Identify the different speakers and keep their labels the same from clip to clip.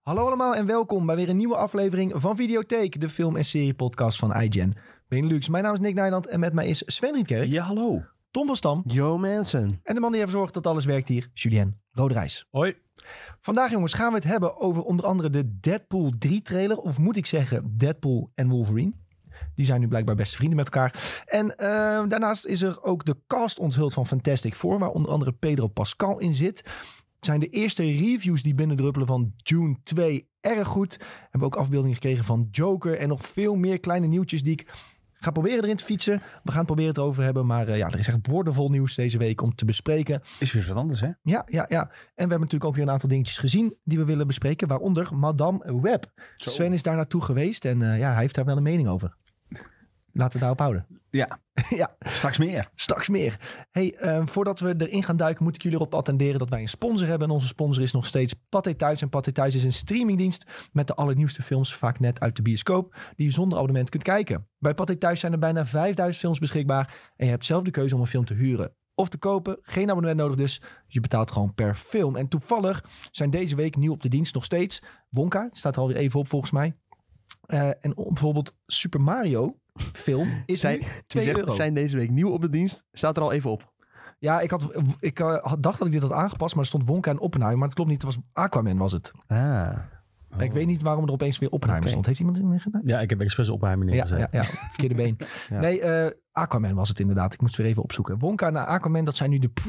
Speaker 1: Hallo allemaal en welkom bij weer een nieuwe aflevering van Videotheek, de film- en serie-podcast van iGen Benelux. Mijn naam is Nick Nijland en met mij is Sven Rietkerk.
Speaker 2: Ja, hallo.
Speaker 1: Tom van Stam.
Speaker 3: Yo mensen.
Speaker 1: En de man die ervoor zorgt dat alles werkt hier, Julien Roderijs.
Speaker 2: Hoi.
Speaker 1: Vandaag jongens gaan we het hebben over onder andere de Deadpool 3 trailer. Of moet ik zeggen Deadpool en Wolverine. Die zijn nu blijkbaar beste vrienden met elkaar. En daarnaast is er ook de cast onthuld van Fantastic Four, waar onder andere Pedro Pascal in zit. Het zijn de eerste reviews die binnendruppelen van Dune 2 erg goed. Hebben we ook afbeeldingen gekregen van Joker en nog veel meer kleine nieuwtjes die ik ga proberen erin te fietsen. We gaan het proberen het over hebben, maar er is echt boordevol nieuws deze week om te bespreken.
Speaker 2: Is weer wat anders, hè?
Speaker 1: Ja. En we hebben natuurlijk ook weer een aantal dingetjes gezien die we willen bespreken, waaronder Madame Web.
Speaker 2: Zo.
Speaker 1: Sven is daar naartoe geweest en hij heeft daar wel een mening over. Laten we daarop houden.
Speaker 2: Ja.
Speaker 1: Ja. Straks meer. Hey, voordat we erin gaan duiken, moet ik jullie erop attenderen dat wij een sponsor hebben. En onze sponsor is nog steeds Pathé Thuis. En Pathé Thuis is een streamingdienst met de allernieuwste films, vaak net uit de bioscoop, die je zonder abonnement kunt kijken. Bij Pathé Thuis zijn er bijna 5000 films beschikbaar. En je hebt zelf de keuze om een film te huren of te kopen. Geen abonnement nodig dus. Je betaalt gewoon per film. En toevallig zijn deze week nieuw op de dienst nog steeds Wonka. Staat er alweer even op volgens mij. En bijvoorbeeld Super Mario film is nu €2.
Speaker 3: Zijn deze week nieuw op de dienst. Staat er al even op.
Speaker 1: Ja, ik dacht dat ik dit had aangepast, maar er stond Wonka en Oppenheimer. Maar het klopt niet, het was Aquaman was het. Ik weet niet waarom er opeens weer Oppenheimer stond. Heeft iemand het meer gedaan?
Speaker 2: Ja, ik heb expres Oppenheimer neergezet.
Speaker 1: Ja, verkeerde been.
Speaker 3: Ja.
Speaker 1: Nee, Aquaman was het inderdaad. Ik moest het weer even opzoeken. Wonka en Aquaman, dat zijn nu de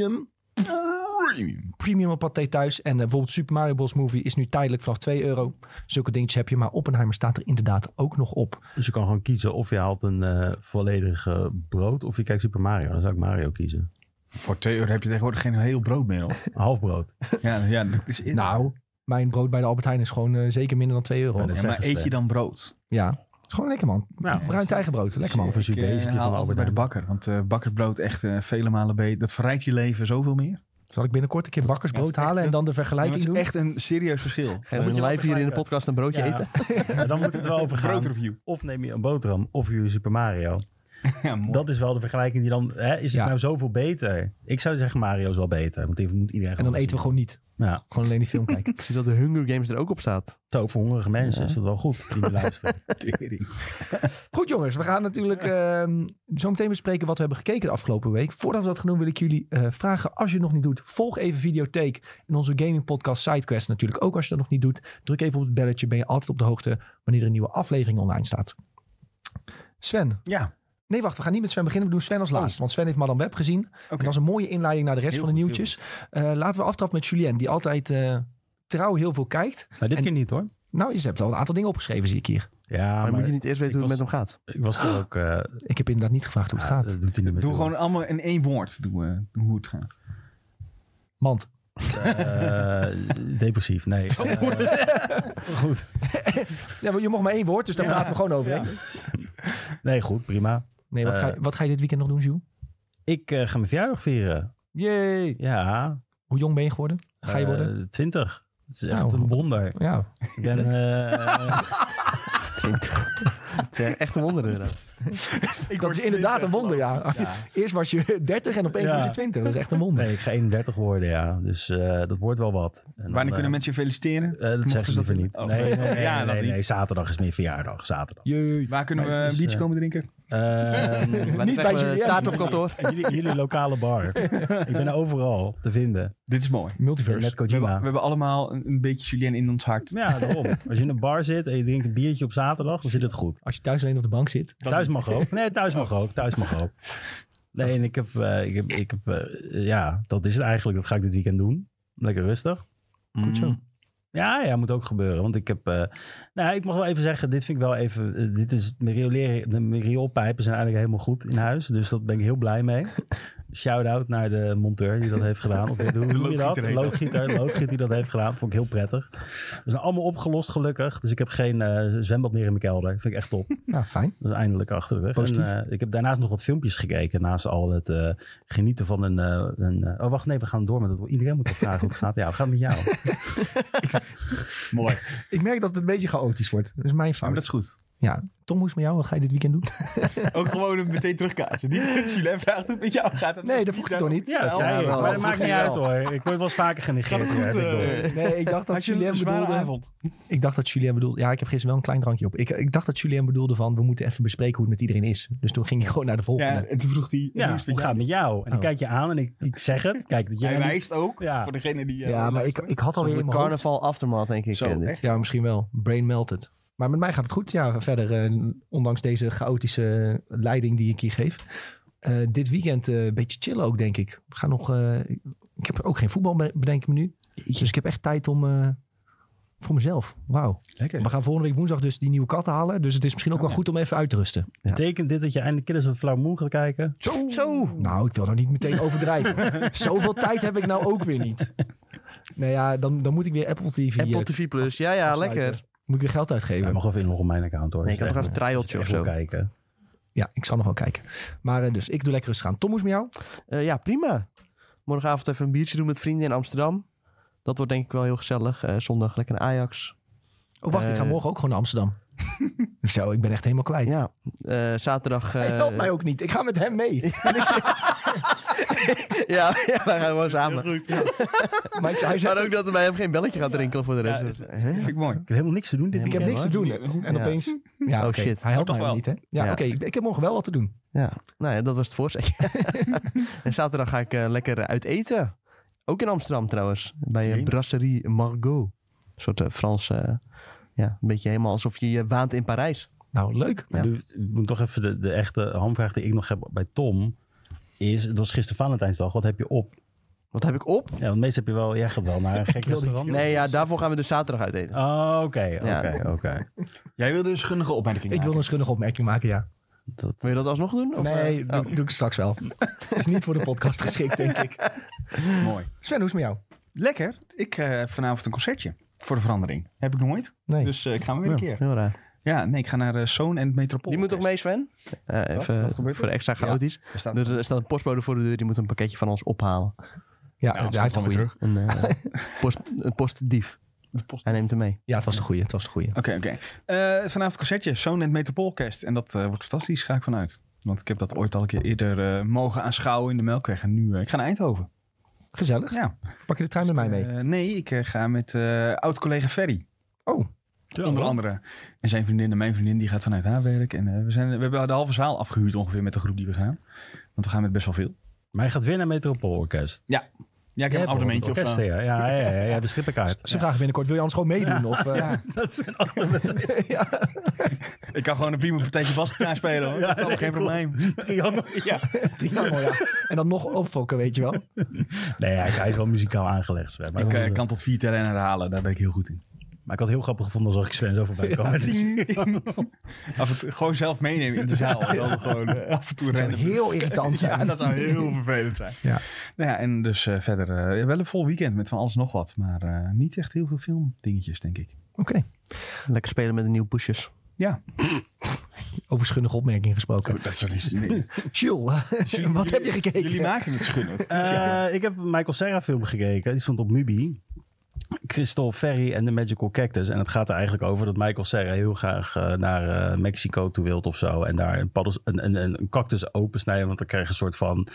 Speaker 1: premium op Pathé Thuis. En bijvoorbeeld Super Mario Bros. Movie is nu tijdelijk vanaf €2. Zulke dingetjes heb je, maar Oppenheimer staat er inderdaad ook nog op.
Speaker 2: Dus je kan gewoon kiezen of je haalt een volledig brood of je kijkt Super Mario. Dan zou ik Mario kiezen.
Speaker 4: Voor €2 heb je tegenwoordig geen heel brood meer op.
Speaker 2: Een half brood.
Speaker 4: Ja, dat is
Speaker 1: Nou, mijn brood bij de Albert Heijn is gewoon zeker minder dan €2.
Speaker 2: Ja, dat
Speaker 4: maar eet je dan brood?
Speaker 1: Ja, het is gewoon lekker man.
Speaker 2: Ja.
Speaker 1: Bruin tijgerbrood, lekker man.
Speaker 2: Of een
Speaker 4: Ik
Speaker 2: Sudees van
Speaker 4: haal altijd
Speaker 2: Albert
Speaker 4: bij de
Speaker 2: Heijn.
Speaker 4: bakker. Want bakkersbrood echt vele malen beter. Dat verrijkt je leven zoveel meer.
Speaker 1: Zal ik binnenkort een keer bakkersbrood halen en dan de
Speaker 4: Ja,
Speaker 1: vergelijking
Speaker 4: het
Speaker 1: doen?
Speaker 4: is echt een serieus verschil.
Speaker 3: Ga
Speaker 2: moet
Speaker 3: je
Speaker 2: je wel
Speaker 3: live hier in de
Speaker 2: vergelijken.
Speaker 3: podcast een broodje
Speaker 2: Ja.
Speaker 3: eten?
Speaker 2: Ja, dan moet het wel over gaan.
Speaker 4: Broodreview.
Speaker 2: Of neem je een boterham of je Super Mario.
Speaker 4: Ja, mooi.
Speaker 2: Dat is wel de vergelijking die dan... Is het
Speaker 1: Ja.
Speaker 2: nou zoveel beter? Ik zou zeggen Mario is wel beter. Want die moet iedereen
Speaker 1: En dan eten we gewoon niet.
Speaker 2: Ja.
Speaker 1: Gewoon alleen die film kijken.
Speaker 3: Zie dat de Hunger Games er ook op staat.
Speaker 2: Zo, voor hongerige mensen is dat wel goed. Die me luisteren.
Speaker 4: Tering.
Speaker 1: Goed jongens, we gaan natuurlijk zo meteen bespreken wat we hebben gekeken de afgelopen week. Voordat we dat gaan doen wil ik jullie vragen, als je het nog niet doet, volg even Videotheek en onze gaming podcast SideQuest natuurlijk ook als je dat nog niet doet. Druk even op het belletje, ben je altijd op de hoogte wanneer er een nieuwe aflevering online staat. Sven.
Speaker 4: Ja,
Speaker 1: Nee, wacht, we gaan niet met Sven beginnen. We doen Sven als laatste. Want Sven heeft Madame Web gezien. En dat is een mooie inleiding naar de rest
Speaker 4: Heel
Speaker 1: van de
Speaker 4: goed,
Speaker 1: nieuwtjes. Laten we aftrappen met Julien, die altijd trouw heel veel kijkt.
Speaker 2: Nou, dit
Speaker 1: En-
Speaker 2: keer niet hoor.
Speaker 1: Nou, je hebt al een aantal dingen opgeschreven, zie ik hier.
Speaker 2: Ja,
Speaker 3: Maar moet je niet eerst weten hoe het met hem gaat?
Speaker 2: Ik was er ook...
Speaker 1: Ik heb inderdaad niet gevraagd hoe het gaat.
Speaker 2: Dat doet hij niet meer
Speaker 4: doe
Speaker 2: toe.
Speaker 4: gewoon allemaal in één woord hoe het gaat.
Speaker 1: Mand.
Speaker 2: Depressief, nee. Goed.
Speaker 1: Ja, maar je mocht maar één woord, dus daar praten we gewoon overheen.
Speaker 2: Nee, goed, prima.
Speaker 1: Nee, wat ga je dit weekend nog doen, Jules?
Speaker 2: Ik ga mijn verjaardag vieren.
Speaker 1: Yay!
Speaker 2: Ja.
Speaker 1: Hoe jong ben je geworden? Ga je worden?
Speaker 2: 20. Het is echt
Speaker 1: Nou,
Speaker 2: een wonder.
Speaker 1: Ja.
Speaker 2: Ik ben...
Speaker 3: 20. Het is echt een wonder inderdaad.
Speaker 1: Dat is inderdaad een wonder, ja. Eerst was je 30 en opeens
Speaker 2: Ja.
Speaker 1: was je 20. Dat is echt een wonder.
Speaker 2: nee, ik ga 31 worden, ja. Dus dat wordt wel wat. En dan,
Speaker 4: Wanneer kunnen mensen je feliciteren?
Speaker 2: dat zeggen ze liever niet.
Speaker 4: Oh.
Speaker 2: Nee,
Speaker 4: Ja, dat niet.
Speaker 2: nee. Zaterdag is meer verjaardag. Zaterdag.
Speaker 1: Jee.
Speaker 4: Waar kunnen we
Speaker 2: Maar
Speaker 4: een
Speaker 2: dus,
Speaker 4: biertje komen drinken?
Speaker 1: Niet bij Julien.
Speaker 3: Taart op kantoor.
Speaker 2: jullie lokale bar. Ik ben er overal te vinden.
Speaker 4: Dit is mooi.
Speaker 1: Multiverse.
Speaker 2: Met Kojima.
Speaker 4: We hebben allemaal een beetje Julien in ons hart.
Speaker 2: Ja, daarom. Als je in een bar zit en je drinkt een biertje op zaterdag, dan zit het goed.
Speaker 1: Als je thuis alleen op de bank zit.
Speaker 2: Thuis mag ook. Nee, thuis mag ook. Thuis mag ook. Nee, en ik heb ja, dat is het eigenlijk. Dat ga ik dit weekend doen. Lekker rustig.
Speaker 1: Goed zo.
Speaker 2: Ja, moet ook gebeuren. Want ik heb, nou, ik mag wel even zeggen, dit vind ik wel even, dit is, mijn rioolpijpen zijn eigenlijk helemaal goed in huis. Dus dat ben ik heel blij mee. Shout-out naar de monteur die dat heeft gedaan. Of hoe noem je dat? Een loodgieter die dat heeft gedaan. Vond ik heel prettig. We zijn allemaal opgelost gelukkig. Dus ik heb geen zwembad meer in mijn kelder. Vind ik echt top.
Speaker 1: Nou, fijn.
Speaker 2: Dat is eindelijk achter de weg.
Speaker 1: Positief.
Speaker 2: En, ik heb daarnaast nog wat filmpjes gekeken. Naast al het genieten van een... oh, wacht, nee, we gaan door met het. Iedereen moet wel vragen hoe het gaat. Ja, hoe gaat het met jou?
Speaker 4: Mooi.
Speaker 1: Ik merk dat het een beetje chaotisch wordt. Dat is mijn
Speaker 4: Ja,
Speaker 1: fout.
Speaker 4: maar dat is goed.
Speaker 1: Ja, Tom, hoe is het met jou? Wat ga je dit weekend doen?
Speaker 4: Ook gewoon meteen terugkaatsen. Niet dat Julien vraagt hoe het met jou gaat.
Speaker 1: Nee, dat vroeg je toch niet?
Speaker 2: Ja, dat zei je.
Speaker 3: wel.
Speaker 2: Maar dat maakt niet
Speaker 3: Wel.
Speaker 2: uit hoor. Ik word wel eens vaker genegeerd.
Speaker 4: Gaat het goed,
Speaker 2: hier, heb ik door.
Speaker 1: Nee, ik dacht dat
Speaker 4: Had je een
Speaker 1: Julien
Speaker 4: zware
Speaker 1: bedoelde...
Speaker 4: avond?
Speaker 1: Ik dacht dat Julien bedoelde... Ja, ik heb gisteren wel een klein drankje op. Ik dacht dat Julien bedoelde van... We moeten even bespreken hoe het met iedereen is. Dus toen ging hij gewoon naar de volgende.
Speaker 4: Ja, en toen vroeg hij...
Speaker 2: Ja, hoe gaat het met jou? En dan
Speaker 1: Oh.
Speaker 2: kijk je aan en ik zeg het. Kijk, dat
Speaker 4: Hij
Speaker 2: jij
Speaker 4: wijst ook,
Speaker 2: Ja.
Speaker 4: voor degene die...
Speaker 1: Ja, maar ik had alweer in
Speaker 3: De
Speaker 1: mijn hoofd...
Speaker 3: carnaval aftermath, denk ik.
Speaker 4: Zo,
Speaker 3: dit.
Speaker 4: echt?
Speaker 1: Ja, misschien wel. Brain melted. Maar met mij gaat het goed. Ja, verder, ondanks deze chaotische leiding die ik hier geef. Dit weekend een beetje chillen ook, denk ik. We gaan nog... ik heb ook geen voetbal, bedenk ik me nu. Dus ik heb echt tijd om... voor mezelf. Wauw.
Speaker 4: Lekker.
Speaker 1: We gaan volgende week woensdag dus die nieuwe kat halen. Dus het is misschien ook wel goed om even uit te rusten.
Speaker 2: Betekent dit dat je eindelijk Killers of the Flower Moon gaat kijken?
Speaker 3: Zo.
Speaker 1: Nou, ik wil nou niet meteen overdrijven. Zoveel tijd heb ik nou ook weer niet. Nou ja, dan moet ik weer Apple TV...
Speaker 3: Apple TV Plus. Ja,
Speaker 1: afsluiten.
Speaker 3: lekker.
Speaker 1: Moet ik weer geld uitgeven.
Speaker 2: Je mag even inloggen op mijn account hoor.
Speaker 3: Nee, ik had
Speaker 2: Dus
Speaker 3: toch even een trialtje
Speaker 2: als
Speaker 3: of
Speaker 2: je echt
Speaker 3: zo.
Speaker 2: wil kijken.
Speaker 1: Ja, ik zal nog wel kijken. Maar dus, ik doe lekker rustig aan. Tom, hoe is het met jou?
Speaker 3: Ja, prima. Morgenavond even een biertje doen met vrienden in Amsterdam. Dat wordt denk ik wel heel gezellig. Zondag lekker naar Ajax.
Speaker 1: Oh, wacht, ik ga morgen ook gewoon naar Amsterdam. Zo, ik ben echt helemaal kwijt.
Speaker 3: Ja. Zaterdag...
Speaker 1: Hij helpt mij ook niet. Ik ga met hem mee. En ik zeg,
Speaker 3: ja, wij gaan gewoon samen.
Speaker 1: maar hij zegt,
Speaker 3: Maar ook dat er bij hem geen belletje gaat rinkelen voor de rest. Dus, hè?
Speaker 4: Dat vind ik mooi.
Speaker 2: Ik heb helemaal niks te doen dit
Speaker 1: ik heb
Speaker 2: weekend,
Speaker 1: niks te
Speaker 2: hoor.
Speaker 1: doen. En
Speaker 3: Ja.
Speaker 1: opeens... Ja,
Speaker 3: Oh,
Speaker 1: oké.
Speaker 3: shit.
Speaker 1: Hij helpt
Speaker 4: Maar
Speaker 1: mij
Speaker 4: toch
Speaker 1: ook niet, hè? Ja,
Speaker 3: Ja.
Speaker 1: oké. Ik heb morgen wel wat te doen.
Speaker 3: Ja, nou ja, dat was het voorzetje. En zaterdag ga ik lekker uit eten. Ook in Amsterdam trouwens. Bij
Speaker 4: Oké.
Speaker 3: Brasserie Margot. Een soort Franse... ja, een beetje helemaal alsof je je waant in Parijs.
Speaker 1: Nou, leuk.
Speaker 2: Maar nu, ik moet toch even de echte hamvraag die ik nog heb bij Tom. Is, het was gisteren Valentijnsdag. Wat heb je op?
Speaker 3: Wat heb ik op?
Speaker 2: Ja, want meestal heb je wel... Jij gaat wel naar een gek
Speaker 1: wil niet.
Speaker 2: restaurant.
Speaker 3: Nee, ja, daarvoor gaan we dus zaterdag uit eten.
Speaker 2: Oh, oké.
Speaker 3: Ja.
Speaker 4: Jij wilde een schunnige opmerking
Speaker 1: Ik wil
Speaker 4: maken.
Speaker 1: een schunnige opmerking maken, ja.
Speaker 2: Dat,
Speaker 3: Wil je dat alsnog doen? Of,
Speaker 1: Nee, doe ik straks wel. Is niet voor de podcast geschikt, denk ik.
Speaker 4: Mooi.
Speaker 1: Sven, hoe is het met jou?
Speaker 4: Lekker. Ik heb vanavond een concertje. Voor de verandering. Heb ik nooit.
Speaker 1: Nee.
Speaker 4: Dus ik ga hem weer een keer.
Speaker 3: Heel raar.
Speaker 4: Ja, nee, ik ga naar Zoon en het Metropool.
Speaker 3: Die moet toch mee, Sven? Even
Speaker 4: Wat gebeurt
Speaker 3: voor
Speaker 4: er?
Speaker 3: extra chaotisch.
Speaker 4: Er staat
Speaker 3: Er staat een postbode voor de deur. Die moet een pakketje van ons ophalen.
Speaker 1: Ja,
Speaker 4: anders
Speaker 1: hij heeft een
Speaker 4: komt
Speaker 1: goeie.
Speaker 4: hij weer
Speaker 3: Een postdief.
Speaker 4: de post.
Speaker 3: Hij neemt hem mee.
Speaker 1: Ja, het was de goeie.
Speaker 4: Oké. Vanavond concertje. Zoon en het Metropoolorkest. En dat wordt fantastisch, ga ik vanuit. Want ik heb dat ooit al een keer eerder mogen aanschouwen in de Melkweg. En nu, ik ga naar Eindhoven.
Speaker 1: Gezellig.
Speaker 4: Ja.
Speaker 1: Pak je de trein met mij mee?
Speaker 4: Nee, ik ga met oud-collega Ferry.
Speaker 1: Oh,
Speaker 4: Onder andere. En zijn vriendin en mijn vriendin, die gaat vanuit haar werk. En we hebben de halve zaal afgehuurd ongeveer met de groep die we gaan. Want we gaan met best wel veel.
Speaker 2: maar je gaat weer naar Metropoolorkest.
Speaker 4: Ja, ik heb een abonnementje of zo.
Speaker 2: Ja, je hebt de strippenkaart.
Speaker 1: ze vragen binnenkort, wil je anders gewoon meedoen? Of,
Speaker 2: Dat is een abonnement.
Speaker 1: ja.
Speaker 4: Ik kan gewoon een prima partijtje basgitaar spelen hoor. Dat is allemaal geen probleem.
Speaker 2: Ja.
Speaker 1: Triangel, ja. En dan nog opfokken, weet je wel.
Speaker 2: Nee, hij is wel muzikaal aangelegd. Sven. Maar,
Speaker 4: Ik kan tot 4 terreinen herhalen, daar ben ik heel goed in.
Speaker 2: maar ik had het heel grappig gevonden als ik Sven zo voorbij kwam.
Speaker 4: Gewoon zelf meenemen in de zaal. En dan gewoon af en toe
Speaker 1: Dat zou
Speaker 4: rennen.
Speaker 1: heel irritant zijn.
Speaker 4: Ja, dat zou heel vervelend zijn.
Speaker 1: Ja.
Speaker 4: Nou ja, en dus verder wel een vol weekend met van alles nog wat. Maar niet echt heel veel filmdingetjes, denk ik.
Speaker 1: Oké.
Speaker 3: Lekker spelen met de nieuwe pushes.
Speaker 4: Ja.
Speaker 1: Over schunnige opmerking gesproken.
Speaker 4: Dat is nee.
Speaker 1: Jules, wat heb je gekeken?
Speaker 4: Jullie maken het schunnig.
Speaker 2: Ik heb een Michael Cera film gekeken. Die stond op Mubi. Crystal Ferry en The Magical Cactus. En het gaat er eigenlijk over dat Michael Cera heel graag naar Mexico toe wilt of zo. En daar een cactus opensnijden. Want dan krijg je een soort van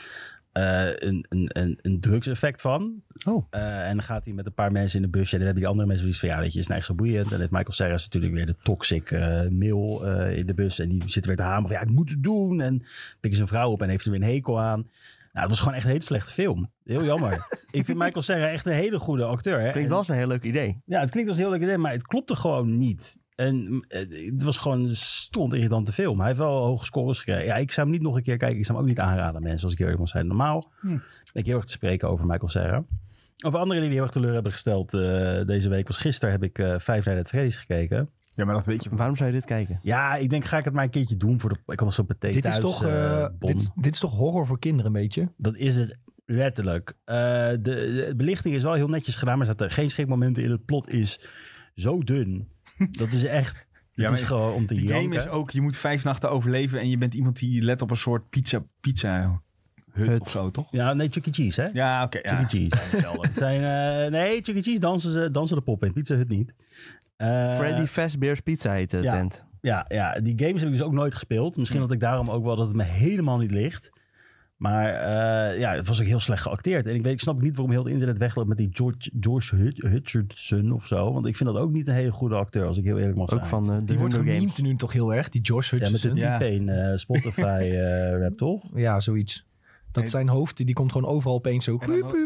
Speaker 2: een drugseffect van.
Speaker 3: Oh.
Speaker 2: En dan gaat hij met een paar mensen in de busje. En dan hebben die andere mensen zoiets van, ja, weet je, is nou echt zo boeiend. Dan heeft Michael Cera natuurlijk weer de toxic mail in de bus. En die zit weer te hameren van, ja, ik moet het doen. En pikken zijn vrouw op en heeft er weer een hekel aan. Nou, het was gewoon echt een hele slechte film. Heel jammer. Ik vind Michael Cera echt een hele goede acteur. Hè?
Speaker 3: Klinkt wel eens een heel leuk idee.
Speaker 2: Ja, het klinkt als een heel leuk idee, maar het klopte gewoon niet. En het was gewoon een stond irritante film. Hij heeft wel hoge scores gekregen. Ja, ik zou hem niet nog een keer kijken. Ik zou hem ook niet aanraden aan mensen, als ik heel erg mag zijn. Normaal ben ik heel erg te spreken over Michael Cera. Over anderen die heel erg teleur hebben gesteld deze week. Gisteren heb ik Five Nights at Freddy's gekeken.
Speaker 4: Ja, maar dat weet je.
Speaker 3: Waarom zou je dit kijken?
Speaker 2: Ja, ik denk, ga ik het maar een keertje doen. Ik had nog zo'n paté
Speaker 1: Dit
Speaker 2: thuis.
Speaker 1: is toch,
Speaker 2: bon.
Speaker 1: dit is toch horror voor kinderen een beetje?
Speaker 2: Dat is het letterlijk. De belichting is wel heel netjes gedaan, maar er zaten geen schrikmomenten in. Het plot is zo dun. Dat is echt...
Speaker 4: Ja,
Speaker 2: Het
Speaker 4: maar
Speaker 2: is gewoon om te
Speaker 4: Die game
Speaker 2: janken.
Speaker 4: is ook, je moet 5 nachten overleven en je bent iemand die let op een soort pizza hut of zo, toch?
Speaker 2: Ja, nee, Chuck E. Cheese, hè?
Speaker 4: Ja, oké.
Speaker 2: Chuck E. Cheese. Het zijn, nee, Chuck E. Cheese dansen de pop in. Pizza Hut niet.
Speaker 3: Freddy Fazbear's Pizza heet de
Speaker 2: ja.
Speaker 3: tent.
Speaker 2: Ja, die games heb ik dus ook nooit gespeeld. Misschien dat ik daarom ook wel dat het me helemaal niet ligt. Maar het was ook heel slecht geacteerd. En ik snap niet waarom heel het internet wegloopt met die George Hutcherson of zo. Want ik vind dat ook niet een hele goede acteur, als ik heel eerlijk mag zijn.
Speaker 3: Ook van de
Speaker 1: Die wordt
Speaker 3: Hunger Games.
Speaker 1: gememd nu toch heel erg, die George Hutcherson.
Speaker 2: Ja, met de T-Pain Spotify rap, toch?
Speaker 1: Ja, zoiets. Dat zijn hoofd, die komt gewoon overal opeens zo.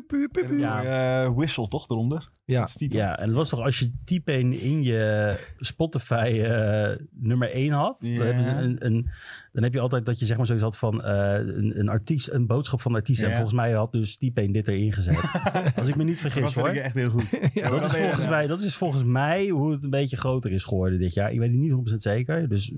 Speaker 4: Whistle toch eronder?
Speaker 1: Ja.
Speaker 4: Dat is die toch?
Speaker 2: Ja, en het was toch als je T-Pain in je Spotify nummer 1 had.
Speaker 4: Ja.
Speaker 2: Dan, hebben ze dan heb je altijd dat je zeg maar zoiets had van een artiest, een boodschap van de artiest.
Speaker 4: Ja.
Speaker 2: En volgens mij had dus T-Pain dit erin gezet. Als ik me niet vergis
Speaker 4: Dat
Speaker 2: hoor.
Speaker 4: vind ik echt heel goed.
Speaker 2: Dat is volgens mij hoe het een beetje groter is geworden dit jaar. Ik weet het niet 100% zeker. Dus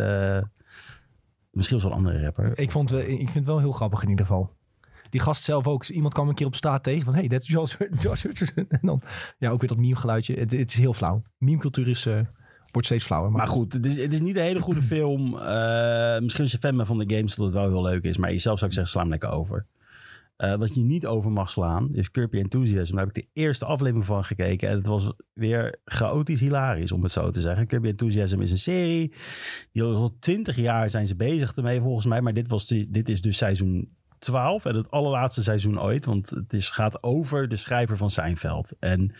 Speaker 2: misschien was wel een andere rapper.
Speaker 1: Ik vind het wel heel grappig in ieder geval. Die gast zelf ook. Iemand kwam een keer op straat tegen van... hey, dat is George Hutcherson. En dan ook weer dat meme geluidje. Het is heel flauw. Meme cultuur wordt steeds flauwer.
Speaker 2: Maar goed, het is niet een hele goede film. Misschien als je fan bent van de games dat het wel heel leuk is. Maar jezelf zou ik zeggen, sla hem lekker over. Wat je niet over mag slaan is Curb Your Enthusiasm. Daar heb ik de eerste aflevering van gekeken. En het was weer chaotisch hilarisch, om het zo te zeggen. Curb Your Enthusiasm is een serie. Die al 20 jaar zijn ze bezig ermee volgens mij. Maar dit is dus seizoen 12 en het allerlaatste seizoen ooit. Want het gaat over de schrijver van Seinfeld. En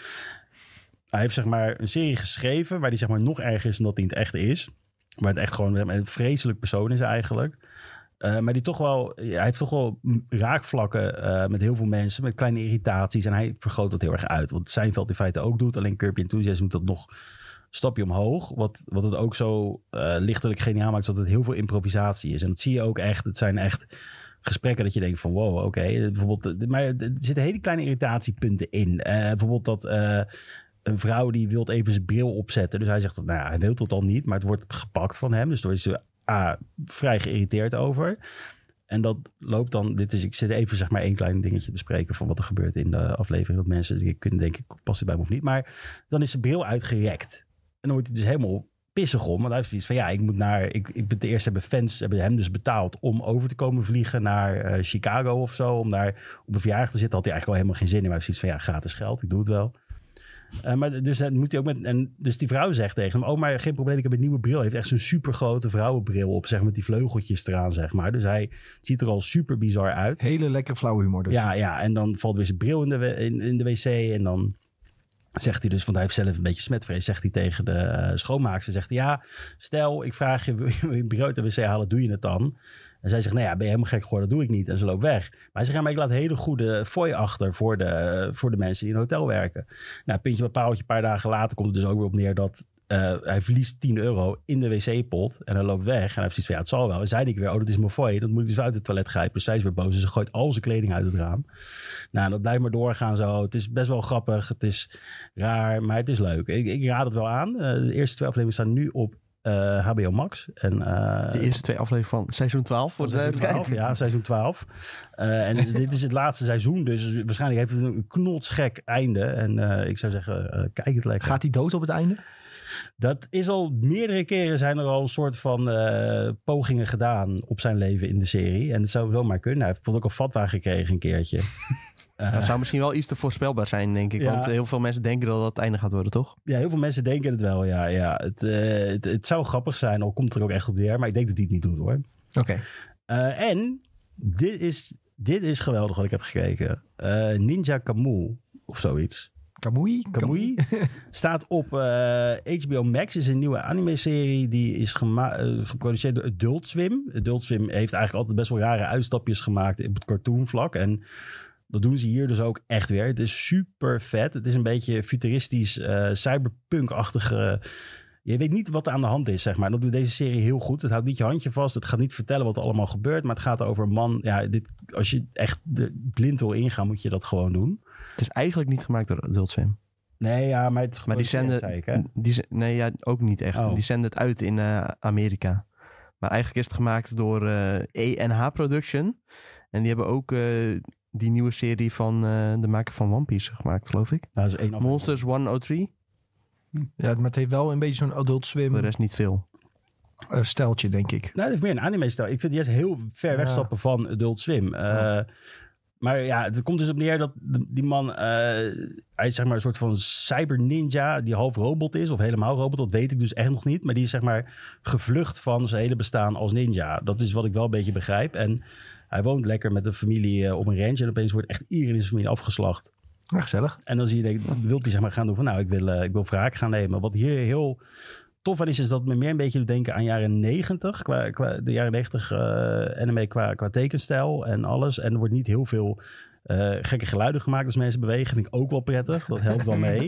Speaker 2: hij heeft zeg maar een serie geschreven waar die zeg maar nog erger is dan dat hij in het echt is. Waar het echt gewoon een vreselijk persoon is eigenlijk. Maar hij heeft toch wel raakvlakken met heel veel mensen, met kleine irritaties. En hij vergroot dat heel erg uit. Wat Seinfeld in feite ook doet. Alleen Curb Your Enthusiasm doet dat nog een stapje omhoog. Wat het ook zo lichtelijk geniaal maakt, is dat het heel veel improvisatie is. En dat zie je ook echt. Het zijn echt gesprekken dat je denkt van wow, oké. Bijvoorbeeld, maar er zitten hele kleine irritatiepunten in. Bijvoorbeeld dat een vrouw die wil even zijn bril opzetten. Dus hij zegt dat, hij wil dat al niet, maar het wordt gepakt van hem. Dus daar is ze vrij geïrriteerd over. En dat loopt dan, ik zit even zeg maar één klein dingetje te bespreken van wat er gebeurt in de aflevering. Dat mensen kunnen denken, past het bij me of niet? Maar dan is zijn bril uitgerekt. En dan wordt hij dus helemaal pissig om. Want hij heeft zoiets van, ik ben de eerste fans hebben hem dus betaald om over te komen vliegen naar Chicago of zo. Om daar op een verjaardag te zitten. Had hij eigenlijk al helemaal geen zin in. Maar hij heeft zoiets van, gratis geld, ik doe het wel. Maar dus moet hij ook dus die vrouw zegt tegen hem, maar geen probleem, ik heb een nieuwe bril. Hij heeft echt zo'n super grote vrouwenbril op, zeg, met die vleugeltjes eraan, zeg maar. Dus hij ziet er al super bizar uit.
Speaker 1: Hele lekkere flauwe humor dus.
Speaker 2: Ja, en dan valt weer zijn bril in de wc en dan zegt hij dus, want hij heeft zelf een beetje smetvrees, zegt hij tegen de schoonmaakster, zegt hij, stel, ik vraag je, wil je bril uit de wc halen, doe je het dan? En zij zegt, ben je helemaal gek geworden, dat doe ik niet. En ze loopt weg. Maar hij zegt, maar ik laat hele goede fooi achter voor de mensen die in een hotel werken. Nou, puntje bij paaltje, een paar dagen later komt het dus ook weer op neer dat hij verliest €10 in de wc-pot. En hij loopt weg. En hij heeft zoiets van, het zal wel. En zei ik weer, dat is mijn fooi. Dat moet ik dus uit het toilet grijpen. Dus zij is weer boos. Dus ze gooit al zijn kleding uit het raam. Nou, dat blijft maar doorgaan zo. Het is best wel grappig. Het is raar, maar het is leuk. Ik raad het wel aan. De eerste 2 afleveringen staan nu op HBO Max. En,
Speaker 3: de eerste 2 afleveringen van seizoen 12. Voor
Speaker 2: seizoen 12, ja, seizoen 12. En dit is het laatste seizoen. Dus waarschijnlijk heeft het een knotsgek einde. En ik zou zeggen, kijk het lekker.
Speaker 1: Gaat hij dood op het einde?
Speaker 2: Dat is al meerdere keren zijn er al een soort van pogingen gedaan op zijn leven in de serie. En het zou wel maar kunnen. Hij heeft bijvoorbeeld ook een fatwa gekregen een keertje.
Speaker 3: Dat zou misschien wel iets te voorspelbaar zijn, denk ik.
Speaker 2: Ja.
Speaker 3: Want heel veel mensen denken dat het einde gaat worden, toch?
Speaker 2: Ja, heel veel mensen denken het wel, ja. Het zou grappig zijn, al komt het er ook echt op neer. Maar ik denk dat hij het niet doet, hoor.
Speaker 1: Oké.
Speaker 2: En dit is geweldig wat ik heb gekeken. Ninja Kamui of zoiets.
Speaker 1: Kamui?
Speaker 2: Staat op HBO Max. Is een nieuwe anime-serie. Die is geproduceerd door Adult Swim. Adult Swim heeft eigenlijk altijd best wel rare uitstapjes gemaakt op het cartoonvlak. En dat doen ze hier dus ook echt weer. Het is super vet. Het is een beetje futuristisch, cyberpunk-achtige. Je weet niet wat er aan de hand is, zeg maar. Dat doet deze serie heel goed. Het houdt niet je handje vast. Het gaat niet vertellen wat er allemaal gebeurt. Maar het gaat over een man. Ja, als je echt blind wil ingaan, moet je dat gewoon doen.
Speaker 3: Het is eigenlijk niet gemaakt door Adult Swim.
Speaker 2: Nee, ja, maar het
Speaker 3: Maar die zenden ook niet echt.
Speaker 2: Oh.
Speaker 3: Die zenden het uit in Amerika. Maar eigenlijk is het gemaakt door ENH Production. En die hebben ook die nieuwe serie van de maker van One Piece gemaakt, geloof ik.
Speaker 2: Nou, dat is 1
Speaker 3: Monsters 103.
Speaker 1: Ja, maar het heeft wel een beetje zo'n Adult
Speaker 3: Voor de
Speaker 1: Swim
Speaker 3: rest niet veel.
Speaker 1: steltje, denk ik.
Speaker 2: Nou, het heeft meer een anime-stijl. Ik vind die juist heel ver wegstappen van Adult Swim. Maar Maar ja, het komt dus op neer dat die man... hij is zeg maar een soort van cyber ninja die half robot is. Of helemaal robot, dat weet ik dus echt nog niet. Maar die is zeg maar gevlucht van zijn hele bestaan als ninja. Dat is wat ik wel een beetje begrijp. En hij woont lekker met de familie op een ranch. En opeens wordt echt iedereen in zijn familie afgeslacht.
Speaker 1: Ja, gezellig.
Speaker 2: En dan zie je, wil hij zeg maar gaan doen van... ik wil wraak gaan nemen. Wat hier heel tof aan is dat het me meer een beetje doet denken aan jaren 90. De jaren 90 anime qua tekenstijl en alles. En er wordt niet heel veel gekke geluiden gemaakt als mensen bewegen. Vind ik ook wel prettig. Dat helpt wel mee.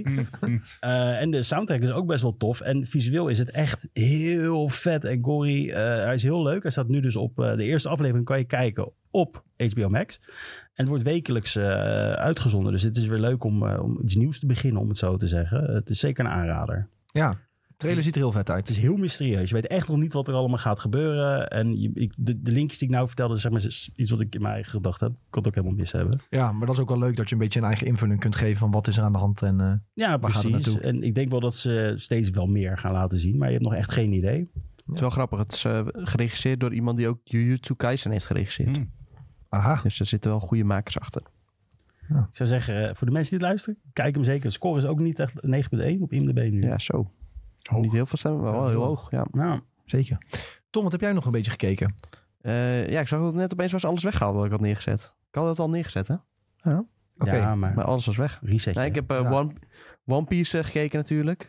Speaker 2: En de soundtrack is ook best wel tof. En visueel is het echt heel vet en gory. Hij is heel leuk. Hij staat nu dus op de eerste aflevering. Kan je kijken op HBO Max. En het wordt wekelijks uitgezonden. Dus het is weer leuk om iets nieuws te beginnen, om het zo te zeggen. Het is zeker een aanrader.
Speaker 1: Ja, de trailer ziet er heel vet uit.
Speaker 2: Het is heel mysterieus. Je weet echt nog niet wat er allemaal gaat gebeuren. En de linkjes die ik nou vertelde, zeg maar, is iets wat ik in mijn eigen gedacht heb. Ik kon het ook helemaal mis hebben.
Speaker 1: Ja, maar dat is ook wel leuk dat je een beetje een eigen invulling kunt geven van wat is er aan de hand en
Speaker 2: ja,
Speaker 1: waar gaat het
Speaker 2: precies.
Speaker 1: naartoe.
Speaker 2: En ik denk wel dat ze steeds wel meer gaan laten zien. Maar je hebt nog echt geen idee.
Speaker 3: Het is wel grappig. Het is geregisseerd door iemand die ook Jujutsu Kaisen heeft geregisseerd.
Speaker 1: Aha.
Speaker 3: Dus er zitten wel goede makers achter.
Speaker 2: Ik zou zeggen, voor de mensen die het luisteren, kijk hem zeker. De score is ook niet echt 9.1 op IMDb nu.
Speaker 3: Ja, zo.
Speaker 1: Hoog.
Speaker 3: Niet heel veel stemmen, maar wel heel hoog. Ja.
Speaker 2: Nou,
Speaker 1: Zeker. Tom, wat heb jij nog een beetje gekeken?
Speaker 3: Ja, ik zag dat net opeens was alles weggehaald wat ik had neergezet. Ik had het al neergezet, hè?
Speaker 1: Oké.
Speaker 2: ja, maar
Speaker 3: Maar alles was weg.
Speaker 2: resetje.
Speaker 3: Nee, ik heb
Speaker 1: Ja.
Speaker 3: One Piece gekeken natuurlijk.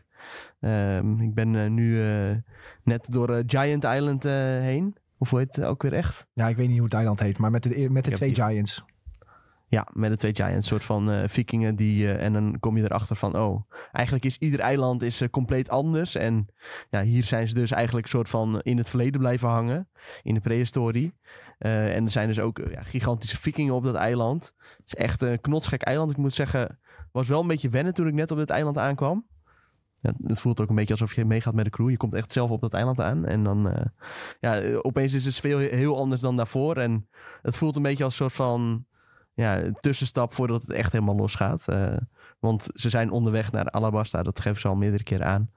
Speaker 3: Ik ben nu net door Giant Island heen. Of hoe heet het ook weer echt?
Speaker 1: Ja, ik weet niet hoe het eiland heet, maar met de
Speaker 3: Ik heb
Speaker 1: twee
Speaker 3: die-
Speaker 1: giants.
Speaker 3: Ja, met de twee Giants. Soort van vikingen die... en dan kom je erachter van... eigenlijk is ieder eiland is compleet anders. En ja, hier zijn ze dus eigenlijk soort van in het verleden blijven hangen. In de prehistorie. En er zijn dus ook gigantische vikingen op dat eiland. Het is echt een knotsgek eiland. Ik moet zeggen, was wel een beetje wennen toen ik net op dit eiland aankwam. Ja, het voelt ook een beetje alsof je meegaat met de crew. Je komt echt zelf op dat eiland aan. En dan... opeens is de sfeer heel anders dan daarvoor. En het voelt een beetje als een soort van... een tussenstap voordat het echt helemaal losgaat. Want ze zijn onderweg naar Alabasta. Dat geven ze al meerdere keren aan.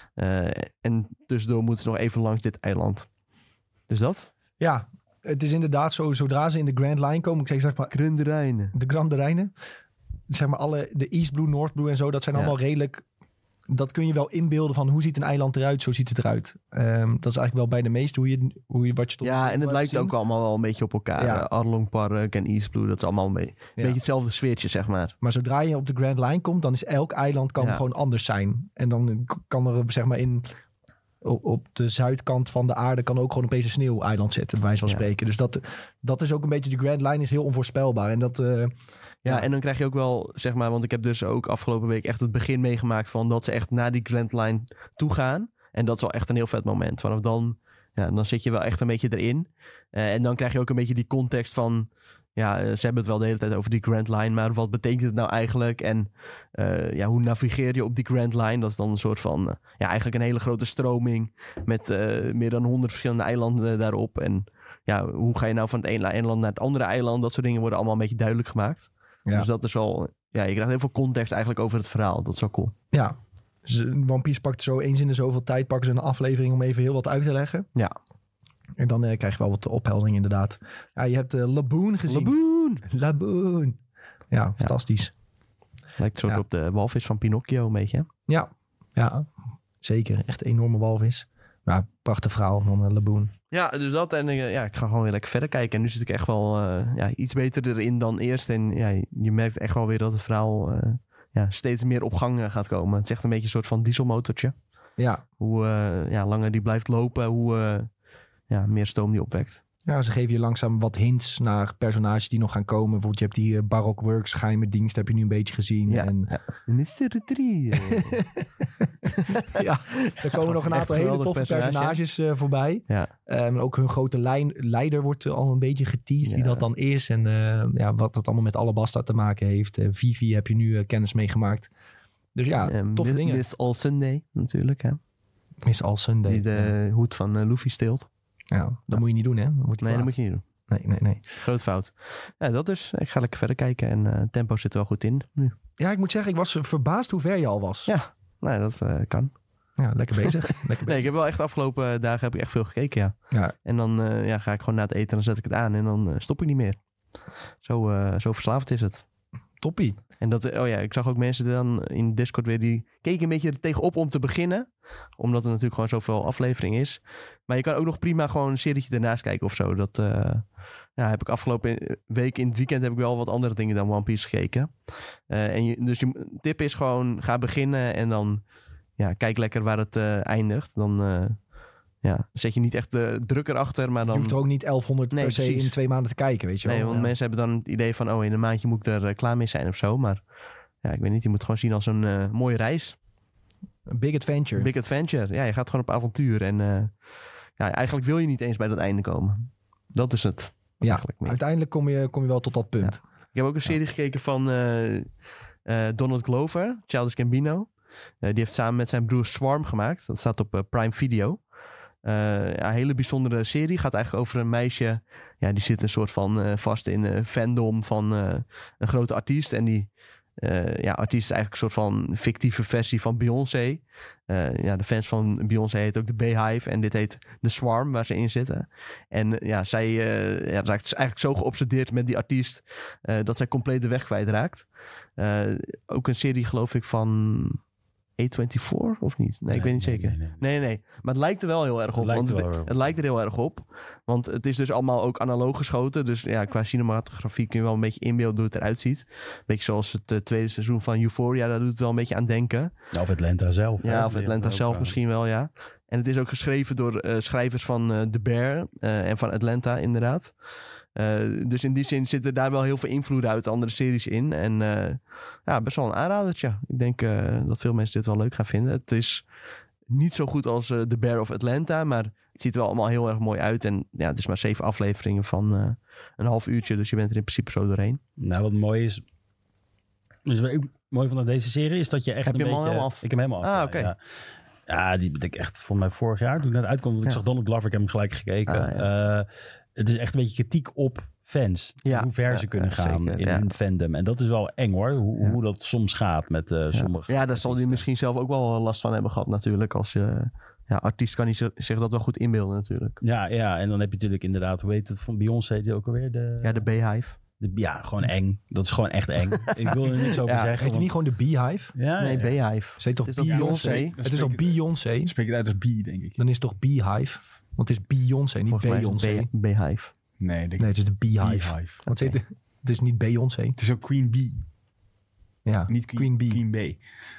Speaker 3: En tussendoor moeten ze nog even langs dit eiland. Dus dat?
Speaker 1: Ja, het is inderdaad zo, zodra ze in de Grand Line komen, ik zeg maar
Speaker 3: Grunderijnen.
Speaker 1: de Grande Rijnen, zeg maar de East Blue, North Blue en zo, dat zijn allemaal redelijk, dat kun je wel inbeelden van hoe ziet een eiland eruit, zo ziet het eruit. Dat is eigenlijk wel bij de meeste wat je tot
Speaker 3: Ja, en het lijkt
Speaker 1: zien.
Speaker 3: ook allemaal wel een beetje op elkaar.
Speaker 1: Ja.
Speaker 3: Arlong Park en East Blue, dat is allemaal een beetje hetzelfde sfeertje, zeg maar.
Speaker 1: Maar zodra je op de Grand Line komt, dan is elk eiland kan gewoon anders zijn. En dan kan er zeg maar op de zuidkant van de aarde kan ook gewoon opeens een sneeuweiland zitten, bij wijze van spreken. Dus dat is ook een beetje, de Grand Line is heel onvoorspelbaar. En dat...
Speaker 3: Ja, en dan krijg je ook wel, zeg maar, want ik heb dus ook afgelopen week echt het begin meegemaakt van dat ze echt naar die Grand Line toe gaan. En dat is wel echt een heel vet moment. Vanaf dan, dan zit je wel echt een beetje erin. En dan krijg je ook een beetje die context van, ze hebben het wel de hele tijd over die Grand Line, maar wat betekent het nou eigenlijk? En hoe navigeer je op die Grand Line? Dat is dan een soort van, eigenlijk een hele grote stroming met meer dan 100 verschillende eilanden daarop. En hoe ga je nou van het ene eiland naar het andere eiland? Dat soort dingen worden allemaal een beetje duidelijk gemaakt.
Speaker 1: Ja.
Speaker 3: Dus dat is wel... je krijgt heel veel context eigenlijk over het verhaal. Dat is wel cool.
Speaker 1: Ja, dus One Piece pakt zo eens in de zoveel tijd, pakken ze een aflevering om even heel wat uit te leggen.
Speaker 3: Ja.
Speaker 1: En dan krijg je wel wat opheldering inderdaad. Ja, je hebt Laboon gezien. Laboon. Ja, fantastisch.
Speaker 3: Lijkt een soort op de walvis van Pinocchio een beetje. Hè?
Speaker 1: Ja, zeker. Echt een enorme walvis. Maar prachtig verhaal van Laboon.
Speaker 3: Ja, dus dat. En ik ga gewoon weer lekker verder kijken. En nu zit ik echt wel iets beter erin dan eerst. En je merkt echt wel weer dat het verhaal steeds meer op gang gaat komen. Het is echt een beetje een soort van dieselmotortje.
Speaker 1: Ja.
Speaker 3: Hoe langer die blijft lopen, hoe meer stoom die opwekt.
Speaker 1: Ja, ze geven je langzaam wat hints naar personages die nog gaan komen. Bijvoorbeeld, je hebt die Baroque Works geheime dienst, heb je nu een beetje gezien.
Speaker 3: Ja,
Speaker 1: en
Speaker 3: Mystery 3.
Speaker 1: ja, er komen nog een aantal hele toffe personages voorbij.
Speaker 3: Ja.
Speaker 1: Ook hun grote leider wordt al een beetje geteased wie dat dan is. En wat dat allemaal met Alabasta te maken heeft. Vivi heb je nu kennis mee gemaakt. Dus toffe dingen.
Speaker 3: Miss All Sunday natuurlijk. Hè?
Speaker 1: Miss All Sunday.
Speaker 3: Die de hoed van Luffy steelt.
Speaker 1: Ja, dat moet je niet doen, hè?
Speaker 3: Dat moet je niet doen.
Speaker 1: Nee.
Speaker 3: Groot fout. Ja, dat dus. Ik ga lekker verder kijken en tempo zit er wel goed in nu.
Speaker 1: Ja, ik moet zeggen, ik was verbaasd hoe ver je al was.
Speaker 3: Ja, dat kan.
Speaker 1: Ja, lekker bezig.
Speaker 3: Nee, ik heb wel echt de afgelopen dagen heb ik echt veel gekeken, ja. En dan ga ik gewoon na het eten en dan zet ik het aan en dan stop ik niet meer. Zo verslavend is het.
Speaker 1: Toppie.
Speaker 3: En dat, ik zag ook mensen dan in Discord weer, die keken een beetje er tegenop om te beginnen. Omdat er natuurlijk gewoon zoveel aflevering is. Maar je kan ook nog prima gewoon een serietje ernaast kijken of zo. Dat heb ik afgelopen week in het weekend heb ik wel wat andere dingen dan One Piece gekeken. Dus je tip is gewoon, ga beginnen en dan kijk lekker waar het eindigt. Dan zet je niet echt de druk erachter, maar dan...
Speaker 1: Je hoeft er ook niet 1100 per se
Speaker 3: precies.
Speaker 1: in 2 maanden te kijken, weet je wel.
Speaker 3: Nee, want mensen hebben dan het idee van, in een maandje moet ik er klaar mee zijn of zo. Maar ik weet niet, je moet het gewoon zien als een mooie reis.
Speaker 1: Een big adventure.
Speaker 3: Big adventure. Ja, je gaat gewoon op avontuur. En eigenlijk wil je niet eens bij dat einde komen. Dat is het.
Speaker 1: Ja,
Speaker 3: meer.
Speaker 1: uiteindelijk kom je wel tot dat punt.
Speaker 3: Ja. Ik heb ook een serie gekeken van Donald Glover, Childish Gambino. Die heeft samen met zijn broer Swarm gemaakt. Dat staat op Prime Video. Een hele bijzondere serie. Gaat eigenlijk over een meisje. Ja, die zit een soort van vast in fandom van een grote artiest. En die artiest is eigenlijk een soort van fictieve versie van Beyoncé. De fans van Beyoncé heet ook de Beehive. En dit heet de Swarm, waar ze in zitten. En zij raakt dus eigenlijk zo geobsedeerd met die artiest dat zij compleet de weg kwijtraakt. Ook een serie, geloof ik, van A24 of niet? Nee, ik weet niet zeker. Nee. Maar het lijkt er wel heel erg op. Het lijkt er heel erg op. Want het is dus allemaal ook analoog geschoten. Dus qua cinematografie kun je wel een beetje inbeelden hoe het eruit ziet. Beetje zoals het tweede seizoen van Euphoria. Daar doet het wel een beetje aan denken.
Speaker 2: Of Atlanta zelf.
Speaker 3: Ja, of Atlanta zelf misschien wel, ja. En het is ook geschreven door schrijvers van The Bear en van Atlanta, inderdaad. Dus in die zin zitten daar wel heel veel invloeden uit andere series in. En best wel een aanradertje. Ik denk dat veel mensen dit wel leuk gaan vinden. Het is niet zo goed als The Bear of Atlanta, maar het ziet er wel allemaal heel erg mooi uit. En het is maar 7 afleveringen van een half uurtje, dus je bent er in principe zo doorheen.
Speaker 2: Nou, wat mooi is... Dus wat ik mooi van deze serie is dat je echt
Speaker 3: Heb
Speaker 2: een
Speaker 3: je
Speaker 2: beetje...
Speaker 3: hem al helemaal af?
Speaker 2: Ik heb hem helemaal af.
Speaker 3: Ah, oké.
Speaker 2: Ja. Ja, die ben ik echt voor mij vorig jaar toen ik net uitkwam. Want ik zag Donald Glover, ik heb hem gelijk gekeken. Het is echt een beetje kritiek op fans. Hoe ver ze kunnen gaan zeker, in hun fandom. En dat is wel eng hoor. Hoe dat soms gaat met sommige...
Speaker 3: Ja, daar zal hij misschien zelf ook wel last van hebben gehad natuurlijk. Als artiest kan hij zich dat wel goed inbeelden natuurlijk.
Speaker 2: Ja, en dan heb je natuurlijk inderdaad, hoe heet het van Beyoncé die ook alweer?
Speaker 3: De Beehive.
Speaker 2: Gewoon eng. Dat is gewoon echt eng. Ik wil er niks over zeggen.
Speaker 1: Heet hij niet gewoon de Beehive?
Speaker 3: Nee, Beehive.
Speaker 1: Ze heet toch
Speaker 3: het is
Speaker 1: Beyoncé? Het is toch Beyoncé?
Speaker 4: Spreek het uit als B, denk ik.
Speaker 1: Dan is het toch Beehive? Want het is Beyoncé, niet Beyoncé.
Speaker 3: Beehive.
Speaker 4: Nee,
Speaker 1: het is de Beehive. Want het is niet Beyoncé.
Speaker 4: Het is ook Queen Bee.
Speaker 1: Ja,
Speaker 4: niet Queen Bee. Queen Bee.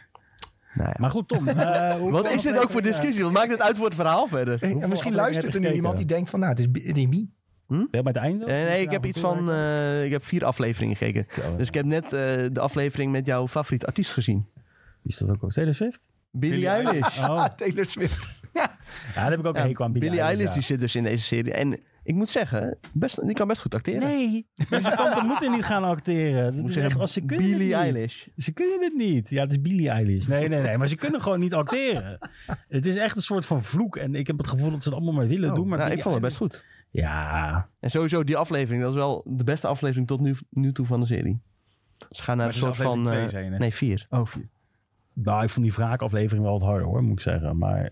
Speaker 3: Nou ja.
Speaker 2: Maar goed, Tom.
Speaker 3: Wat is dit ook voor discussie? Wat maakt het uit voor het verhaal verder?
Speaker 1: En misschien luistert er nu iemand die denkt van, het is Bee.
Speaker 2: Ben je bij het einde?
Speaker 3: Nee, ik heb iets van... ik heb 4 afleveringen gekeken. Dus ik heb net de aflevering met jouw favoriete artiest gezien.
Speaker 2: Wie is dat ook al? Taylor Swift?
Speaker 3: Billie Eilish.
Speaker 1: Taylor Swift.
Speaker 2: Ja, daar heb ik ook een hekel aan.
Speaker 3: Billie Eilish die zit dus in deze serie. En ik moet zeggen, die kan best goed acteren.
Speaker 2: Nee, muzikanten moeten niet gaan acteren. Dat is echt, als ze kunnen
Speaker 3: Billie Eilish.
Speaker 2: Ze kunnen het niet. Ja, het is Billie Eilish. Nee, maar ze kunnen gewoon niet acteren. Het is echt een soort van vloek. En ik heb het gevoel dat ze het allemaal maar willen doen. Maar
Speaker 3: ik vond het best goed.
Speaker 2: Ja.
Speaker 3: En sowieso die aflevering, dat is wel de beste aflevering tot nu toe van de serie. Ze gaan naar een soort van...
Speaker 4: 2,
Speaker 3: 4.
Speaker 4: Oh, 4.
Speaker 2: Nou, ik vond die wraakaflevering wel wat harder hoor, moet ik zeggen. Maar...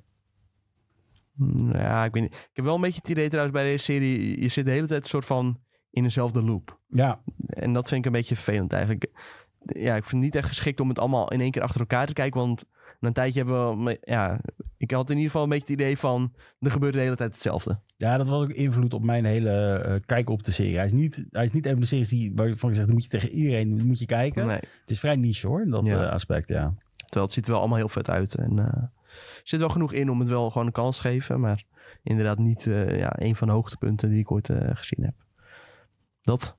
Speaker 3: Ja, ik weet niet. Ik heb wel een beetje het idee trouwens bij deze serie. Je zit de hele tijd een soort van in dezelfde loop.
Speaker 2: Ja.
Speaker 3: En dat vind ik een beetje vervelend eigenlijk. Ja, ik vind het niet echt geschikt om het allemaal in één keer achter elkaar te kijken. Want na een tijdje hebben we... Ja, ik had in ieder geval een beetje het idee van... Er gebeurt de hele tijd hetzelfde.
Speaker 2: Ja, dat had ook invloed op mijn hele kijk op de serie. Hij is niet een van de series waarvan ik zeg... Dan moet je tegen iedereen moet je kijken.
Speaker 3: Nee.
Speaker 2: Het is vrij niche hoor, dat aspect, ja.
Speaker 3: Terwijl het ziet er wel allemaal heel vet uit. En er zit wel genoeg in om het wel gewoon een kans te geven. Maar inderdaad niet een van de hoogtepunten die ik ooit gezien heb. Dat.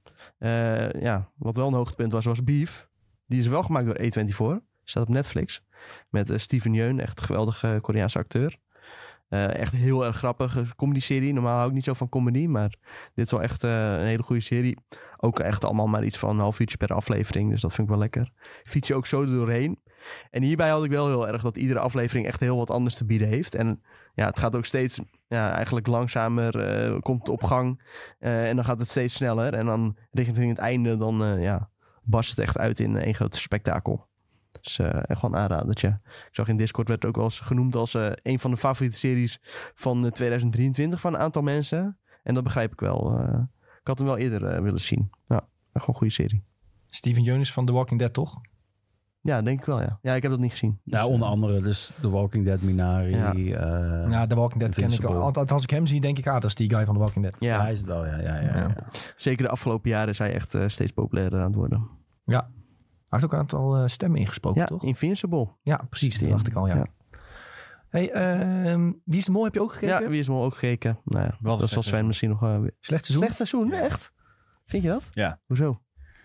Speaker 3: Wat wel een hoogtepunt was Beef. Die is wel gemaakt door A24. Staat op Netflix. Met Steven Yeun, echt een geweldige Koreaanse acteur. Echt heel erg grappige comedy-serie. Normaal hou ik niet zo van comedy, maar dit is wel echt een hele goede serie. Ook echt allemaal maar iets van een half uurtje per aflevering, dus dat vind ik wel lekker. Fiets je ook zo doorheen. En hierbij had ik wel heel erg dat iedere aflevering echt heel wat anders te bieden heeft. En ja, het gaat ook steeds eigenlijk langzamer, komt op gang. En dan gaat het steeds sneller. En dan richting het einde, dan barst het echt uit in één groot spektakel. Dus echt wel een aanradertje. Ik zag in Discord werd het ook wel eens genoemd als een van de favoriete series van 2023 van een aantal mensen. En dat begrijp ik wel. Ik Ik had hem wel eerder willen zien. Ja, gewoon een goede serie.
Speaker 1: Steven Yeun is van The Walking Dead, toch?
Speaker 3: Ja, denk ik wel, ja. Ja, ik heb dat niet gezien. Dus,
Speaker 2: Nou, onder andere dus The Walking Dead, Minari.
Speaker 3: Ja.
Speaker 1: Ja, The Walking Dead ken ik
Speaker 2: Invincible.
Speaker 1: wel. Altijd als ik hem zie, denk ik, dat is die guy van The Walking Dead.
Speaker 3: ja,
Speaker 2: Hij is het wel, ja.
Speaker 3: zeker de afgelopen jaren is hij echt steeds populairder aan het worden.
Speaker 1: Hij heeft ook een aantal stemmen ingesproken,
Speaker 3: Ja,
Speaker 1: toch?
Speaker 3: Invincible.
Speaker 1: Ja, precies. Die dacht ik al, ja.
Speaker 3: Ja.
Speaker 1: Hey, Wie is de Mol heb je ook gekeken?
Speaker 3: Ja, wie is me ook gekeken? Nou ja,
Speaker 4: Wel
Speaker 3: dat zal
Speaker 4: slecht
Speaker 3: Sven misschien nog...
Speaker 1: Slecht seizoen?
Speaker 3: Slecht seizoen,
Speaker 4: Ja.
Speaker 3: echt? Vind je dat?
Speaker 4: Ja.
Speaker 3: Hoezo?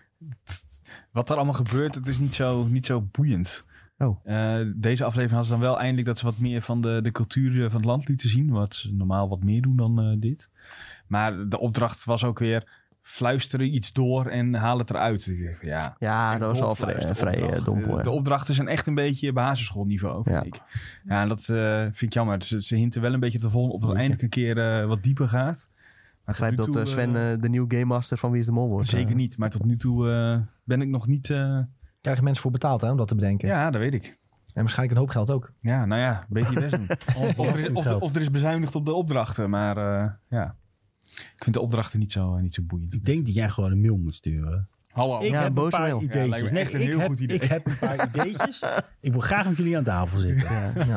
Speaker 4: Wat er allemaal gebeurt, het is niet zo boeiend.
Speaker 3: Oh.
Speaker 4: Deze aflevering hadden ze dan wel eindelijk dat ze wat meer van de cultuur van het land lieten zien. Wat ze normaal wat meer doen dan dit. Maar de opdracht was ook weer fluisteren iets door en haal het eruit. Ik denk van, ja,
Speaker 3: Ja, dat was al vrij dompel.
Speaker 4: De opdrachten zijn echt een beetje basisschoolniveau, vind
Speaker 3: Ja.
Speaker 4: ik. Ja, en dat vind ik jammer. Dus ze hinten wel een beetje op de volgende, op dat het eindelijk een keer wat dieper gaat. Maar
Speaker 3: Ik begrijp
Speaker 4: tot nu
Speaker 3: dat
Speaker 4: toe,
Speaker 3: Sven de nieuwe Game Master van Wie is de Mol wordt.
Speaker 4: zeker niet. Maar tot nu toe ben ik nog niet...
Speaker 1: Krijgen mensen voor betaald, hè, om dat te bedenken.
Speaker 4: ja, dat weet ik.
Speaker 1: En waarschijnlijk een hoop geld ook.
Speaker 4: Ja, nou ja, een beetje je best doen. Of er is bezuinigd op de opdrachten. Maar ja, ik vind de opdrachten niet zo boeiend.
Speaker 2: Ik denk dat jij gewoon een mail moet sturen.
Speaker 4: Hallo.
Speaker 2: Ik
Speaker 3: Ja,
Speaker 2: heb een
Speaker 3: boze
Speaker 2: paar
Speaker 3: mail.
Speaker 4: Ja,
Speaker 2: ideetjes.
Speaker 4: lijkt me echt een
Speaker 2: ik
Speaker 4: heel
Speaker 2: heb,
Speaker 4: goed idee.
Speaker 2: Ik heb een paar ideetjes. Ik wil graag met jullie aan tafel zitten.
Speaker 1: Ja.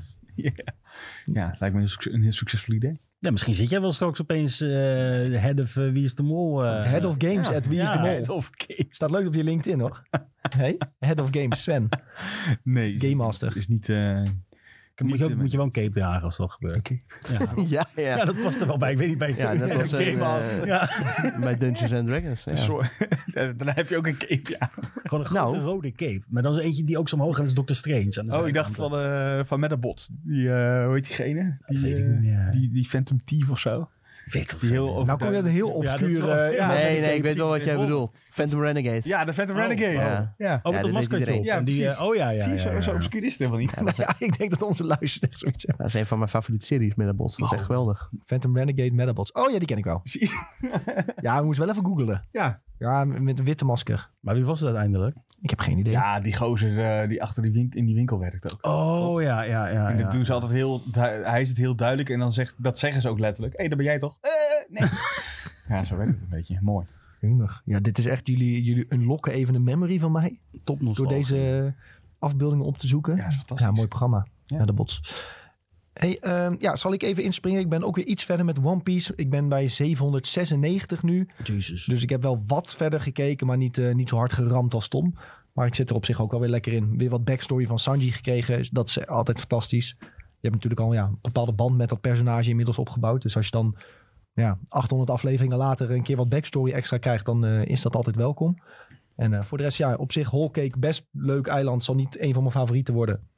Speaker 4: Ja, lijkt me een heel succesvol idee.
Speaker 2: Ja, misschien zit jij wel straks opeens head of Wie is de Mol.
Speaker 1: Head of Games at Wie is de Mol.
Speaker 2: Head
Speaker 4: Of
Speaker 1: Staat leuk op je LinkedIn, hoor. Hey? Head of Games, Sven.
Speaker 4: Nee.
Speaker 1: Game Master.
Speaker 4: Is niet...
Speaker 2: Moet je wel een cape dragen als dat gebeurt. Ja.
Speaker 3: Ja.
Speaker 2: Dat past er wel bij. Ik weet niet bij.
Speaker 3: Ja, net als
Speaker 2: Game Master.
Speaker 3: bij Dungeons and Dragons. Ja.
Speaker 4: Dan heb je ook een cape, ja.
Speaker 2: Gewoon een grote rode cape. Maar dan is er eentje die ook zo omhoog gaat. Dat is Dr. Strange. Aan de
Speaker 4: Oh, ik dacht
Speaker 2: zijkant.
Speaker 4: van Metabot. Die, hoe heet diegene? Die,
Speaker 2: Weet ik niet, ja.
Speaker 4: die Phantom Thief of zo.
Speaker 2: Weet ik
Speaker 4: Die heel
Speaker 2: veel.
Speaker 1: Nou kom je uit een heel
Speaker 2: dat is
Speaker 1: obscure...
Speaker 2: wel-
Speaker 1: ja,
Speaker 3: Nee, ik weet wel wat jij bedoelt. Phantom Renegade.
Speaker 4: Ja, de Phantom
Speaker 2: Oh,
Speaker 4: Renegade.
Speaker 3: ja.
Speaker 4: Ja.
Speaker 2: Oh, met
Speaker 3: Ja,
Speaker 2: dat
Speaker 3: dat
Speaker 2: maskertje
Speaker 3: weet
Speaker 2: op.
Speaker 4: iedereen.
Speaker 2: En die,
Speaker 4: Ja, precies.
Speaker 2: oh ja.
Speaker 4: Zie je, zo obscuur is het helemaal niet.
Speaker 1: Maar ja, ik denk dat onze luisteraars zoiets hebben.
Speaker 3: Dat is een van mijn favoriete series met de bots. Dat is echt geweldig.
Speaker 1: Phantom Renegade Metabots. Oh ja, die ken ik wel. Ja, we moesten wel even googlen.
Speaker 4: Ja.
Speaker 1: Ja, met een witte masker.
Speaker 2: Maar wie was het uiteindelijk?
Speaker 1: Ik heb geen idee.
Speaker 4: Ja, die gozer die achter in die winkel werkt ook.
Speaker 2: Oh ja.
Speaker 4: En dat doen ze altijd hij is het heel duidelijk en dan dat zeggen ze ook letterlijk. Hé, dat ben jij toch? Nee. Ja, zo werkt het een beetje. Mooi.
Speaker 1: Jemig. Ja, dit is echt jullie unlocken even een memory van mij.
Speaker 2: Top nog.
Speaker 1: Door deze afbeeldingen op te zoeken.
Speaker 4: Ja, dat is fantastisch.
Speaker 1: Ja, mooi programma.
Speaker 4: Ja.
Speaker 1: Ja, de bots. Hey, zal ik even inspringen? Ik ben ook weer iets verder met One Piece. Ik ben bij 796 nu.
Speaker 2: Jezus.
Speaker 1: Dus ik heb wel wat verder gekeken, maar niet zo hard geramd als Tom. Maar ik zit er op zich ook wel weer lekker in. Weer wat backstory van Sanji gekregen. Dat is altijd fantastisch. Je hebt natuurlijk al een bepaalde band met dat personage inmiddels opgebouwd. Dus als je dan 800 afleveringen later een keer wat backstory extra krijgt, dan is dat altijd welkom. En voor de rest, op zich Whole Cake, best leuk eiland. Zal niet een van mijn favorieten worden.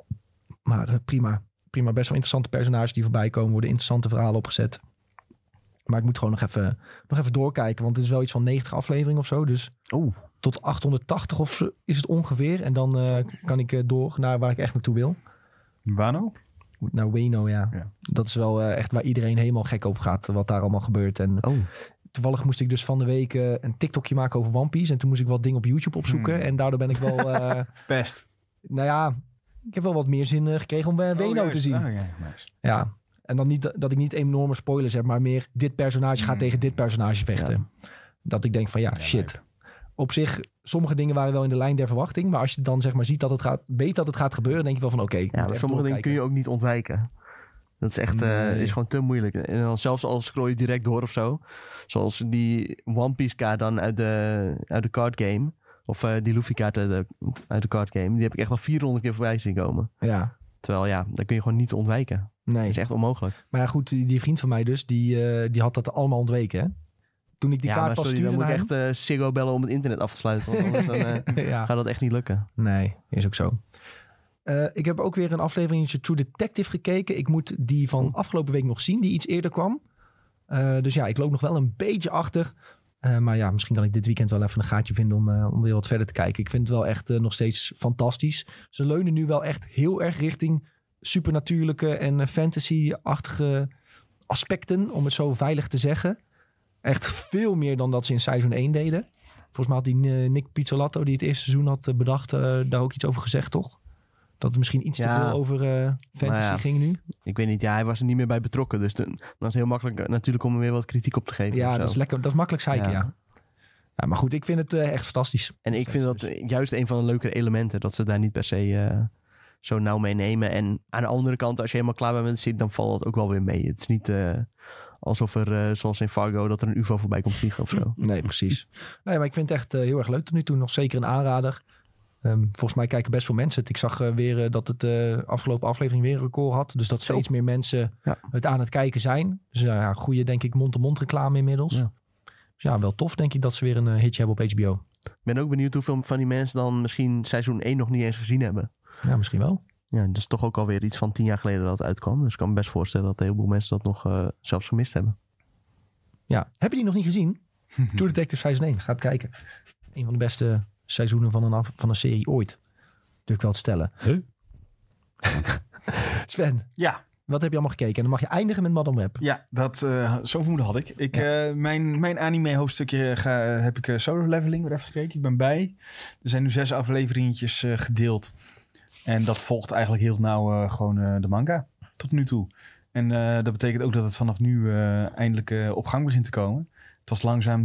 Speaker 1: Maar prima. Prima, best wel interessante personages die voorbij komen. Worden interessante verhalen opgezet. Maar ik moet gewoon nog even doorkijken. Want het is wel iets van 90 afleveringen of zo. Dus tot 880 of zo is het ongeveer. En dan kan ik door naar waar ik echt naartoe wil.
Speaker 4: Wano?
Speaker 1: Naar Wano, ja.
Speaker 4: Ja.
Speaker 1: Dat is wel echt waar iedereen helemaal gek op gaat. Wat daar allemaal gebeurt. En toevallig moest ik dus van de week een TikTokje maken over One Piece. En toen moest ik wat dingen op YouTube opzoeken. En daardoor ben ik wel...
Speaker 4: Verpest.
Speaker 1: nou ja, ik heb wel wat meer zin gekregen om Wano te zien.
Speaker 4: Oh, ja, nice.
Speaker 1: Ja, en dan niet dat ik niet enorme spoilers heb, maar meer dit personage gaat tegen dit personage vechten. Dat ik denk van shit. Op zich, sommige dingen waren wel in de lijn der verwachting, maar als je dan zeg maar ziet dat het weet dat het gaat gebeuren, denk je wel van oké.
Speaker 3: Ja, maar sommige dingen kun je ook niet ontwijken. Dat is echt is gewoon te moeilijk. En dan zelfs al scroll je direct door of zo. Zoals die One Piece kaart dan uit de card game. Of die Luffy kaart uit de card game. Die heb ik echt al 400 keer voorbij zien komen.
Speaker 1: Ja.
Speaker 3: Terwijl dat kun je gewoon niet ontwijken.
Speaker 1: Nee.
Speaker 3: Dat is echt onmogelijk.
Speaker 1: Maar ja goed, die vriend van mij dus, die had dat allemaal ontweken hè. Toen ik die kaart pas stuurde
Speaker 3: dan moet
Speaker 1: naar
Speaker 3: ik echt Ziggo bellen om het internet af te sluiten. Want anders dan gaat dat echt niet lukken.
Speaker 1: Nee, is ook zo. Ik heb ook weer een afleveringetje True Detective gekeken. Ik moet die van afgelopen week nog zien, die iets eerder kwam. Dus ik loop nog wel een beetje achter. Maar misschien kan ik dit weekend wel even een gaatje vinden om weer wat verder te kijken. Ik vind het wel echt nog steeds fantastisch. Ze leunen nu wel echt heel erg richting supernatuurlijke en fantasy-achtige aspecten, om het zo veilig te zeggen. Echt veel meer dan dat ze in seizoen 1 deden. Volgens mij had die Nick Pizzolatto, die het eerste seizoen had bedacht, daar ook iets over gezegd, toch? Dat het misschien iets te
Speaker 3: Ja.
Speaker 1: veel over fantasy
Speaker 3: Maar ja.
Speaker 1: ging nu.
Speaker 3: Ik weet niet, hij was er niet meer bij betrokken. Dus dan is het heel makkelijk natuurlijk om er weer wat kritiek op te geven.
Speaker 1: Ja,
Speaker 3: of
Speaker 1: dat is
Speaker 3: zo.
Speaker 1: lekker. Dat is makkelijk zeiken,
Speaker 3: Ja.
Speaker 1: ja. Maar goed, ik vind het echt fantastisch.
Speaker 3: En ik vind dat juist een van de leukere elementen. Dat ze daar niet per se zo nauw mee nemen. En aan de andere kant, als je helemaal klaar bent met de serie, dan valt dat ook wel weer mee. Het is niet alsof er, zoals in Fargo, dat er een UFO voorbij komt vliegen of zo.
Speaker 1: Nee, precies. Nee, maar ik vind het echt heel erg leuk tot nu toe. Nog zeker een aanrader. Volgens mij kijken best veel mensen het. Ik zag weer dat het afgelopen aflevering weer een record had. Dus dat steeds meer mensen het aan het kijken zijn. Dus goede, denk ik, mond-to-mond reclame inmiddels.
Speaker 3: Ja.
Speaker 1: Dus ja, wel tof denk ik dat ze weer een hitje hebben op HBO.
Speaker 3: Ik ben ook benieuwd hoeveel van die mensen dan misschien seizoen 1 nog niet eens gezien hebben.
Speaker 1: Ja, misschien wel.
Speaker 3: Ja, dat is toch ook alweer iets van 10 jaar geleden dat het uitkwam. Dus ik kan me best voorstellen dat een heleboel mensen dat nog zelfs gemist hebben.
Speaker 1: Ja, heb je die nog niet gezien? True Detective seizoen 1, ga het kijken. Een van de beste seizoenen van een serie ooit. Durf ik wel te stellen. Sven,
Speaker 4: Ja,
Speaker 1: wat heb je allemaal gekeken? En dan mag je eindigen met Madame Web.
Speaker 4: ja, zo'n vermoeden had ik. Mijn anime hoofdstukje heb ik Solo Leveling weer even gekeken. Ik ben bij. Er zijn nu 6 afleveringetjes gedeeld. En dat volgt eigenlijk heel nauw gewoon de manga tot nu toe. En dat betekent ook dat het vanaf nu eindelijk op gang begint te komen. Het was langzaam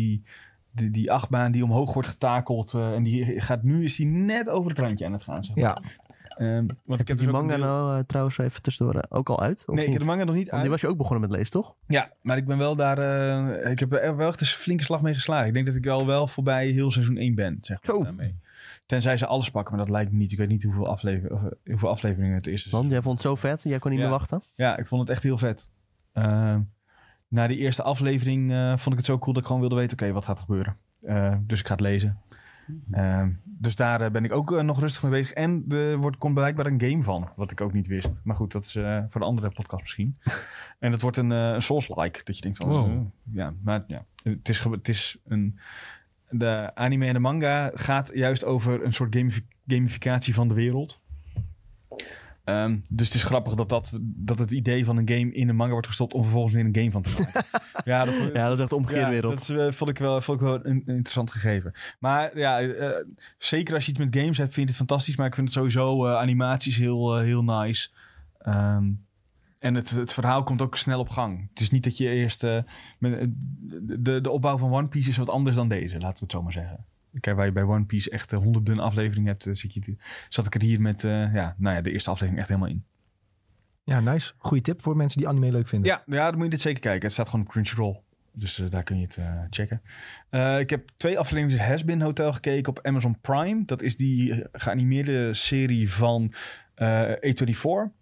Speaker 4: die achtbaan die omhoog wordt getakeld. En nu is die net over het randje aan het gaan. Zeg maar.
Speaker 1: Ja,
Speaker 4: Want ik heb
Speaker 3: Die
Speaker 4: dus ook
Speaker 3: manga
Speaker 4: een deel-
Speaker 3: nou trouwens even tussendoor ook al uit? Of
Speaker 4: Nee, ik
Speaker 3: niet?
Speaker 4: heb de manga nog niet
Speaker 3: Want
Speaker 4: uit.
Speaker 3: die was je ook begonnen met lezen, toch?
Speaker 4: Ja, maar ik ben wel daar... ik heb er wel echt een flinke slag mee geslagen. Ik denk dat ik wel voorbij heel seizoen 1 ben, zeg maar.
Speaker 3: Zo.
Speaker 4: Daarmee. Tenzij ze alles pakken, maar dat lijkt me niet. Ik weet niet hoeveel afleveringen het is.
Speaker 3: Want jij vond het zo vet, jij kon niet
Speaker 4: Ja.
Speaker 3: meer wachten.
Speaker 4: Ja, ik vond het echt heel vet. Na die eerste aflevering vond ik het zo cool dat ik gewoon wilde weten... Oké, wat gaat er gebeuren? Dus ik ga het lezen. Dus daar ben ik ook nog rustig mee bezig. En er komt blijkbaar een game van, wat ik ook niet wist. Maar goed, dat is voor de andere podcast misschien. En dat wordt een Souls-like. Dat je denkt van...
Speaker 2: Wow.
Speaker 4: ja, maar ja, het is een... De anime en de manga gaat juist over een soort gamificatie van de wereld. Dus het is grappig dat het idee van een game in een manga wordt gestopt om vervolgens weer een game van te maken. Ja, dat
Speaker 3: Ja, dat is echt de omgekeerde wereld.
Speaker 4: Dat vond ik wel een interessant gegeven. Maar ja, zeker als je iets met games hebt, vind je het fantastisch. Maar ik vind het sowieso animaties heel nice. En het verhaal komt ook snel op gang. Het is niet dat je eerst... de opbouw van One Piece is wat anders dan deze, laten we het zo maar zeggen. Kijk, waar je bij One Piece echt honderden afleveringen hebt, zat ik er hier met de eerste aflevering echt helemaal in.
Speaker 1: ja, nice. Goeie tip voor mensen die anime leuk vinden.
Speaker 4: Ja, dan moet je dit zeker kijken. Het staat gewoon op Crunchyroll. Dus daar kun je het checken. Ik heb 2 afleveringen Has Been Hotel gekeken op Amazon Prime. Dat is die geanimeerde serie van A24.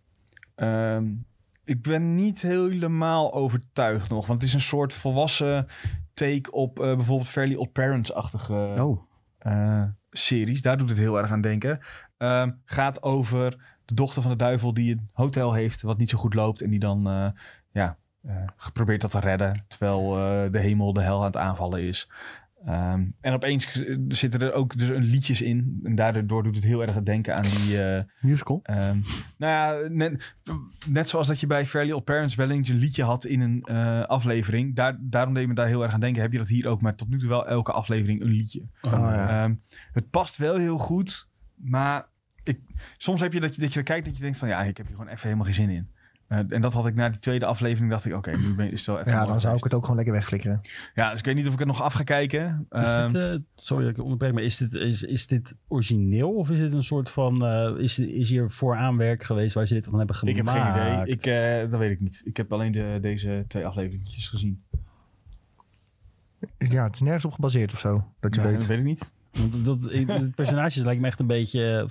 Speaker 4: Ik ben niet helemaal overtuigd nog. Want het is een soort volwassen take op bijvoorbeeld Fairly Odd Parents-achtige series. Daar doet het heel erg aan denken. Gaat over de dochter van de duivel die een hotel heeft wat niet zo goed loopt. En die dan geprobeerd dat te redden. Terwijl de hemel de hel aan het aanvallen is. En opeens zitten er ook dus een liedjes in. En daardoor doet het heel erg denken aan die...
Speaker 3: Musical?
Speaker 4: Net zoals dat je bij Fairly Odd Parents wel eens een liedje had in een aflevering. Daarom deed me daar heel erg aan denken. Heb je dat hier ook, maar tot nu toe wel elke aflevering een liedje. Het past wel heel goed. Maar soms heb je dat je er kijkt dat je denkt van... Ja, ik heb hier gewoon even helemaal geen zin in. En dat had ik na die tweede aflevering. Dacht ik, oké, nu is het wel even...
Speaker 1: Ja, dan zou ik het ook gewoon lekker wegflikkeren.
Speaker 4: Ja, dus ik weet niet of ik het nog af ga kijken.
Speaker 2: Sorry dat ik onderbreek, maar is dit origineel? Of is dit een soort van... is hier vooraanwerk geweest waar ze dit van hebben gemaakt?
Speaker 4: Ik heb geen idee. Dat weet ik niet. Ik heb alleen deze 2 afleveringetjes gezien.
Speaker 1: Ja, het is nergens op gebaseerd of zo. Dat je weet.
Speaker 4: Dat weet ik niet.
Speaker 2: Want het personage lijkt me echt een beetje...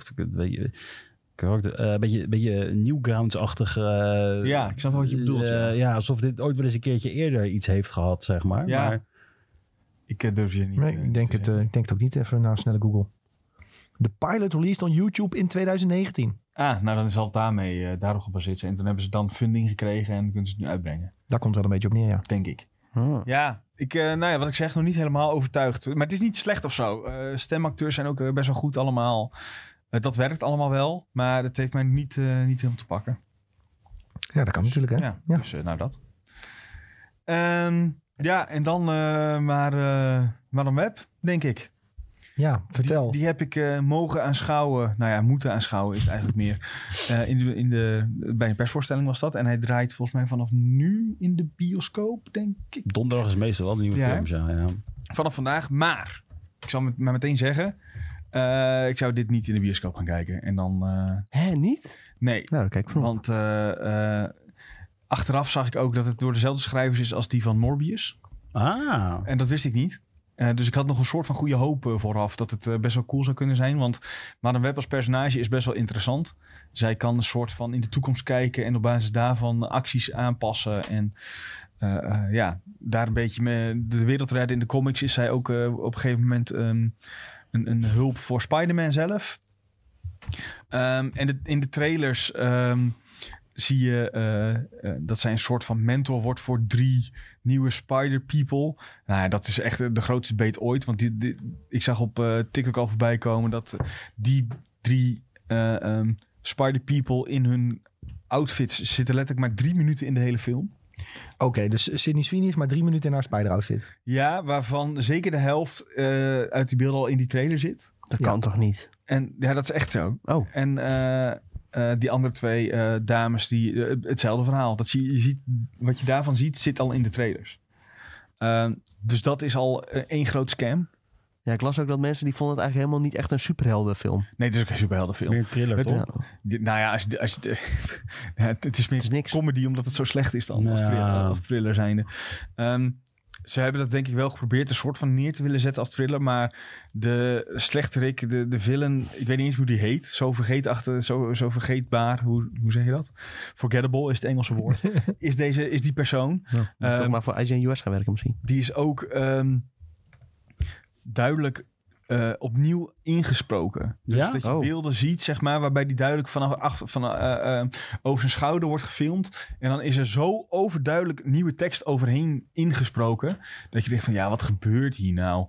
Speaker 2: Een beetje Newgrounds-achtig.
Speaker 4: Ja, ik snap wel wat je bedoelt.
Speaker 2: Ja, alsof dit ooit wel eens een keertje eerder iets heeft gehad, zeg maar.
Speaker 4: Ja.
Speaker 2: Maar
Speaker 4: Ik durf je niet.
Speaker 1: Nee, ik denk het ook niet. Even naar een snelle Google. De pilot released on YouTube in 2019.
Speaker 4: Nou dan zal het daarop gebaseerd zijn. En toen hebben ze dan funding gekregen en kunnen ze het nu uitbrengen.
Speaker 1: Daar komt het wel een beetje op neer, ja.
Speaker 4: Denk ik.
Speaker 3: Oh.
Speaker 4: Ja, wat ik zeg, nog niet helemaal overtuigd. Maar het is niet slecht of zo. Stemacteurs zijn ook best wel goed allemaal. Dat werkt allemaal wel, maar het heeft mij niet helemaal te pakken.
Speaker 1: Ja, dat kan natuurlijk, hè?
Speaker 4: Ja. Dus dat. En dan maar een web, denk ik.
Speaker 1: Ja, vertel.
Speaker 4: Die heb ik mogen aanschouwen. Nou ja, moeten aanschouwen is het eigenlijk meer. Bij een persvoorstelling was dat. En hij draait volgens mij vanaf nu in de bioscoop, denk ik.
Speaker 2: Donderdag is meestal wel de nieuwe
Speaker 4: Ja.
Speaker 2: films, ja.
Speaker 4: Vanaf vandaag. Maar ik zal maar meteen zeggen. Ik zou dit niet in de bioscoop gaan kijken. En dan...
Speaker 3: Hè, niet?
Speaker 4: nee,
Speaker 3: Nou, kijk ik van op.
Speaker 4: want achteraf zag ik ook dat het door dezelfde schrijvers is als die van Morbius.
Speaker 2: Ah,
Speaker 4: En dat wist ik niet. Dus ik had nog een soort van goede hoop vooraf dat het best wel cool zou kunnen zijn. Want Madame Web als personage is best wel interessant. Zij kan een soort van in de toekomst kijken en op basis daarvan acties aanpassen. En daar een beetje de wereld redden. In de comics is zij ook op een gegeven moment een hulp voor Spider-Man zelf. En in de trailers zie je dat zij een soort van mentor wordt voor 3 nieuwe Spider-People. Nou, dat is echt de grootste beet ooit. Want ik zag op TikTok al voorbij komen dat die 3 Spider-People in hun outfits zitten letterlijk maar 3 minuten in de hele film.
Speaker 1: Oké, dus Sydney Sweeney is maar 3 minuten in haar Spider-outfit.
Speaker 4: Ja, waarvan zeker de helft uit die beelden al in die trailer zit.
Speaker 3: Dat
Speaker 1: Ja.
Speaker 3: kan toch niet?
Speaker 4: En ja, dat is echt zo.
Speaker 3: Oh,
Speaker 4: En die andere 2 dames, hetzelfde verhaal. Je ziet, wat je daarvan ziet, zit al in de trailers. Dus dat is al 1 groot scam.
Speaker 3: ja, ik las ook dat mensen die vonden het eigenlijk helemaal niet echt een superheldenfilm.
Speaker 4: Nee, het is ook geen superheldenfilm.
Speaker 2: meer een thriller,
Speaker 4: Het-
Speaker 2: toch?
Speaker 3: Ja.
Speaker 4: Nou ja, het is meer
Speaker 3: Het is niks.
Speaker 4: comedy omdat het zo slecht is dan als thriller zijnde. Ze hebben dat denk ik wel geprobeerd een soort van neer te willen zetten als thriller. Maar de slechterik, de villain, ik weet niet eens hoe die heet. Zo vergeetbaar. Hoe zeg je dat? Forgettable is het Engelse woord. is die persoon.
Speaker 3: Moet toch maar voor IGN US gaan werken misschien.
Speaker 4: Die is ook duidelijk opnieuw ingesproken. Dus
Speaker 2: Ja?
Speaker 4: dat je
Speaker 3: Oh.
Speaker 4: beelden ziet, zeg maar, waarbij die duidelijk over zijn schouder wordt gefilmd. En dan is er zo overduidelijk nieuwe tekst overheen ingesproken. Dat je denkt van, ja, wat gebeurt hier nou?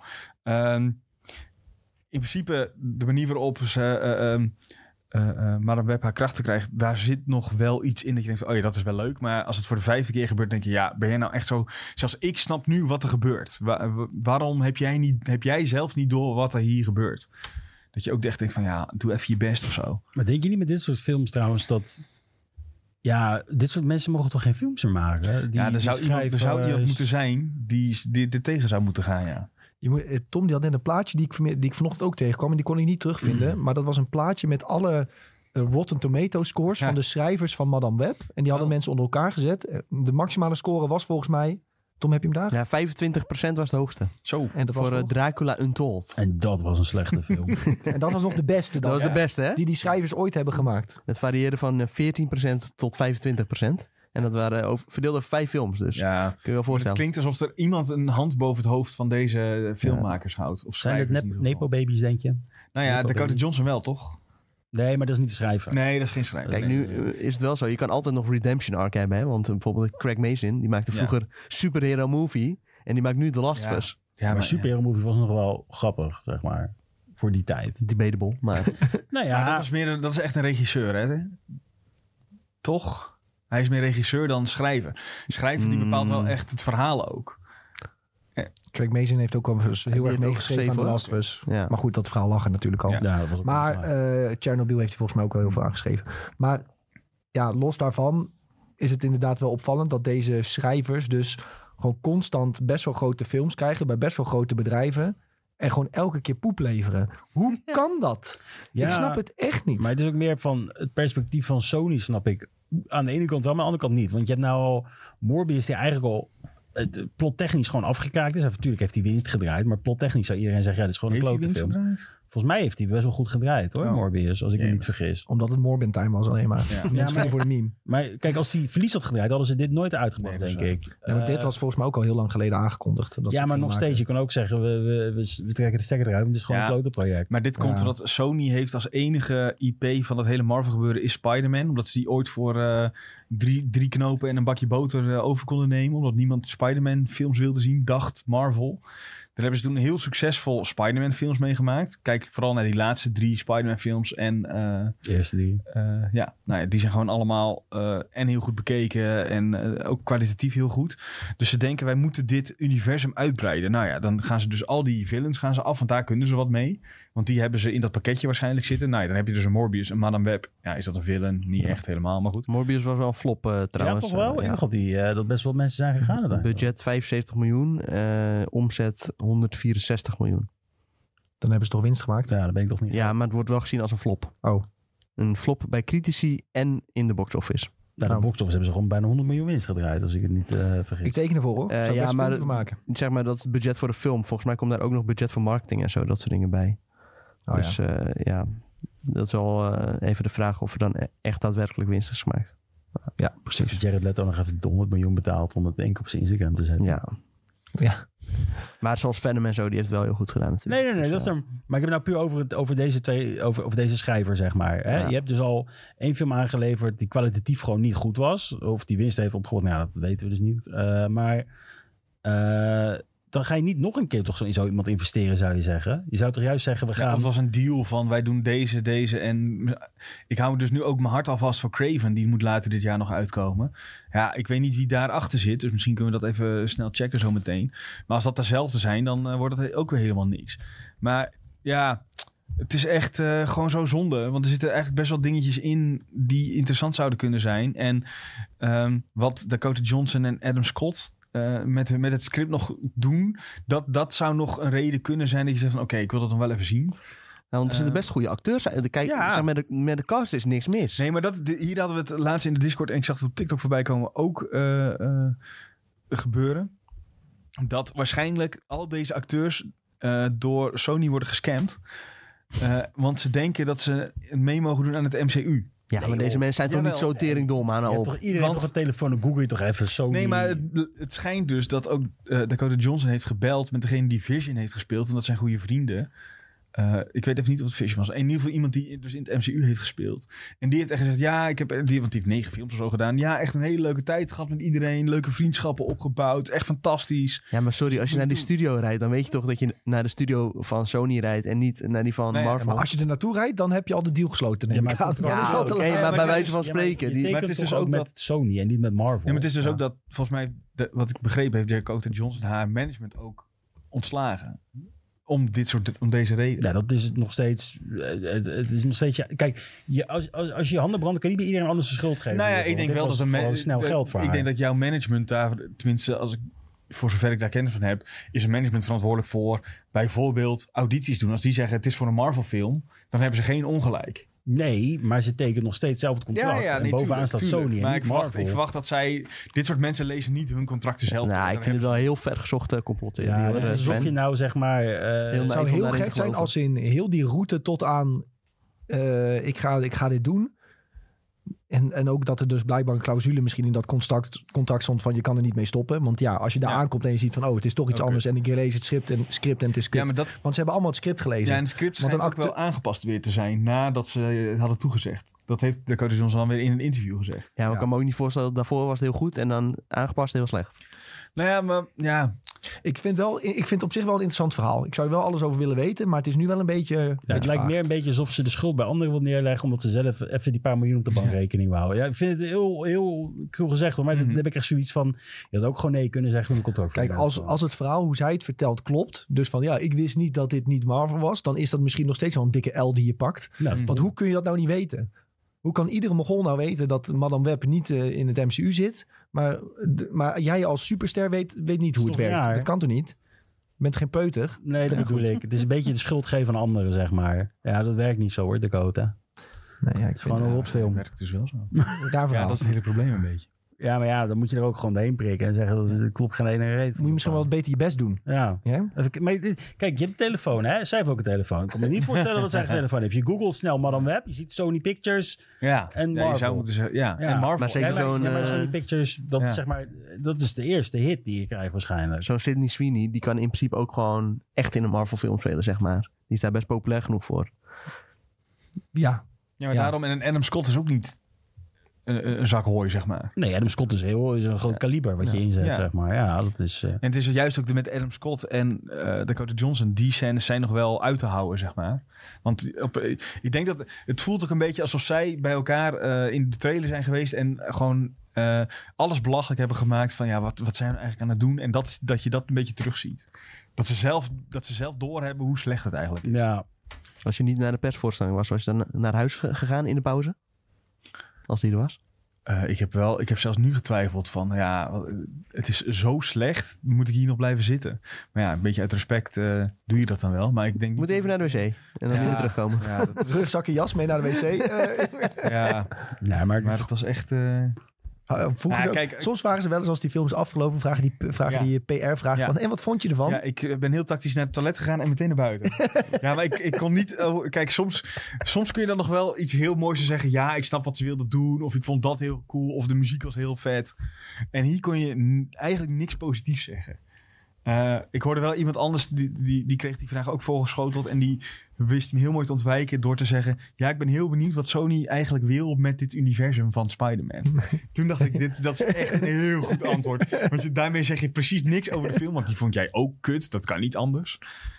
Speaker 4: In principe, de manier waarop ze Madame Web haar krachten krijgt, daar zit nog wel iets in dat je denkt, oh ja, dat is wel leuk. Maar als het voor de 5e keer gebeurt, denk je, ja, ben jij nou echt zo... Zelfs ik snap nu wat er gebeurt. Waarom heb jij zelf niet door wat er hier gebeurt? Dat je ook echt denkt van, ja, doe even je best of zo.
Speaker 2: Maar denk je niet met dit soort films trouwens dat... Ja, dit soort mensen mogen toch geen films meer maken?
Speaker 4: Er zou iemand moeten zijn die er tegen zou moeten gaan, ja.
Speaker 1: Tom die had net een plaatje die ik vanochtend ook tegenkwam. En die kon ik niet terugvinden. Maar dat was een plaatje met alle Rotten Tomato scores van de schrijvers van Madame Web. En die hadden mensen onder elkaar gezet. De maximale score was volgens mij... Tom, heb je hem daar?
Speaker 3: Ja, 25% was de hoogste.
Speaker 4: Zo.
Speaker 1: En dat was
Speaker 3: Voor
Speaker 1: nog-
Speaker 3: Dracula Untold.
Speaker 2: En dat was een slechte film.
Speaker 1: en dat was nog de beste dan.
Speaker 3: Dat was de beste, hè?
Speaker 1: Die schrijvers ooit hebben gemaakt.
Speaker 3: Het varieerde van 14% tot 25%. En dat waren verdeeld over 5 films, dus
Speaker 4: Ja,
Speaker 3: kun je wel
Speaker 4: het
Speaker 3: voorstellen.
Speaker 4: klinkt alsof er iemand een hand boven het hoofd van deze filmmakers houdt. Of
Speaker 2: Zijn het
Speaker 4: schrijvers in ieder geval.
Speaker 2: Nepo-babies, denk je?
Speaker 4: Nou ja, Dakota
Speaker 2: Nepo-babies?
Speaker 4: Johnson wel, toch?
Speaker 2: Nee, maar dat is niet te schrijven.
Speaker 4: Nee, dat is geen schrijver.
Speaker 3: Kijk,
Speaker 4: Nee.
Speaker 3: nu is het wel zo. Je kan altijd nog Redemption Arc hebben, hè? Want bijvoorbeeld Craig Mazin, die maakte vroeger superhero movie. En die maakt nu The Last of Us.
Speaker 4: Ja,
Speaker 2: maar superhero movie was nog wel grappig, zeg maar. Voor die tijd.
Speaker 3: Debatable, maar...
Speaker 2: Nou
Speaker 4: Maar dat is echt een regisseur, hè? Toch? Hij is meer regisseur dan schrijver. Schrijver die bepaalt wel echt het verhaal ook.
Speaker 1: Craig Mazin heeft ook al heel erg
Speaker 3: heeft ook
Speaker 1: meegeschreven aan
Speaker 3: geschreven,
Speaker 1: The
Speaker 3: hoor.
Speaker 1: Last of Us.
Speaker 3: Ja.
Speaker 1: Maar goed, dat verhaal lag er natuurlijk al.
Speaker 4: Ja.
Speaker 2: Ja, dat was ook
Speaker 1: Maar
Speaker 2: wel waar.
Speaker 1: Chernobyl heeft hij volgens mij ook wel heel veel aangeschreven. Maar ja, los daarvan is het inderdaad wel opvallend dat deze schrijvers dus gewoon constant best wel grote films krijgen bij best wel grote bedrijven. En gewoon elke keer poep leveren. Hoe kan dat?
Speaker 2: Ja,
Speaker 1: Ik snap het echt niet.
Speaker 2: Maar het is ook meer van het perspectief van Sony, snap ik. Aan de ene kant wel, maar aan de andere kant niet. Want je hebt nou al Morbius die eigenlijk al plottechnisch gewoon afgekraakt is. Natuurlijk heeft hij winst gedraaid. Maar plottechnisch zou iedereen zeggen, ja, dit is gewoon een
Speaker 4: Heeft hij
Speaker 2: klote
Speaker 4: winst
Speaker 2: film.
Speaker 4: gedraaid?
Speaker 2: Volgens mij heeft hij best wel goed gedraaid hoor,
Speaker 4: Oh.
Speaker 2: Morbius. Als ik me
Speaker 4: Ja.
Speaker 2: niet vergis.
Speaker 1: Omdat het Morbin Time was alleen maar.
Speaker 4: Ja.
Speaker 1: Mensen gingen voor de meme.
Speaker 2: Maar kijk, als hij verlies had gedraaid, hadden ze dit nooit uitgebracht,
Speaker 4: Nee, dat
Speaker 2: denk
Speaker 4: is
Speaker 2: ik.
Speaker 1: Ja, maar dit was volgens mij ook al heel lang geleden aangekondigd. Dat ze
Speaker 2: Ja,
Speaker 1: het
Speaker 2: maar
Speaker 1: gingen
Speaker 2: nog steeds. Je
Speaker 1: maken.
Speaker 2: kan ook zeggen, we trekken de stekker eruit. Want het is gewoon
Speaker 4: Ja.
Speaker 2: een klote project.
Speaker 4: Maar dit komt
Speaker 1: Ja.
Speaker 4: omdat Sony heeft als enige IP van dat hele Marvel gebeuren is Spider-Man. Omdat ze die ooit voor 3 knopen en een bakje boter over konden nemen. Omdat niemand Spider-Man films wilde zien, dacht Marvel. Daar hebben ze toen heel succesvol Spider-Man films meegemaakt. Kijk vooral naar die laatste 3 Spider-Man films. En
Speaker 2: De eerste die.
Speaker 4: die zijn gewoon allemaal en heel goed bekeken. En ook kwalitatief heel goed. Dus ze denken, wij moeten dit universum uitbreiden. Nou ja, dan gaan ze dus al die villains af. Want daar kunnen ze wat mee. Want die hebben ze in dat pakketje waarschijnlijk zitten. Nou ja, dan heb je dus een Morbius, een Madame Web. Ja, is dat een villain? Niet echt helemaal, maar goed.
Speaker 3: Morbius was wel een flop trouwens.
Speaker 2: Ja, toch wel? Dat best wel mensen zijn gegaan.
Speaker 3: Budget 75 miljoen. Omzet 164 miljoen.
Speaker 1: Dan hebben ze toch winst gemaakt?
Speaker 2: Ja, dat ben ik toch niet.
Speaker 3: Ja, maar het wordt wel gezien als een flop.
Speaker 1: Oh.
Speaker 3: Een flop bij critici en in de box office.
Speaker 2: Nou, de box-office hebben ze gewoon bijna 100 miljoen winst gedraaid, als ik het niet vergis.
Speaker 1: Ik teken ervoor, hoor. Zou best
Speaker 3: maar
Speaker 1: veel van maken.
Speaker 3: Zeg maar dat het budget voor de film. Volgens mij komt daar ook nog budget voor marketing en zo. Dat soort dingen bij.
Speaker 1: Oh,
Speaker 3: dus dat is wel even de vraag of er dan echt daadwerkelijk winst is gemaakt.
Speaker 1: Ja, precies.
Speaker 2: Jared Leto nog even 100 miljoen betaald om het één keer op zijn Instagram te zetten.
Speaker 3: Ja. Maar zoals Venom en zo, die heeft het wel heel goed gedaan natuurlijk.
Speaker 2: Nee, dat is maar ik heb het nou puur over deze twee, over deze schrijver, zeg maar. Hè?
Speaker 3: Ja.
Speaker 2: Je hebt dus al 1 film aangeleverd die kwalitatief gewoon niet goed was. Of die winst heeft opgewonnen, nou, dat weten we dus niet. Maar dan ga je niet nog een keer toch in zo iemand investeren, zou je zeggen. Je zou toch juist zeggen, we gaan...
Speaker 4: Ja, het was een deal van, wij doen deze en ik hou dus nu ook mijn hart al vast voor Craven. Die moet later dit jaar nog uitkomen. Ja, ik weet niet wie daarachter zit, dus misschien kunnen we dat even snel checken zo meteen. Maar als dat dezelfde zijn, dan wordt het ook weer helemaal niks. Maar ja, het is echt gewoon zo zonde. Want er zitten eigenlijk best wel dingetjes in die interessant zouden kunnen zijn. En wat Dakota Johnson en Adam Scott... met het script nog doen. Dat zou nog een reden kunnen zijn dat je zegt van oké, ik wil dat nog wel even zien.
Speaker 3: Nou, want er zitten best goede acteurs. Kijk, zeg, met de cast is niks mis.
Speaker 4: Nee, maar hier hadden we het laatst in de Discord en ik zag het op TikTok voorbij komen ook gebeuren. Dat waarschijnlijk al deze acteurs door Sony worden gescamd. Want ze denken dat ze mee mogen doen aan het MCU.
Speaker 3: Ja, maar deze mensen zijn toch niet zo teringdom aan op.
Speaker 2: Toch, iedereen heeft toch een telefoon, dan google je toch even Sony.
Speaker 4: Nee, maar het schijnt dus dat ook Dakota Johnson heeft gebeld met degene die Vision heeft gespeeld. En dat zijn goede vrienden. Ik weet even niet wat Vision was. In ieder geval iemand die dus in het MCU heeft gespeeld. En die heeft echt gezegd, want die heeft 9 films of zo gedaan. Ja, echt een hele leuke tijd gehad met iedereen. Leuke vriendschappen opgebouwd. Echt fantastisch.
Speaker 3: Ja, maar sorry, als je naar die studio rijdt, dan weet je toch dat je naar de studio van Sony rijdt en niet naar die van Marvel.
Speaker 1: Maar als je er naartoe rijdt, dan heb je al de deal gesloten. Neem ik aan.
Speaker 3: Maar bij wijze van spreken.
Speaker 2: Maar het is dus ook met Sony en niet met Marvel.
Speaker 4: Ja, maar het is dus ook dat, volgens mij, wat ik begrepen heeft Dakota Johnson haar management ook ontslagen. Om deze reden.
Speaker 2: Ja, dat is nog steeds... Het is nog steeds... Kijk, als je handen brandt, kan je niet bij iedereen anders de schuld geven.
Speaker 4: Nou ja, ik denk wel dat
Speaker 2: een snel geld voor
Speaker 4: ik denk dat jouw management daar, tenminste als ik voor zover ik daar kennis van heb, is een management verantwoordelijk voor bijvoorbeeld audities doen. Als die zeggen het is voor een Marvel film, dan hebben ze geen ongelijk.
Speaker 2: Nee, maar ze tekenen nog steeds zelf het contract. En bovenaan staat Sony en
Speaker 4: maar
Speaker 2: niet Marvel.
Speaker 4: Ik verwacht dat dit soort mensen lezen niet hun contracten zelf.
Speaker 3: Nou, ik vind het wel heel vergezochte complotten.
Speaker 2: Ja, dat is alsof je nou zeg maar...
Speaker 1: het zou heel gek zijn als in heel die route tot aan ik ga dit doen. En ook dat er dus blijkbaar een clausule misschien in dat contract stond van je kan er niet mee stoppen. Want ja, als je daar aankomt en je ziet van het is toch iets anders en ik lees het script en het is kut.
Speaker 4: Ja, maar
Speaker 1: want ze hebben allemaal het script gelezen.
Speaker 4: Ja, en het script schijnt ook wel aangepast weer te zijn nadat ze hadden toegezegd. Dat heeft Dakota Johnson dan weer in een interview gezegd.
Speaker 3: Ja, maar ik kan me ook niet voorstellen dat daarvoor was het heel goed en dan aangepast heel slecht.
Speaker 4: Nou ja, maar ja...
Speaker 1: Ik vind het op zich wel een interessant verhaal. Ik zou er wel alles over willen weten, maar het is nu wel een beetje...
Speaker 2: het lijkt meer een beetje alsof ze de schuld bij anderen wil neerleggen, omdat ze zelf even die paar miljoen op de bankrekening houden. Ja, ik vind het heel cruel gezegd, hoor, maar dan heb ik echt zoiets van, je had ook gewoon nee kunnen zeggen. Dan komt ook
Speaker 1: kijk, als het verhaal, hoe zij het vertelt, klopt, dus van ik wist niet dat dit niet Marvel was, dan is dat misschien nog steeds wel een dikke L die je pakt. Want hoe kun je dat nou niet weten? Hoe kan iedere Mogol nou weten dat Madame Web niet in het MCU zit? Maar jij als superster weet niet hoe het werkt.
Speaker 2: Raar.
Speaker 1: Dat kan toch niet? Je bent geen peuter?
Speaker 2: Nee, dat bedoel ik. Het is een beetje de schuld geven aan anderen, zeg maar. Ja, dat werkt niet zo hoor, Dakota.
Speaker 1: Nee, ik
Speaker 2: het is gewoon een rotfilm.
Speaker 4: Dat werkt dus wel zo.
Speaker 1: Ja,
Speaker 4: dat is het hele probleem een beetje.
Speaker 2: Ja, maar ja, dan moet je er ook gewoon doorheen prikken en zeggen dat het klopt geen ene reden.
Speaker 1: Moet je misschien wel wat beter je best doen.
Speaker 2: Ja.
Speaker 1: Ja?
Speaker 2: Maar, kijk, je hebt een telefoon, hè? Zij heeft ook een telefoon. Ik kan me niet voorstellen dat zij een telefoon heeft. Je googelt snel Madame Web, je ziet Sony Pictures en Marvel.
Speaker 4: Je zou moeten zeggen, en Marvel.
Speaker 3: Maar zeker
Speaker 2: maar Sony Pictures, dat is de eerste hit die je krijgt waarschijnlijk.
Speaker 3: Zo'n Sydney Sweeney, die kan in principe ook gewoon echt in een Marvel film spelen, zeg maar. Die is daar best populair genoeg voor.
Speaker 1: Ja.
Speaker 4: Ja, maar daarom, en Adam Scott is ook niet een zak hooi, zeg maar.
Speaker 2: Nee, Adam Scott is een groot kaliber wat je inzet,
Speaker 4: Ja.
Speaker 2: zeg maar. Ja, dat is...
Speaker 4: En het is juist ook met Adam Scott en Dakota Johnson, die scènes zijn nog wel uit te houden, zeg maar. Want ik denk dat het voelt ook een beetje alsof zij bij elkaar in de trailer zijn geweest en gewoon alles belachelijk hebben gemaakt van ja, wat zijn we eigenlijk aan het doen? En dat je dat een beetje terugziet. Dat ze zelf doorhebben hoe slecht het eigenlijk is.
Speaker 2: Ja,
Speaker 3: Als je niet naar de persvoorstelling was je dan naar huis gegaan in de pauze? Als die er was?
Speaker 4: Ik heb zelfs nu getwijfeld van, ja, het is zo slecht, moet ik hier nog blijven zitten? Maar ja, een beetje uit respect doe je dat dan wel. Maar ik denk
Speaker 3: Je moet even naar de wc en dan
Speaker 4: Ja.
Speaker 3: niet meer terugkomen.
Speaker 4: Ja,
Speaker 1: Rugzak en jas mee naar de wc.
Speaker 4: ja,
Speaker 2: maar
Speaker 4: maar dat was echt...
Speaker 1: Vroeger
Speaker 4: Ja,
Speaker 1: ook.
Speaker 4: kijk,
Speaker 1: Soms vragen ze wel eens als die film is afgelopen, vragen die PR-vraag
Speaker 4: Ja.
Speaker 1: van, en wat vond je ervan?
Speaker 4: Ja, ik ben heel tactisch naar het toilet gegaan en meteen naar buiten. Ja, maar ik kon niet... kijk, soms kun je dan nog wel iets heel moois zeggen. Ja, ik snap wat ze wilden doen. Of ik vond dat heel cool. Of de muziek was heel vet. En hier kon je eigenlijk niks positiefs zeggen. Ik hoorde wel iemand anders, die kreeg die vraag ook voorgeschoteld. En die wist hem heel mooi te ontwijken door te zeggen... Ja, ik ben heel benieuwd wat Sony eigenlijk wil met dit universum van Spider-Man. Toen dacht ik, dat is echt een heel goed antwoord. Want daarmee zeg je precies niks over de film. Want die vond jij ook kut. Dat kan niet anders.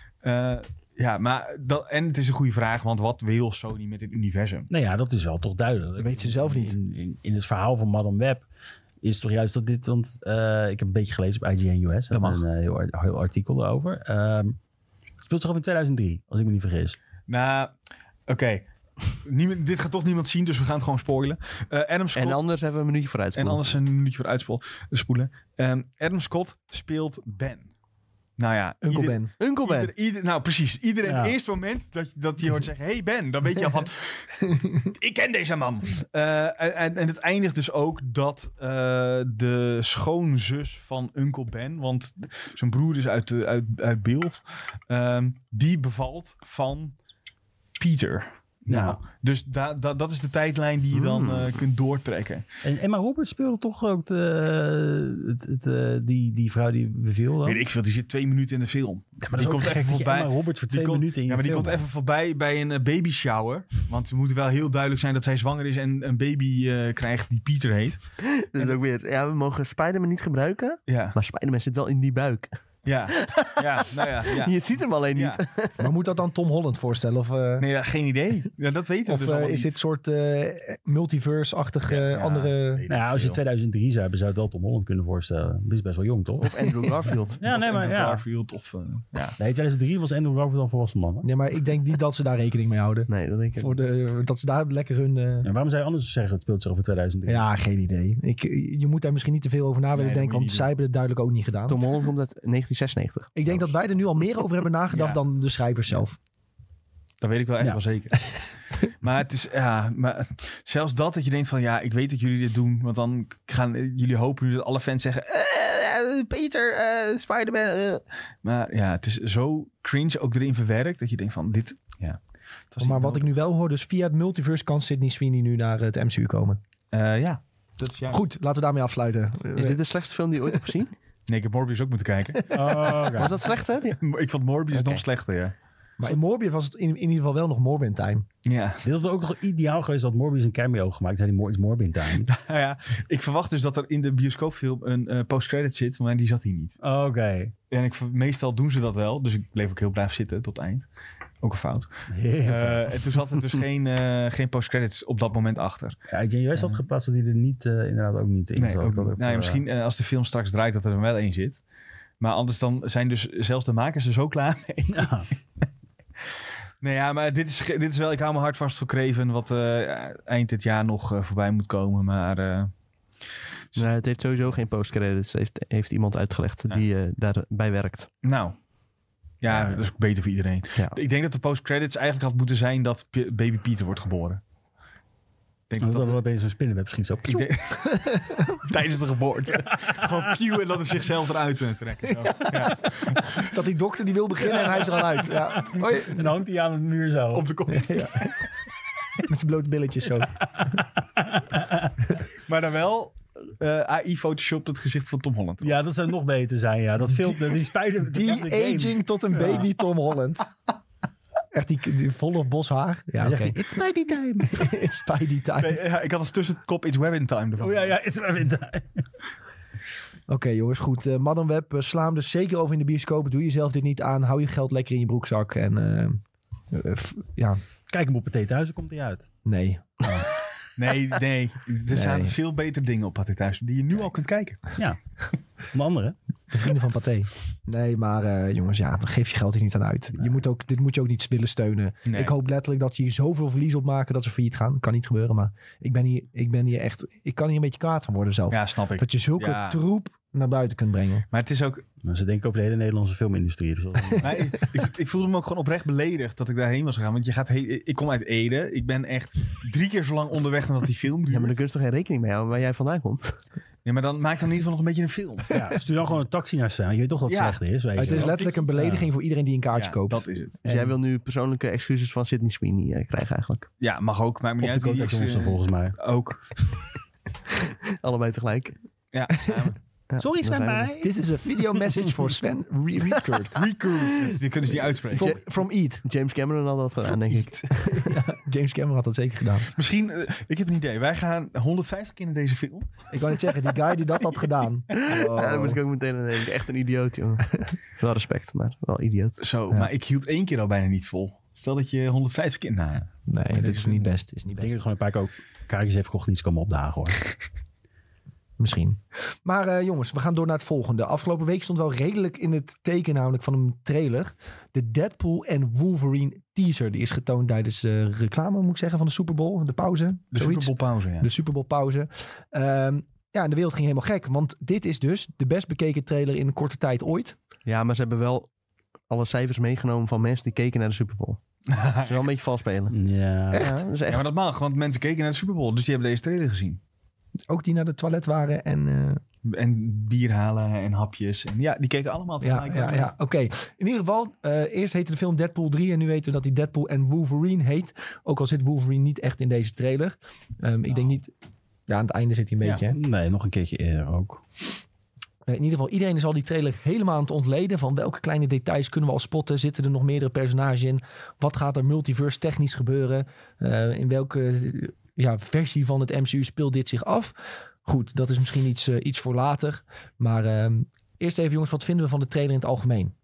Speaker 4: Ja, maar en het is een goede vraag. Want wat wil Sony met dit universum?
Speaker 2: nou ja, dat is wel toch duidelijk.
Speaker 1: Dat weet ze zelf niet.
Speaker 2: In het verhaal van Madame Web is toch juist dat dit... Want ik heb een beetje gelezen op IGN US.
Speaker 4: Dat mag.
Speaker 2: Een heel artikel erover. Het speelt zich af in 2003, als ik me niet vergis.
Speaker 4: Nou, oké. Dit gaat toch niemand zien, dus we gaan het gewoon spoilen. Adam Scott...
Speaker 3: En anders hebben we een minuutje vooruit.
Speaker 4: En anders een minuutje voor uitspoelen. Adam Scott speelt Ben. Nou ja,
Speaker 1: Uncle Ben.
Speaker 3: Uncle Ben.
Speaker 4: nou precies. Iedereen,
Speaker 2: Ja.
Speaker 4: het eerste moment dat je hoort zeggen... Hey Ben, dan weet je al van... ik ken deze man. En het eindigt dus ook dat de schoonzus van Uncle Ben... want zijn broer is uit beeld... die bevalt van Peter. Nou, dus dat is de tijdlijn die je dan kunt doortrekken.
Speaker 2: En Emma Roberts speelde toch ook die vrouw die beviel dan?
Speaker 4: Weet ik veel, die zit 2 minuten in de film.
Speaker 2: Ja, maar dat is ook gek dat je Emma Roberts voor 2 minuten in je
Speaker 4: maar die
Speaker 2: film
Speaker 4: komt even voorbij bij een baby shower. Want het moet wel heel duidelijk zijn dat zij zwanger is en een baby krijgt die Pieter heet.
Speaker 3: Dat is ook weer. Ja, we mogen Spider-Man niet gebruiken.
Speaker 4: Ja,
Speaker 3: Maar Spider-Man zit wel in die buik.
Speaker 4: ja, nou ja.
Speaker 3: Je ziet hem alleen niet.
Speaker 4: Ja.
Speaker 1: Maar moet dat dan Tom Holland voorstellen? Of,
Speaker 4: Nee, ja, geen idee. Ja, dat weten we
Speaker 1: of
Speaker 4: dus allemaal
Speaker 1: is
Speaker 4: niet.
Speaker 1: dit soort multiverse-achtige
Speaker 4: Ja,
Speaker 1: andere...
Speaker 4: weet ik
Speaker 2: Nou ja, als je
Speaker 4: veel.
Speaker 2: 2003 zou hebben, zou het wel Tom Holland kunnen voorstellen. Die is best wel jong, toch?
Speaker 3: Of Andrew Garfield.
Speaker 2: Ja, nee, maar
Speaker 4: Andrew
Speaker 2: ja.
Speaker 4: Garfield of... ja.
Speaker 2: Nee, 2003 was Andrew Garfield al volwassen man. Hè?
Speaker 1: Nee, maar ik denk niet dat ze daar rekening mee houden.
Speaker 3: Nee, dat denk ik.
Speaker 1: Dat ze daar lekker hun...
Speaker 2: En waarom zou je anders zeggen, het speelt zich over 2003?
Speaker 1: Ja, geen idee. Je moet daar misschien niet te veel over na willen
Speaker 4: Nee, dat
Speaker 1: denken,
Speaker 4: moet je
Speaker 1: want
Speaker 4: niet
Speaker 1: zij hebben het duidelijk ook niet gedaan.
Speaker 3: Tom Holland komt uit 1996.
Speaker 1: Ik denk dat wij er nu al meer over hebben nagedacht
Speaker 4: Ja.
Speaker 1: dan de schrijvers zelf.
Speaker 4: Dat weet ik wel echt
Speaker 2: Ja.
Speaker 4: wel zeker. Maar het is, maar zelfs dat je denkt van, ja, ik weet dat jullie dit doen. Want dan gaan jullie hopen nu dat alle fans zeggen, Peter, Spider-Man. Maar ja, het is zo cringe ook erin verwerkt dat je denkt van, dit, ja. het was
Speaker 1: Maar
Speaker 4: niet
Speaker 1: wat ik nu wel hoor, dus via het multiverse kan Sydney Sweeney nu naar het MCU komen.
Speaker 4: ja, dat is ja.
Speaker 1: Goed, laten we daarmee afsluiten.
Speaker 3: Is dit de slechtste film die je ooit hebt gezien?
Speaker 4: Nee, ik heb Morbius ook moeten kijken.
Speaker 2: Oh, oké.
Speaker 3: Was dat slecht, hè?
Speaker 4: Ik vond Morbius
Speaker 3: Oké.
Speaker 4: nog slechter, ja.
Speaker 1: Maar in Morbius was het in ieder geval wel nog Morbin Time.
Speaker 4: Ja.
Speaker 2: Dit had ook nog ideaal geweest dat Morbius een cameo gemaakt. Zei die Morbin Time.
Speaker 4: Nou ja, ik verwacht dus dat er in de bioscoopfilm een post-credit zit, maar die zat hier niet.
Speaker 2: Oké.
Speaker 4: En meestal doen ze dat wel, dus ik bleef ook heel braaf zitten tot het eind. Ook een fout. En toen zat er dus geen post-credits op dat moment achter.
Speaker 2: Ja, IGN had geplaatst dat hij er niet, inderdaad ook niet in
Speaker 4: Nee,
Speaker 2: zat.
Speaker 4: ook,
Speaker 2: Ook
Speaker 4: nou ja, misschien als de film straks draait dat er wel één zit. Maar anders dan zijn dus zelfs de makers er zo klaar mee.
Speaker 2: Ja.
Speaker 4: Nee, ja, maar dit is wel... Ik hou mijn hart vast voor Kraven, wat eind dit jaar nog voorbij moet komen. Maar
Speaker 3: Nee, het heeft sowieso geen postcredits. Heeft iemand uitgelegd die daarbij werkt.
Speaker 4: nou... Ja, dat is ook beter voor iedereen.
Speaker 3: Ja.
Speaker 4: Ik denk dat de post-credits eigenlijk had moeten zijn dat baby Peter wordt geboren. Ik denk
Speaker 2: Dat
Speaker 4: dat
Speaker 2: wel opeens zo'n spinnenweb misschien zo.
Speaker 4: ik denk, tijdens de geboorte. Gewoon pieuw en dan is zichzelf eruit trekken. Zo. Ja.
Speaker 1: Dat die dokter die wil beginnen en hij is er al uit. Ja. Hoi.
Speaker 2: En dan hangt hij aan de muur zo.
Speaker 4: Op de kop.
Speaker 1: Ja. Met zijn blote billetjes zo.
Speaker 4: Maar dan wel AI Photoshop het gezicht van Tom Holland.
Speaker 2: Ja, dat zou nog beter zijn. Ja. Dat filmpje, die Spider...
Speaker 1: Die aging tot een baby Tom Holland. Echt die volle bos haar. Ja,
Speaker 2: Dan
Speaker 1: oké.
Speaker 2: zegt hij, it's Spidey time.
Speaker 1: It's Spidey time.
Speaker 4: Nee, ja, ik had als tussenkop It's Webbing Time ervan.
Speaker 2: Oh ja, it's Spidey time.
Speaker 1: Oké, jongens, goed. Madam Web, sla hem dus zeker over in de bioscoop. Doe jezelf dit niet aan. Hou je geld lekker in je broekzak. En ja,
Speaker 2: Kijk hem op Pathé Thuis, komt hij uit.
Speaker 1: nee.
Speaker 4: Nee. Er zaten veel betere dingen op Pathé Thuis die je nu al kunt kijken.
Speaker 2: Ja, onder andere.
Speaker 1: De vrienden van Pathé. Nee, maar jongens, ja, geef je geld hier niet aan uit.
Speaker 2: Nee.
Speaker 1: Dit moet je ook niet willen steunen.
Speaker 4: Nee.
Speaker 1: Ik hoop letterlijk dat ze hier zoveel verlies op maken dat ze failliet gaan. Kan niet gebeuren, maar ik ben hier echt... Ik kan hier een beetje kwaad van worden zelf.
Speaker 4: Ja, snap ik.
Speaker 1: Dat je zulke troep naar buiten kunt brengen.
Speaker 4: Maar het is ook...
Speaker 2: Maar ze denken over de hele Nederlandse filmindustrie. Dus
Speaker 4: Maar ik voelde me ook gewoon oprecht beledigd dat ik daarheen was gegaan. Want ik kom uit Ede. Ik ben echt 3 keer zo lang onderweg dan dat die film duurt.
Speaker 3: Ja, maar daar kun je toch geen rekening mee houden waar jij vandaan komt?
Speaker 4: Ja, maar dan maak dan in ieder geval nog een beetje een film.
Speaker 2: ja, stuur dan gewoon een taxi naar staan. Je weet toch dat het
Speaker 4: Ja.
Speaker 2: slecht is. Weet
Speaker 1: Het
Speaker 2: je
Speaker 1: is
Speaker 2: wel.
Speaker 1: letterlijk een belediging voor iedereen die een kaartje koopt.
Speaker 4: Dat is het.
Speaker 3: Dus jij wil nu persoonlijke excuses van Sydney Sweeney krijgen eigenlijk.
Speaker 4: Ja, mag ook. Maakt me niet
Speaker 2: Of
Speaker 4: uit.
Speaker 2: de
Speaker 4: wie
Speaker 2: Kodak
Speaker 4: is,
Speaker 2: Johnson volgens mij.
Speaker 4: Ook.
Speaker 3: Allebei tegelijk.
Speaker 4: Ja, samen.
Speaker 3: Ja,
Speaker 2: Sorry
Speaker 3: daar
Speaker 2: Sven
Speaker 3: zijn we.
Speaker 2: bij.
Speaker 1: Dit is een video message voor Sven Reekert.
Speaker 4: Die kunnen ze niet uitspreken.
Speaker 1: From Eat.
Speaker 3: James Cameron had dat gedaan, denk ik.
Speaker 1: James Cameron had dat zeker gedaan.
Speaker 4: Misschien, ik heb een idee. Wij gaan 150 keer naar deze film.
Speaker 1: Ik wou net zeggen, die guy die dat had gedaan. Oh.
Speaker 3: Ja, daar moet ik ook meteen aan denken. Echt een idioot, jongen. Wel respect, maar wel idioot.
Speaker 4: Zo,
Speaker 1: Ja.
Speaker 4: maar ik hield 1 keer al bijna niet vol. Stel dat je 150 keer... Nou,
Speaker 1: Nee, dit is niet best. Is niet
Speaker 2: Ik denk
Speaker 1: best.
Speaker 2: dat gewoon een paar keer ook kaartjes heeft gekocht en iets komen opdagen hoor.
Speaker 1: Misschien. Maar jongens, we gaan door naar het volgende. Afgelopen week stond wel redelijk in het teken namelijk van een trailer. De Deadpool en Wolverine teaser. Die is getoond tijdens reclame, moet ik zeggen, van de Super Bowl. De pauze.
Speaker 4: de
Speaker 1: zoiets.
Speaker 4: Super Bowl pauze, ja.
Speaker 1: De Super Bowl pauze. Ja, en de wereld ging helemaal gek. Want dit is dus de best bekeken trailer in een korte tijd ooit.
Speaker 3: Ja, maar ze hebben wel alle cijfers meegenomen van mensen die keken naar de Super Bowl. Ze is wel een beetje vals spelen.
Speaker 2: Ja.
Speaker 1: Echt?
Speaker 3: Ja, dat is
Speaker 4: Ja,
Speaker 3: echt.
Speaker 4: maar dat mag, want mensen keken naar de Super Bowl. Dus die hebben deze trailer gezien.
Speaker 1: Ook die naar de toilet waren en...
Speaker 4: En bier halen en hapjes. En ja, die keken allemaal tegelijk.
Speaker 1: Ja. Oké. In ieder geval, eerst heette de film Deadpool 3 en nu weten we dat die Deadpool en Wolverine heet. Ook al zit Wolverine niet echt in deze trailer. Ik denk niet... Ja, aan het einde zit hij een
Speaker 4: Ja.
Speaker 1: beetje. Hè?
Speaker 2: Nee, nog een keertje eerder ook.
Speaker 1: In ieder geval, iedereen is al die trailer helemaal aan het ontleden. Van welke kleine details kunnen we al spotten? Zitten er nog meerdere personages in? Wat gaat er multiverse technisch gebeuren? In welke versie van het MCU speelt dit zich af? Goed, dat is misschien iets voor later. Maar eerst even jongens, wat vinden we van de trailer in het algemeen?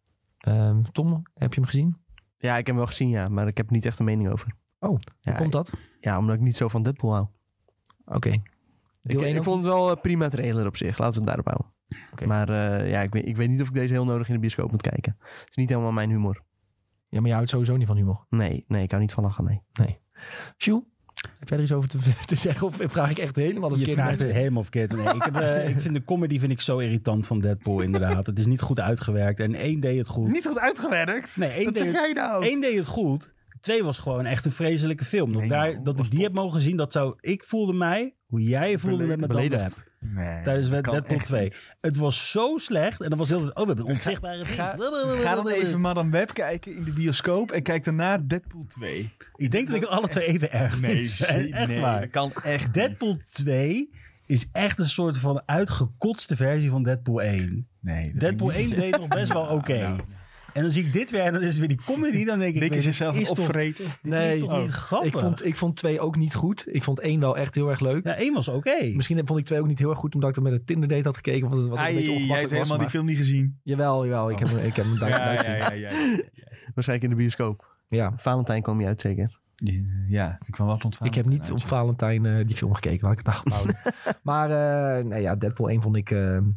Speaker 1: Tom, heb je hem gezien?
Speaker 3: Ja, ik heb hem wel gezien, ja. Maar ik heb niet echt een mening over.
Speaker 1: Hoe
Speaker 3: Ja,
Speaker 1: komt dat?
Speaker 3: Ja, omdat ik niet zo van Deadpool hou.
Speaker 1: Oké. Deel één
Speaker 3: Ik
Speaker 1: ook?
Speaker 3: vond het wel een prima trailer op zich. Laten we het daarop houden.
Speaker 1: Oké.
Speaker 3: Maar ik weet niet of ik deze heel nodig in de bioscoop moet kijken. Het is niet helemaal mijn humor.
Speaker 1: Ja, maar je houdt sowieso niet van humor.
Speaker 3: Nee, ik hou niet van lachen, nee.
Speaker 1: Sjoe, heb jij er iets over te zeggen? Of vraag ik echt helemaal de
Speaker 2: Je
Speaker 1: verkeerde
Speaker 2: vraagt het
Speaker 1: mensen?
Speaker 2: helemaal verkeerd. Nee, ik vind de comedy zo irritant van Deadpool inderdaad. Het is niet goed uitgewerkt. En 1 deed het goed.
Speaker 4: Niet goed uitgewerkt.
Speaker 2: Nee, 1
Speaker 4: Wat
Speaker 2: deed,
Speaker 4: zeg jij nou?
Speaker 2: 1 deed het goed. 2 was gewoon echt een vreselijke film.
Speaker 4: Nee,
Speaker 2: Dat ik die heb mogen zien, ik voelde mij, hoe jij je voelde met Madame
Speaker 3: beledigd.
Speaker 2: Web.
Speaker 4: Nee,
Speaker 2: Tijdens
Speaker 4: dat kan
Speaker 2: Deadpool
Speaker 4: echt
Speaker 2: 2.
Speaker 4: niet.
Speaker 2: Het was zo slecht. En dan was heel we hebben een onzichtbare vriend.
Speaker 4: Ga dan even Madame Web kijken in de bioscoop en kijk daarna Deadpool 2.
Speaker 2: Ik denk dat ik het alle twee even erg vind. Echt waar.
Speaker 4: Dat kan echt
Speaker 2: Deadpool 2 is echt een soort van uitgekotste versie van Deadpool 1.
Speaker 4: Nee, dat
Speaker 2: Deadpool
Speaker 4: denk ik
Speaker 2: 1 deed nog best wel oké.
Speaker 4: Nou.
Speaker 2: En dan zie ik dit weer en dan is het weer die comedy. Dan denk ik,
Speaker 4: Nick is zichzelf
Speaker 2: is toch,
Speaker 4: opvreten.
Speaker 1: Nee,
Speaker 2: is toch niet grappig?
Speaker 1: ik vond 2 ook niet goed. Ik vond 1 wel echt heel erg leuk.
Speaker 2: Ja, 1 was oké.
Speaker 1: Misschien vond ik 2 ook niet heel erg goed, omdat ik er met een Tinder date had gekeken. Wat een beetje
Speaker 4: Jij hebt
Speaker 1: ongemakkelijk was.
Speaker 4: helemaal die
Speaker 1: Maar...
Speaker 4: film niet gezien.
Speaker 1: Jawel. Ik heb hem duizend
Speaker 4: Ja.
Speaker 3: Waarschijnlijk in de bioscoop.
Speaker 1: Ja.
Speaker 3: Valentijn kwam je uit, zeker.
Speaker 4: Ja, ik kwam wel ontvangen.
Speaker 1: Ik heb niet op Valentijn die film gekeken, waar ik het gehouden. Maar Deadpool 1 vond ik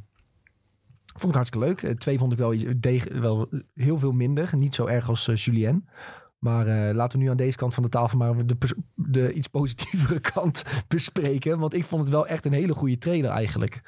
Speaker 1: hartstikke leuk. 2 vond ik wel heel veel minder. Niet zo erg als Julien. Maar laten we nu aan deze kant van de tafel maar de iets positievere kant bespreken. Want ik vond het wel echt een hele goede trailer eigenlijk.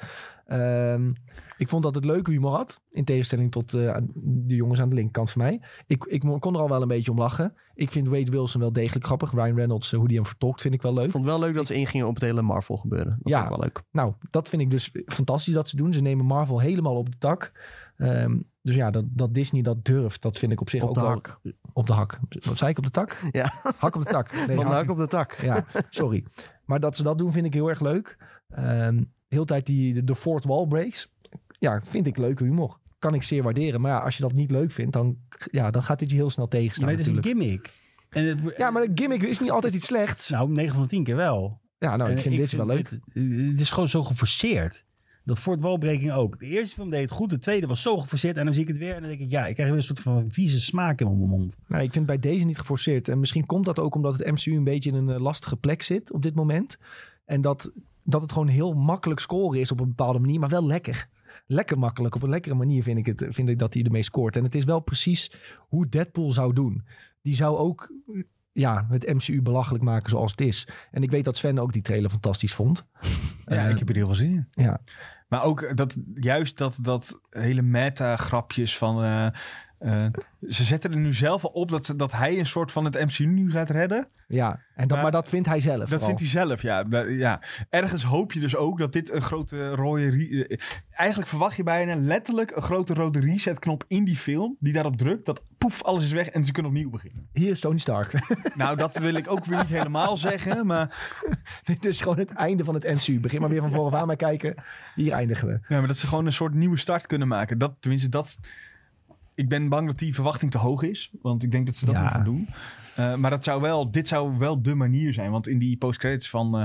Speaker 1: Ik vond dat het leuke humor had. In tegenstelling tot de jongens aan de linkerkant van mij. Ik kon er al wel een beetje om lachen. Ik vind Wade Wilson wel degelijk grappig. Ryan Reynolds, hoe die hem vertolkt, vind ik wel leuk.
Speaker 3: Ik vond het wel leuk dat ze ingingen op het hele Marvel gebeuren. Dat
Speaker 1: Ja.
Speaker 3: vond ik wel leuk.
Speaker 1: Nou, dat vind ik dus fantastisch dat ze doen. Ze nemen Marvel helemaal op de tak. Dus ja, dat Disney dat durft, dat vind ik op zich
Speaker 3: Op
Speaker 1: ook
Speaker 3: de
Speaker 1: wel...
Speaker 3: hak.
Speaker 1: Op de hak. Wat zei ik, op de tak?
Speaker 3: Ja.
Speaker 1: Hak op de tak. Nee,
Speaker 3: Van de
Speaker 1: hak-
Speaker 3: hak op de tak.
Speaker 1: Ja, sorry. Maar dat ze dat doen vind ik heel erg leuk. Heel de tijd de fourth wall breaks. Ja, vind ik leuke humor. kan ik zeer waarderen. Maar ja, als je dat niet leuk vindt, dan gaat dit je heel snel tegenstaan
Speaker 2: Maar het is een
Speaker 1: natuurlijk.
Speaker 2: gimmick. En
Speaker 1: Ja, maar een gimmick is niet altijd iets slechts.
Speaker 2: Nou, 9 van de 10 keer wel.
Speaker 1: Ja, nou, ik vind dit wel leuk.
Speaker 2: Het is gewoon zo geforceerd. Dat Fort Wall-breaking ook. De eerste film deed het goed. De tweede was zo geforceerd. En dan zie ik het weer. En dan denk ik, ik krijg weer een soort van vieze smaak in mijn mond.
Speaker 1: Nou, ik vind bij deze niet geforceerd. En misschien komt dat ook omdat het MCU een beetje in een lastige plek zit op dit moment. En dat het gewoon heel makkelijk scoren is op een bepaalde manier. Maar wel lekker. Lekker makkelijk. Op een lekkere manier vind ik dat hij ermee scoort. En het is wel precies hoe Deadpool zou doen. Die zou ook het MCU belachelijk maken zoals het is. En ik weet dat Sven ook die trailer fantastisch vond.
Speaker 4: Ja, ik heb er heel veel zin in.
Speaker 1: Ja.
Speaker 4: Maar ook dat hele meta-grapjes van... ze zetten er nu zelf al op dat hij een soort van het MCU nu gaat redden.
Speaker 1: Ja, maar dat vindt hij zelf.
Speaker 4: Dat vindt hij zelf, ja. Ergens hoop je dus ook dat dit een grote rode... Eigenlijk verwacht je bijna letterlijk een grote rode reset-knop in die film. Die daarop drukt, dat poef, alles is weg en ze kunnen opnieuw beginnen.
Speaker 1: Hier is Tony Stark.
Speaker 4: Nou, dat wil ik ook weer niet helemaal zeggen, maar...
Speaker 1: Dit is gewoon het einde van het MCU. Begin maar weer van vooraf maar kijken. Hier eindigen we.
Speaker 4: Ja, maar dat ze gewoon een soort nieuwe start kunnen maken. Ik ben bang dat die verwachting te hoog is. Want ik denk dat ze dat niet gaan doen. Maar dit zou wel de manier zijn. Want in die post-credits van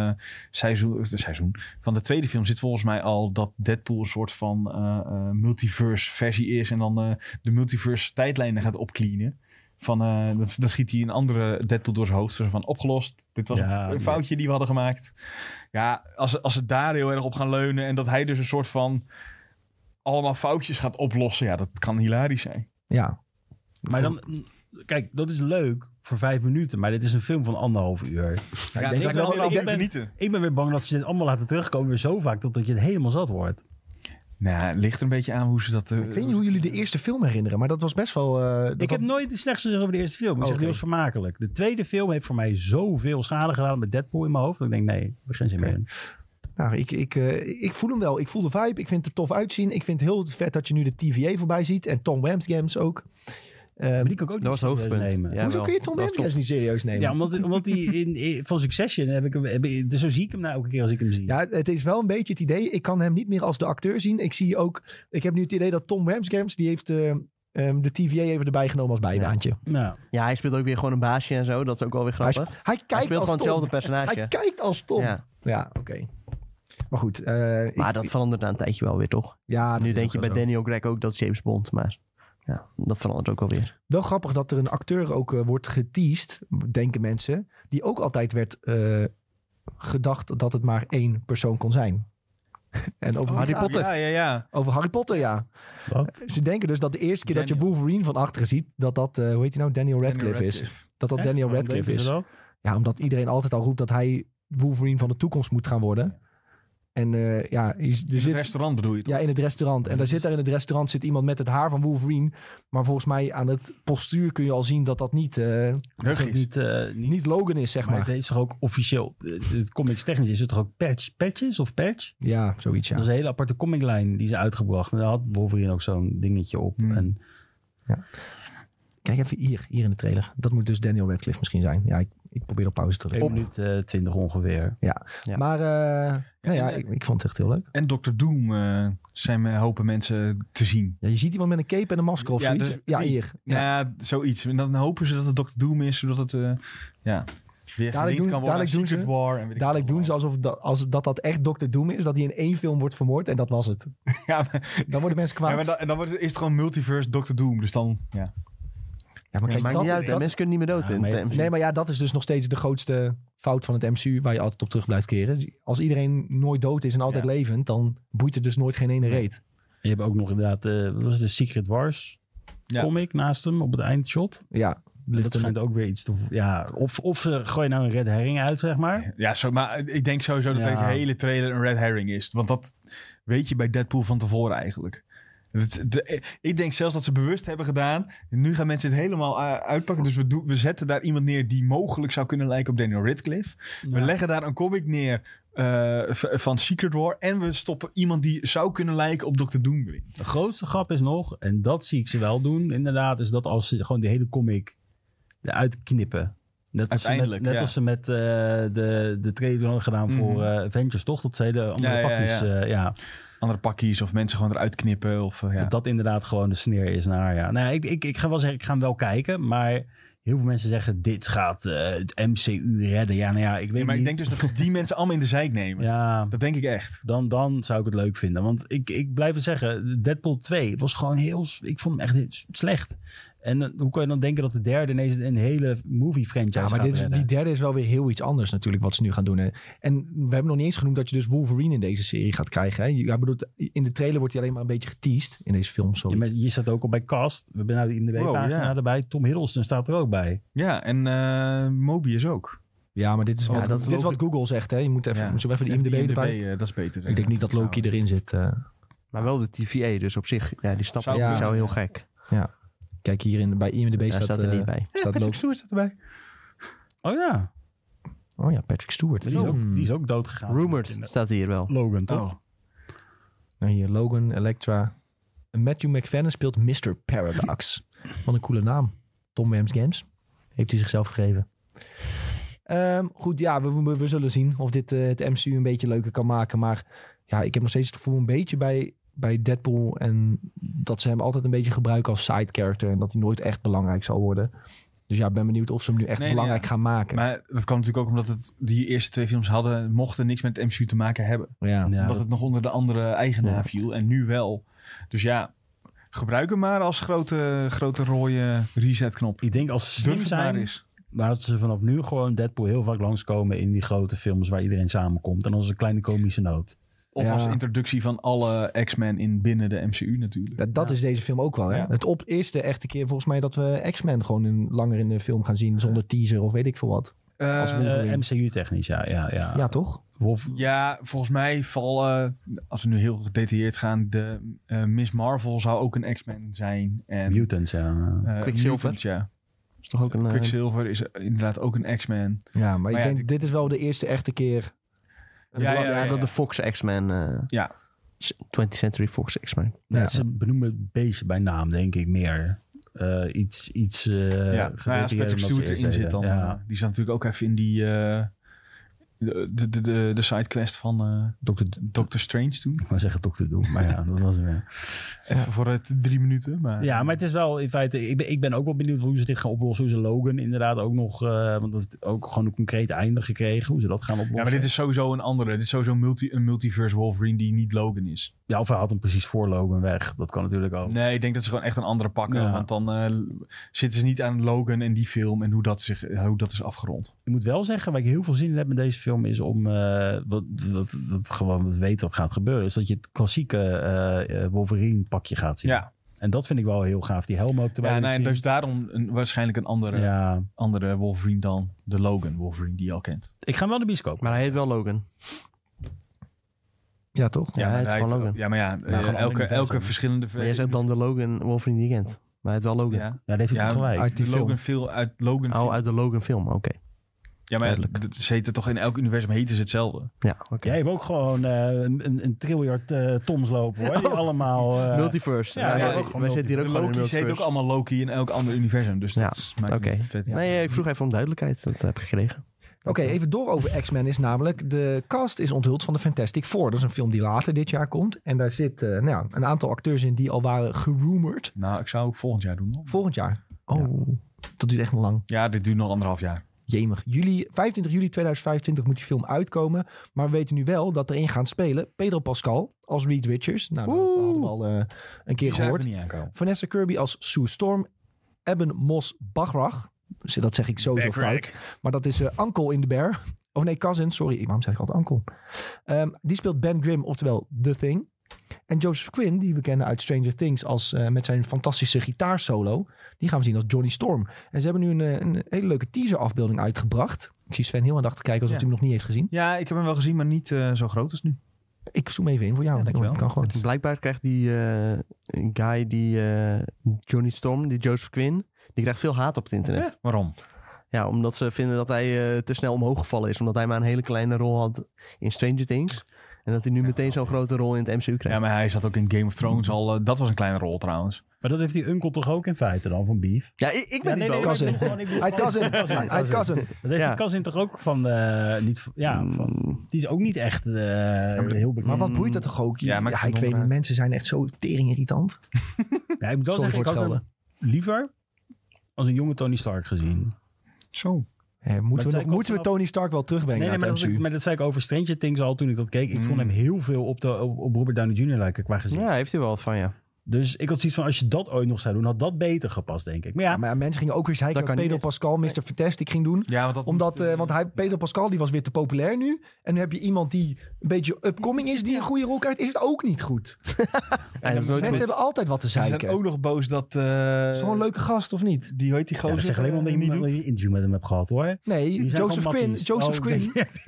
Speaker 4: seizoen van de tweede film zit volgens mij al dat Deadpool een soort van multiverse versie is. En dan de multiverse tijdlijnen gaat opcleanen. Dan schiet hij een andere Deadpool door zijn hoofd. Van opgelost. Dit was een foutje die we hadden gemaakt. Ja, als ze daar heel erg op gaan leunen. En dat hij dus een soort van... allemaal foutjes gaat oplossen. Ja, dat kan hilarisch zijn.
Speaker 1: Ja.
Speaker 2: Maar dan... Kijk, dat is leuk voor 5 minuten. Maar dit is een film van 1,5 uur. Ik ben weer bang dat ze dit allemaal laten terugkomen. Weer zo vaak dat je het helemaal zat wordt.
Speaker 4: Nou, het ligt er een beetje aan hoe ze dat...
Speaker 1: Ik weet niet hoe jullie de eerste film herinneren. Maar dat was best wel...
Speaker 2: Ik heb nooit de slechtste gezegd over de eerste film. Ik zeg, die was vermakelijk. De tweede film heeft voor mij zoveel schade gedaan met Deadpool in mijn hoofd. Dat ik denk, nee, we geen zin meer in.
Speaker 1: Nou, ik voel hem wel. Ik voel de vibe. Ik vind het er tof uitzien. Ik vind het heel vet dat je nu de TVA voorbij ziet. En Tom Wamsgams ook.
Speaker 2: Maar die kan ik ook niet serieus nemen.
Speaker 3: Ja,
Speaker 1: hoezo kun je Tom Wamsgams niet serieus nemen?
Speaker 2: Ja, omdat die van Succession dus zo zie ik hem nou elke keer als ik hem zie.
Speaker 1: Ja, het is wel een beetje het idee. Ik kan hem niet meer als de acteur zien. Ik heb nu het idee dat Tom Wamsgams, die heeft de TVA even erbij genomen als bijbaantje.
Speaker 3: Ja, hij speelt ook weer gewoon een baasje en zo. Dat is ook wel weer grappig.
Speaker 1: Hij
Speaker 3: speelt
Speaker 1: als
Speaker 3: gewoon
Speaker 1: Tom.
Speaker 3: hetzelfde personage.
Speaker 1: Hij kijkt als Tom. Ja, oké. Maar goed.
Speaker 3: Maar dat verandert na een tijdje wel weer, toch?
Speaker 1: Ja,
Speaker 3: nu denk je bij
Speaker 1: zo.
Speaker 3: Daniel Craig ook dat is James Bond. Maar ja, dat verandert ook alweer.
Speaker 1: Wel grappig dat er een acteur ook wordt geteased, denken mensen. Die ook altijd werd gedacht dat het maar 1 persoon kon zijn. En over
Speaker 3: Harry Potter.
Speaker 4: Ja.
Speaker 1: Over Harry Potter, ja.
Speaker 2: Wat?
Speaker 1: Ze denken dus dat de eerste keer dat je Wolverine van achteren ziet, dat hoe heet hij nou? Daniel Radcliffe is. Dat Daniel Radcliffe is. Ja, omdat iedereen altijd al roept dat hij Wolverine van de toekomst moet gaan worden. En
Speaker 4: in het restaurant bedoel je toch?
Speaker 1: Ja, in het restaurant. En daar in het restaurant zit iemand met het haar van Wolverine. Maar volgens mij aan het postuur kun je al zien dat niet Logan is, zeg maar.
Speaker 2: Maar het is toch ook officieel, het comics technisch is het toch ook patches of patch?
Speaker 1: Ja, zoiets, ja.
Speaker 2: Dat is een hele aparte comiclijn die ze uitgebracht. En daar had Wolverine ook zo'n dingetje op. En...
Speaker 1: Ja. Kijk even hier in de trailer. Dat moet dus Daniel Radcliffe misschien zijn. Ja, ik probeer op pauze te drukken.
Speaker 2: 1 minuut 20 ongeveer.
Speaker 1: Ja. Maar ik vond het echt heel leuk.
Speaker 4: En Dr. Doom hopen mensen te zien.
Speaker 1: Ja, je ziet iemand met een cape en een masker of zoiets.
Speaker 4: Dus
Speaker 1: hier.
Speaker 4: Ja, zoiets. En dan hopen ze dat het Dr. Doom is, zodat het weer gelinkt kan worden aan Secret War. En
Speaker 1: dadelijk doen ze alsof dat echt Dr. Doom is. Dat hij in 1 film wordt vermoord en dat was het.
Speaker 4: Ja,
Speaker 1: dan worden mensen kwaad.
Speaker 4: En dan is het gewoon multiverse Dr. Doom. Dus dan, ja.
Speaker 3: Ja, maar kijk, niet uit. Mensen kunnen niet meer dood in het MCU.
Speaker 1: Nee, maar ja, dat is dus nog steeds de grootste fout van het MCU waar je altijd op terug blijft keren. Als iedereen nooit dood is en altijd levend, dan boeit het dus nooit geen ene reet.
Speaker 2: Je hebt ook nog inderdaad, wat was de Secret Wars comic naast hem op het eindshot.
Speaker 1: Ja.
Speaker 2: Dat schijnt ook weer iets te... Ja, of ze gooien nou een red herring uit, zeg maar.
Speaker 4: Ja, maar ik denk sowieso dat deze hele trailer een red herring is. Want dat weet je bij Deadpool van tevoren eigenlijk. Ik denk zelfs dat ze bewust hebben gedaan. Nu gaan mensen het helemaal uitpakken. Dus we zetten daar iemand neer die mogelijk zou kunnen lijken op Daniel Radcliffe. We leggen daar een comic neer van Secret War. En we stoppen iemand die zou kunnen lijken op Dr. Doom erin.
Speaker 2: De grootste grap is nog, en dat zie ik ze wel doen, inderdaad, is dat als ze gewoon de hele comic eruit knippen. Net
Speaker 4: Uiteindelijk,
Speaker 2: als ze met de trailer hadden gedaan voor Avengers, toch? Dat zij de andere pakjes...
Speaker 4: Andere pakjes of mensen gewoon eruit knippen. Of,
Speaker 2: Dat inderdaad gewoon de sneer is naar... Ja. Nou, ik ga wel zeggen, ik ga hem wel kijken. Maar heel veel mensen zeggen, dit gaat het MCU redden. Ja, nou ja, ik weet
Speaker 4: maar
Speaker 2: niet.
Speaker 4: ik denk dus dat ze die mensen allemaal in de zeik nemen.
Speaker 2: Ja,
Speaker 4: Dat denk ik echt.
Speaker 2: dan zou ik het leuk vinden. Want ik blijf het zeggen, Deadpool 2 was gewoon ik vond hem echt slecht. En hoe kan je dan denken dat de derde ineens een hele movie franchise
Speaker 1: Ja, maar
Speaker 2: gaat
Speaker 1: die derde is wel weer heel iets anders natuurlijk wat ze nu gaan doen. Hè. En we hebben nog niet eens genoemd dat je dus Wolverine in deze serie gaat krijgen. Hè. Ja, bedoel, in de trailer wordt hij alleen maar een beetje geteased in deze film. Sorry.
Speaker 2: Ja, maar je staat ook al bij cast. We hebben nou de IMDb-pagina erbij. Tom Hiddleston staat er ook bij.
Speaker 4: Ja, en Mobius ook.
Speaker 1: Ja, maar dit is,
Speaker 3: dat
Speaker 1: dit is wat Google zegt. Hè. Je moet even, zo even de IMDb erbij.
Speaker 4: Dat is beter.
Speaker 1: Ik denk niet dat Loki erin zit.
Speaker 3: Maar wel de TVA, dus op zich, die stap zou heel gek.
Speaker 1: Ja. Kijk, hier bij IMDb
Speaker 3: staat er niet bij.
Speaker 1: Staat
Speaker 4: Patrick Stewart staat erbij.
Speaker 2: Oh ja.
Speaker 1: Oh ja, Patrick Stewart.
Speaker 2: Die is ook dood gegaan.
Speaker 3: Rumored staat hier wel.
Speaker 2: Logan, toch?
Speaker 4: Oh.
Speaker 1: Nou, hier Logan, Elektra. En Matthew McFadden speelt Mr. Paradox. Wat een coole naam. Tom Wams Games. Heeft hij zichzelf gegeven. Goed, ja, we zullen zien of dit het MCU een beetje leuker kan maken. Maar ja, ik heb nog steeds het gevoel een beetje bij Deadpool. En dat ze hem altijd een beetje gebruiken als side character. En dat hij nooit echt belangrijk zal worden. Dus ja, ik ben benieuwd of ze hem nu echt belangrijk gaan maken.
Speaker 4: Maar dat kwam natuurlijk ook omdat die eerste 2 films mochten niks met het MCU te maken hebben.
Speaker 1: Ja.
Speaker 4: Omdat het nog onder de andere eigenaar viel. En nu wel. Dus ja, gebruik hem maar als grote rode resetknop.
Speaker 2: Ik denk als ze slim
Speaker 4: Durf het maar
Speaker 2: zijn,
Speaker 4: eens.
Speaker 2: laten ze vanaf nu gewoon Deadpool heel vaak langskomen in die grote films waar iedereen samenkomt. En als een kleine komische noot.
Speaker 4: Of als introductie van alle X-Men binnen de MCU natuurlijk.
Speaker 1: Dat is deze film ook wel. Hè?
Speaker 4: Ja.
Speaker 1: Het eerste echte keer volgens mij dat we X-Men gewoon langer in de film gaan zien. Zonder teaser of weet ik veel wat. Als Wolverine.
Speaker 2: MCU-technisch, ja.
Speaker 1: Ja, toch?
Speaker 4: Ja, volgens mij als we nu heel gedetailleerd gaan, de Miss Marvel zou ook een X-Men zijn. En,
Speaker 2: Mutants, ja.
Speaker 3: Quicksilver.
Speaker 4: Mutants, ja.
Speaker 3: Is toch ook een...
Speaker 4: Quicksilver is inderdaad ook een X-Men.
Speaker 1: Ja, maar ik
Speaker 4: ja,
Speaker 1: denk dit is wel de eerste echte keer.
Speaker 3: Dat de Fox X-Men...
Speaker 4: Ja.
Speaker 3: 20th Century Fox X-Men.
Speaker 2: Ja, ze benoemen het beestje bij naam, denk ik, meer. Iets
Speaker 4: Als Patrick Stewart erin zit dan. Die staat natuurlijk ook even in die... De sidequest van Doctor Strange toen.
Speaker 2: Ik wou zeggen Doctor Doom, maar ja, dat was weer.
Speaker 4: Even voor het 3 minuten. Maar...
Speaker 2: Ja, maar het is wel in feite... Ik ben ook wel benieuwd hoe ze dit gaan oplossen. Hoe ze Logan inderdaad ook nog... want dat heeft ook gewoon een concreet einde gekregen. Hoe ze dat gaan oplossen.
Speaker 4: Ja, maar dit is sowieso een andere. Dit is sowieso een multiverse Wolverine die niet Logan is.
Speaker 2: Ja, of hij had hem precies voor Logan weg. Dat kan natuurlijk ook.
Speaker 4: Nee, ik denk dat ze gewoon echt een andere pakken.
Speaker 2: Ja.
Speaker 4: Want dan zitten ze niet aan Logan en die film en hoe dat is afgerond.
Speaker 2: Ik moet wel zeggen, waar ik heel veel zin in heb met deze film is om wat gewoon weet wat gaat gebeuren. Is dat je het klassieke Wolverine pakje gaat zien.
Speaker 4: Ja.
Speaker 2: En dat vind ik wel heel gaaf. Die helm ook erbij.
Speaker 4: Ja, nee, dus daarom waarschijnlijk een andere Wolverine dan de Logan Wolverine die je al kent.
Speaker 2: Ik ga hem wel de bioscoop.
Speaker 3: Maar hij heet wel Logan.
Speaker 1: Ja, toch?
Speaker 3: Ja, hij heet gewoon Logan.
Speaker 4: Ja, maar ja, elke verschillende...
Speaker 3: Maar jij zegt dan de Logan Wolverine die je kent. Maar hij heet wel Logan.
Speaker 4: Ja,
Speaker 2: dat heeft hij gelijk.
Speaker 1: Uit die film.
Speaker 4: Uit Logan film.
Speaker 3: Uit de Logan film, oké.
Speaker 4: Ja, maar ze heten toch in elk universum heten ze hetzelfde.
Speaker 3: Ja, oké.
Speaker 2: Jij hebt ook gewoon een triljard toms lopen, hoor. Die allemaal...
Speaker 3: Multiverse. Wij zitten hier ook
Speaker 4: de
Speaker 3: gewoon in
Speaker 4: Loki's heet ook allemaal Loki in elk ander universum. Dus dat maakt het vet. Ja.
Speaker 3: Nee, ik vroeg even om duidelijkheid. Dat heb ik gekregen.
Speaker 1: Oké, even door over X-Men is namelijk... De cast is onthuld van de Fantastic Four. Dat is een film die later dit jaar komt. En daar zit een aantal acteurs in die al waren gerumored.
Speaker 4: Nou, ik zou ook volgend jaar doen.
Speaker 1: Volgend jaar? Oh, dat duurt echt nog lang.
Speaker 4: Ja, dit duurt nog 1,5 jaar.
Speaker 1: Jemig. 25 juli 2025 moet die film uitkomen. Maar we weten nu wel dat erin gaan spelen Pedro Pascal als Reed Richards. Nou, dat hadden we al een keer gehoord. Vanessa Kirby als Sue Storm. Eben Moss Bachrach. Dat zeg ik sowieso fout. Maar dat is Uncle in The Bear. Of nee, Cousin. Sorry, waarom zeg ik altijd Uncle? Die speelt Ben Grimm, oftewel The Thing. En Joseph Quinn, die we kennen uit Stranger Things als met zijn fantastische gitaarsolo. Die gaan we zien als Johnny Storm. En ze hebben nu een hele leuke teaser afbeelding uitgebracht. Ik zie Sven heel aan de te kijken alsof hij hem nog niet heeft gezien.
Speaker 4: Ja, ik heb hem wel gezien, maar niet zo groot als nu.
Speaker 1: Ik zoom even in voor jou.
Speaker 4: Ja,
Speaker 1: dat kan gewoon.
Speaker 3: Blijkbaar krijgt die guy, die Johnny Storm, die Joseph Quinn, die krijgt veel haat op het internet.
Speaker 4: Ja, waarom?
Speaker 3: Ja, omdat ze vinden dat hij te snel omhoog gevallen is. Omdat hij maar een hele kleine rol had in Stranger Things. En dat hij nu meteen zo'n grote rol in het MCU krijgt.
Speaker 4: Ja, maar hij zat ook in Game of Thrones al. Dat was een kleine rol trouwens.
Speaker 2: Maar dat heeft die uncle toch ook in feite dan, van Beef?
Speaker 3: Ja, ik ben niet boos.
Speaker 1: Cousin. Hij cousin.
Speaker 2: Dat heeft die cousin toch ook van... die is ook niet echt heel bekend.
Speaker 1: Maar wat boeit dat toch ook?
Speaker 4: Ja, maar
Speaker 1: ik weet niet. Mensen zijn echt zo tering irritant.
Speaker 2: Ja, ik moet wel
Speaker 1: Sorry
Speaker 2: zeggen, ik
Speaker 1: voor het
Speaker 2: had hem liever als een jonge Tony Stark gezien.
Speaker 4: Zo.
Speaker 1: Moeten we Tony Stark wel terugbrengen naar het MCU?
Speaker 2: Maar dat zei ik over Stranger Things al toen ik dat keek. Ik vond hem heel veel op Robert Downey Jr. lijken qua gezicht.
Speaker 3: Ja, heeft hij wel wat van, ja.
Speaker 2: Dus ik had zoiets van, als je dat ooit nog zou doen, had dat beter gepast, denk ik. Maar ja,
Speaker 1: Maar mensen gingen ook weer zeiken dat Pedro Pascal Mr. Fantastic ging doen.
Speaker 4: Ja,
Speaker 1: want Pedro Pascal die was weer te populair nu. En nu heb je iemand die een beetje upcoming is, die een goede rol krijgt, is het ook niet goed. Mensen hebben altijd wat te
Speaker 4: Ze
Speaker 1: zeiken.
Speaker 4: zijn ook nog boos dat...
Speaker 1: Is het gewoon een leuke gast of niet?
Speaker 4: Die heet die gozer.
Speaker 2: dat zeg alleen maar omdat je niet een interview met hem hebt gehad, hoor.
Speaker 1: Nee,
Speaker 2: Die zijn
Speaker 1: Joseph
Speaker 2: gewoon
Speaker 1: Quinn.
Speaker 2: matties.
Speaker 1: Joseph Quinn.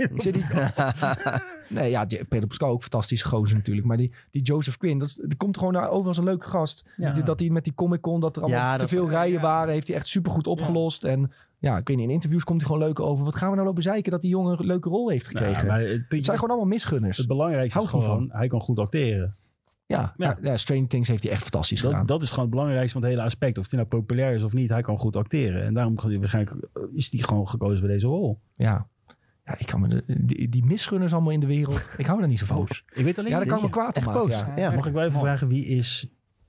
Speaker 1: Nee, ja, Pedro Pascal ook fantastische gozer natuurlijk. Maar die Joseph Quinn, die komt gewoon naar over als een leuke gast.
Speaker 2: Ja.
Speaker 1: Dat hij met die Comic-Con, dat er allemaal te veel rijen waren, heeft hij echt supergoed opgelost. En ja, ik weet niet, in interviews komt hij gewoon leuk over. Wat gaan we nou lopen zeiken dat die jongen een leuke rol heeft gekregen?
Speaker 2: Maar
Speaker 1: het zijn gewoon allemaal misgunners.
Speaker 2: Het belangrijkste is gewoon, hij kan goed acteren.
Speaker 1: Ja, Stranger Things heeft hij echt fantastisch gedaan.
Speaker 2: Dat is gewoon het belangrijkste van het hele aspect. Of hij nou populair is of niet, hij kan goed acteren. En daarom waarschijnlijk is hij gewoon gekozen voor deze rol.
Speaker 1: Ja, ik kan me die misgunners allemaal in de wereld. Ik hou daar niet zo van.
Speaker 2: Ik weet alleen.
Speaker 1: Ja, daar kan ik me kwaad op maken.
Speaker 3: Ja.
Speaker 2: Mag ik wel even vragen, wie is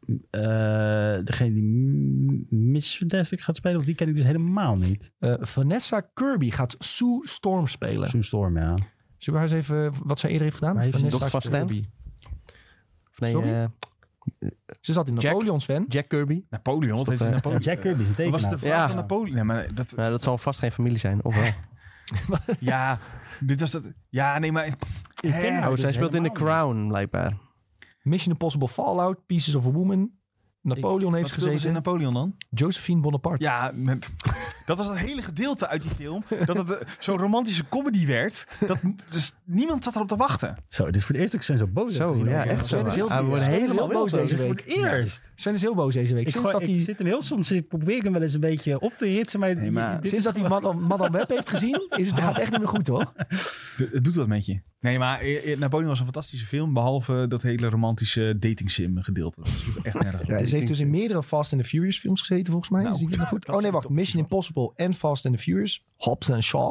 Speaker 2: degene die Miss Fantastic gaat spelen? Want die ken ik dus helemaal niet.
Speaker 1: Vanessa Kirby gaat Sue Storm spelen.
Speaker 2: Sue Storm, ja.
Speaker 1: Zullen we haar eens even wat zij eerder heeft gedaan?
Speaker 2: Maar heeft ze
Speaker 3: nog van stem? Of nee,
Speaker 1: Sorry? Ze zat in Napoleon, Sven.
Speaker 3: Jack Kirby.
Speaker 4: Napoleon, wat heet hij? Napoleon?
Speaker 2: Jack Kirby is een tekenaar.
Speaker 4: Was het de vrouw van Napoleon? Nee, maar
Speaker 3: Dat zal vast geen familie zijn, of wel?
Speaker 4: Ja, dit was dat... Ja, nee, maar...
Speaker 3: Zij speelt in The Crown, blijkbaar.
Speaker 1: Mission Impossible Fallout, Pieces of a Woman. Napoleon heeft
Speaker 4: Wat speelde ze in
Speaker 1: gezeten.
Speaker 4: Napoleon dan?
Speaker 1: Josephine Bonaparte.
Speaker 4: Ja, dat was het hele gedeelte uit die film. Dat het zo'n romantische comedy werd. Dus niemand zat erop te wachten.
Speaker 2: Zo, dit is voor het eerst dat ik Sven zo boos heb gezien.
Speaker 3: echt
Speaker 1: Sven is heel,
Speaker 3: Hij wordt
Speaker 1: helemaal boos deze
Speaker 2: Voor
Speaker 1: week.
Speaker 2: het eerst.
Speaker 1: Sven is heel boos deze week.
Speaker 2: Soms probeer ik hem wel eens een beetje op te ritsen. Maar
Speaker 1: Sinds dat hij Madame Web heeft gezien, gaat het echt niet meer goed, hoor.
Speaker 4: Het doet wat met je. Nee, maar Napoleon was een fantastische film. Behalve dat hele romantische dating sim gedeelte. Dat is echt nergens.
Speaker 1: Ja, ze heeft dus in meerdere Fast and the Furious films gezeten, volgens mij.
Speaker 4: Nou,
Speaker 1: Zie ik het nog goed?
Speaker 4: dat
Speaker 1: Oh nee,
Speaker 4: zijn
Speaker 1: wacht.
Speaker 4: toch
Speaker 1: Mission Impossible en Fast and the Furious. Hobbs and Shaw.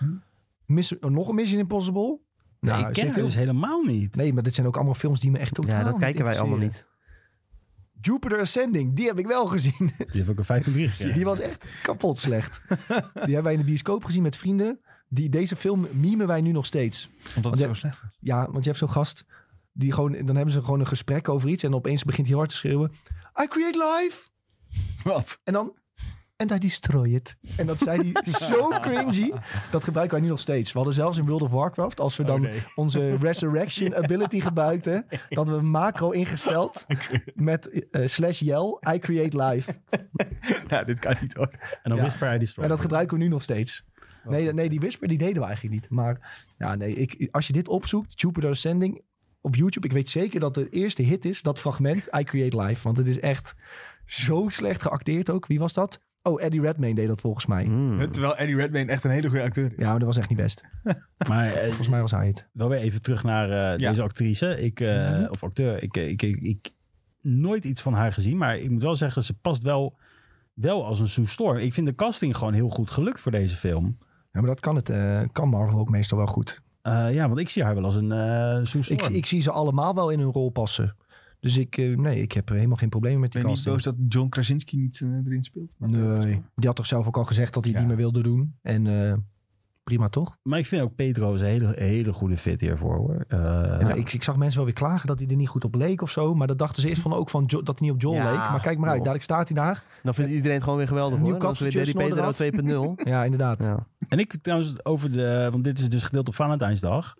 Speaker 1: Nog een Mission Impossible.
Speaker 2: ik
Speaker 1: ze
Speaker 2: ken
Speaker 1: heeft
Speaker 2: hem dus helemaal niet.
Speaker 1: Nee, maar dit zijn ook allemaal films die me echt totaal
Speaker 3: Ja, dat
Speaker 1: niet
Speaker 3: kijken wij allemaal niet.
Speaker 1: Jupiter Ascending, die heb ik wel gezien.
Speaker 2: Die heeft ook een 5,3 gekregen.
Speaker 1: Die was echt kapot slecht. Die hebben wij in de bioscoop gezien met vrienden. Deze film memen wij nu nog steeds.
Speaker 4: Omdat het zo slecht was.
Speaker 1: Ja, want je hebt zo'n gast die gewoon... Dan hebben ze gewoon een gesprek over iets en opeens begint hij hard te schreeuwen. I create life!
Speaker 4: Wat?
Speaker 1: En dan... And I destroy it. En dat zei hij zo cringy. Dat gebruiken wij nu nog steeds. We hadden zelfs in World of Warcraft, als we dan onze Resurrection ability gebruikten, dat we een macro ingesteld met /yell, I create life.
Speaker 4: Nou, dit kan niet hoor.
Speaker 2: En dan whisper I destroy.
Speaker 1: En dat gebruiken we nu nog steeds. Nee, die whisper die deden we eigenlijk niet. Maar ja, nee, als je dit opzoekt, Jupiter Ascending op YouTube, ik weet zeker dat de eerste hit is, dat fragment, I create life. Want het is echt zo slecht geacteerd ook. Wie was dat? Oh, Eddie Redmayne deed dat volgens mij.
Speaker 4: Terwijl Eddie Redmayne echt een hele goede acteur is.
Speaker 1: Ja, maar dat was echt niet best.
Speaker 2: Maar
Speaker 1: Volgens mij was hij het.
Speaker 2: wel weer even terug naar deze actrice. Of acteur. Ik nooit iets van haar gezien. Maar ik moet wel zeggen, ze past wel als een Sue Storm. Ik vind de casting gewoon heel goed gelukt voor deze film.
Speaker 1: Ja, maar dat kan Marvel ook meestal wel goed.
Speaker 2: Ja, want ik zie haar wel als een Sue Storm.
Speaker 1: Ik zie ze allemaal wel in hun rol passen. Dus ik heb er helemaal geen probleem met die
Speaker 4: Ik ben niet
Speaker 1: casting.
Speaker 4: boos dat John Krasinski niet erin speelt. Maar
Speaker 1: Nee, die had toch zelf ook al gezegd dat hij het niet meer wilde doen. En prima toch?
Speaker 2: Maar ik vind ook Pedro een hele goede fit hiervoor, hoor.
Speaker 1: Ja, ik zag mensen wel weer klagen dat hij er niet goed op leek of zo. Maar dat dachten ze eerst van dat hij niet op Joel leek. Maar kijk maar uit, dadelijk staat hij daar.
Speaker 3: Dan vindt iedereen het gewoon weer geweldig,
Speaker 1: Nieuw
Speaker 3: hoor. Dan is weer
Speaker 1: kapseltje,
Speaker 3: Daddy
Speaker 1: snor
Speaker 3: Pedro 2.0.
Speaker 1: Ja, inderdaad.
Speaker 3: Ja.
Speaker 2: En ik trouwens want dit is dus gedeeld op Valentijnsdag.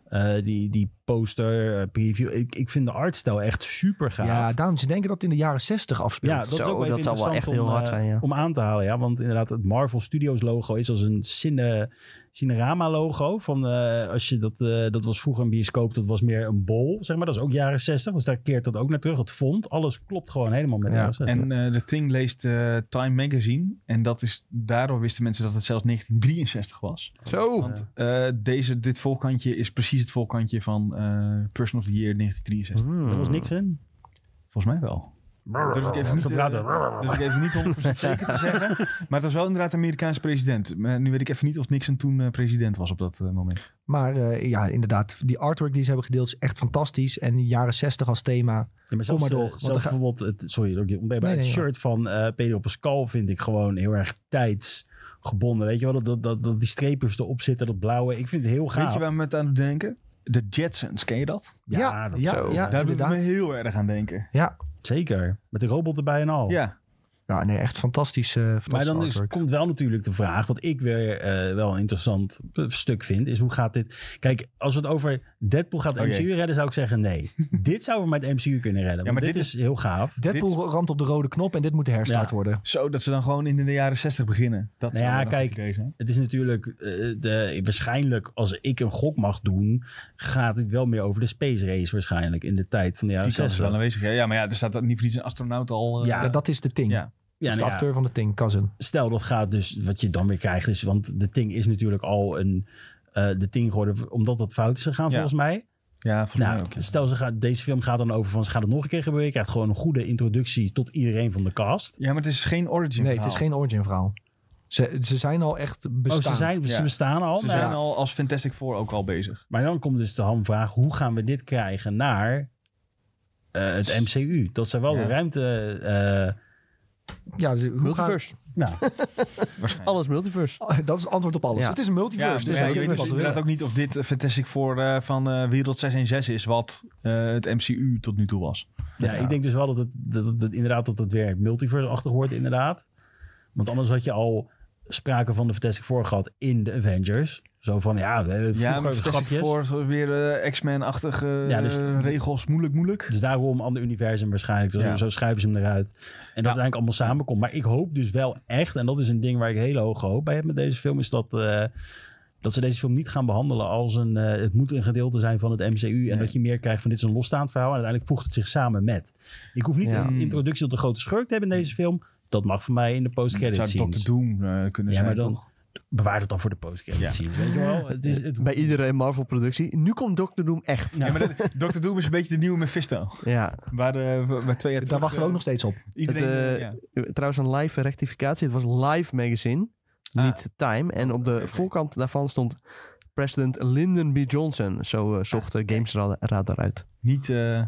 Speaker 2: Die poster, preview. Ik vind de artstijl echt super gaaf.
Speaker 1: Ja, daarom ze denken dat het in de jaren 60 afspeelt.
Speaker 2: Ja, dat is ook
Speaker 3: dat zou wel echt heel hard zijn, ja.
Speaker 2: Om aan te halen, ja. Want inderdaad, het Marvel Studios logo is als een Cinerama logo. Van, als je dat was vroeger een bioscoop, dat was meer een bol, zeg maar. Dat is ook jaren 60, dus daar keert dat ook naar terug. Het font, alles klopt gewoon helemaal met de jaren 60.
Speaker 4: En The Thing leest Time Magazine. En daardoor wisten mensen dat het zelfs 1963 was.
Speaker 3: Zo.
Speaker 4: Want dit volkantje is precies het volkantje van Person of the Year 1963.
Speaker 2: Er was niks in.
Speaker 4: Volgens mij wel. Durf ik even niet 100% zeker te zeggen. Maar het was wel inderdaad de Amerikaanse president. Maar nu weet ik even niet of Nixon toen president was op dat moment.
Speaker 1: Maar inderdaad, die artwork die ze hebben gedeeld is echt fantastisch. En de jaren 60 als thema.
Speaker 2: Ja, maar
Speaker 1: Kom maar door.
Speaker 2: zelfs bijvoorbeeld het
Speaker 1: Nee,
Speaker 2: shirt van Pedro Pascal vind ik gewoon heel erg tijdsgebonden. Weet je wel, dat die streepjes erop zitten, dat blauwe. Ik vind het heel gaaf.
Speaker 4: Weet je waar we met aan denken? De Jetsons, ken je dat?
Speaker 1: Ja,
Speaker 2: dat
Speaker 3: zo.
Speaker 1: ja,
Speaker 4: Daar doet het me
Speaker 1: inderdaad.
Speaker 4: heel erg aan denken.
Speaker 1: Ja.
Speaker 2: zeker. Met de robot erbij en al.
Speaker 4: Ja.
Speaker 1: Ja, nee, echt fantastisch.
Speaker 2: Maar dan komt wel natuurlijk de vraag, wat ik weer wel een interessant stuk vind, is hoe gaat dit... Kijk, als we het over Deadpool gaat de MCU redden, zou ik zeggen nee. Dit zouden we met de MCU kunnen redden. Want dit is heel gaaf.
Speaker 1: Deadpool ramt op de rode knop en dit moet de herstart worden.
Speaker 4: Zo, dat ze dan gewoon in de jaren 60 beginnen. Dat
Speaker 2: Nou ja,
Speaker 4: zou wel een
Speaker 2: kijk,
Speaker 4: goed idee zijn.
Speaker 2: het is natuurlijk... waarschijnlijk, als ik een gok mag doen, gaat het wel meer over de space race waarschijnlijk in de tijd van de jaren
Speaker 4: Die kans is
Speaker 2: 60.
Speaker 4: wel aanwezig. Ja, maar ja, er staat niet voor iets een astronaut al...
Speaker 1: Ja, dat is de Ting.
Speaker 4: Ja.
Speaker 1: Dat is de
Speaker 2: nou
Speaker 1: acteur van de Ting, Cousin.
Speaker 2: Stel dat gaat dus, wat je dan weer krijgt is, want de Ting is natuurlijk al de Ting geworden, omdat dat fout is gegaan volgens mij.
Speaker 4: Ja, volgens mij ook. Ja.
Speaker 2: Stel, deze film gaat dan over van, ze gaat het nog een keer gebeuren. Je krijgt gewoon een goede introductie tot iedereen van de cast.
Speaker 4: Ja, maar het is geen origin
Speaker 1: Nee,
Speaker 4: verhaal.
Speaker 1: het is geen origin verhaal. Ze zijn al echt bestaan.
Speaker 2: Ze bestaan al.
Speaker 4: Ze
Speaker 2: maar,
Speaker 4: zijn al als Fantastic Four ook al bezig.
Speaker 2: maar dan komt dus de hamvraag, hoe gaan we dit krijgen naar het MCU? Dat ze wel de ruimte...
Speaker 1: Ja, hoe
Speaker 3: Multiverse.
Speaker 2: nou,
Speaker 4: Waarschijnlijk.
Speaker 3: Alles multiverse.
Speaker 1: dat is het antwoord op alles.
Speaker 3: Ja.
Speaker 1: Het is een multiverse. Dus
Speaker 4: ja,
Speaker 1: wij
Speaker 4: je weet
Speaker 1: kunnen
Speaker 4: dus
Speaker 1: wat we
Speaker 4: inderdaad
Speaker 1: willen.
Speaker 4: ook niet of dit Fantastic Four van Wereld 616 is wat het MCU tot nu toe was.
Speaker 2: ja, ik denk dus wel dat het weer multiverse-achtig wordt inderdaad. Want anders had je al sprake van de Fantastic Four gehad in de Avengers. Zo van,
Speaker 4: Ja,
Speaker 2: vroeger
Speaker 4: maar Fantastic
Speaker 2: grapjes.
Speaker 4: Four weer X-Men-achtige regels, moeilijk.
Speaker 2: Dus daarom ander universum waarschijnlijk. Dus zo schrijven ze hem eruit. En dat uiteindelijk allemaal samenkomt. Maar ik hoop dus wel echt, en dat is een ding waar ik hele hoge hoop bij heb met deze film, is dat ze deze film niet gaan behandelen als het moet een gedeelte zijn van het MCU. En dat je meer krijgt van dit is een losstaand verhaal. En uiteindelijk voegt het zich samen met. Ik hoef niet een introductie tot de grote schurk te hebben in deze film. Dat mag voor mij in de post-credit
Speaker 4: Het zou
Speaker 2: scenes.
Speaker 4: Dr. Doom kunnen zijn,
Speaker 2: maar dan
Speaker 4: toch?
Speaker 2: bewaar het dan voor de post-credit scenes. Weet je wel?
Speaker 3: Bij iedere Marvel-productie. Nu komt Dr. Doom echt.
Speaker 4: Ja, maar Dr. Doom is een beetje de nieuwe Mephisto.
Speaker 3: Ja.
Speaker 4: Waar 2 jaar
Speaker 1: Daar wachten we ook nog steeds op.
Speaker 4: Iedereen,
Speaker 3: Trouwens, een live rectificatie. Het was Live Magazine, niet Time. En op de voorkant daarvan stond President Lyndon B. Johnson. Zo zocht Gamesradar uit.
Speaker 4: Niet...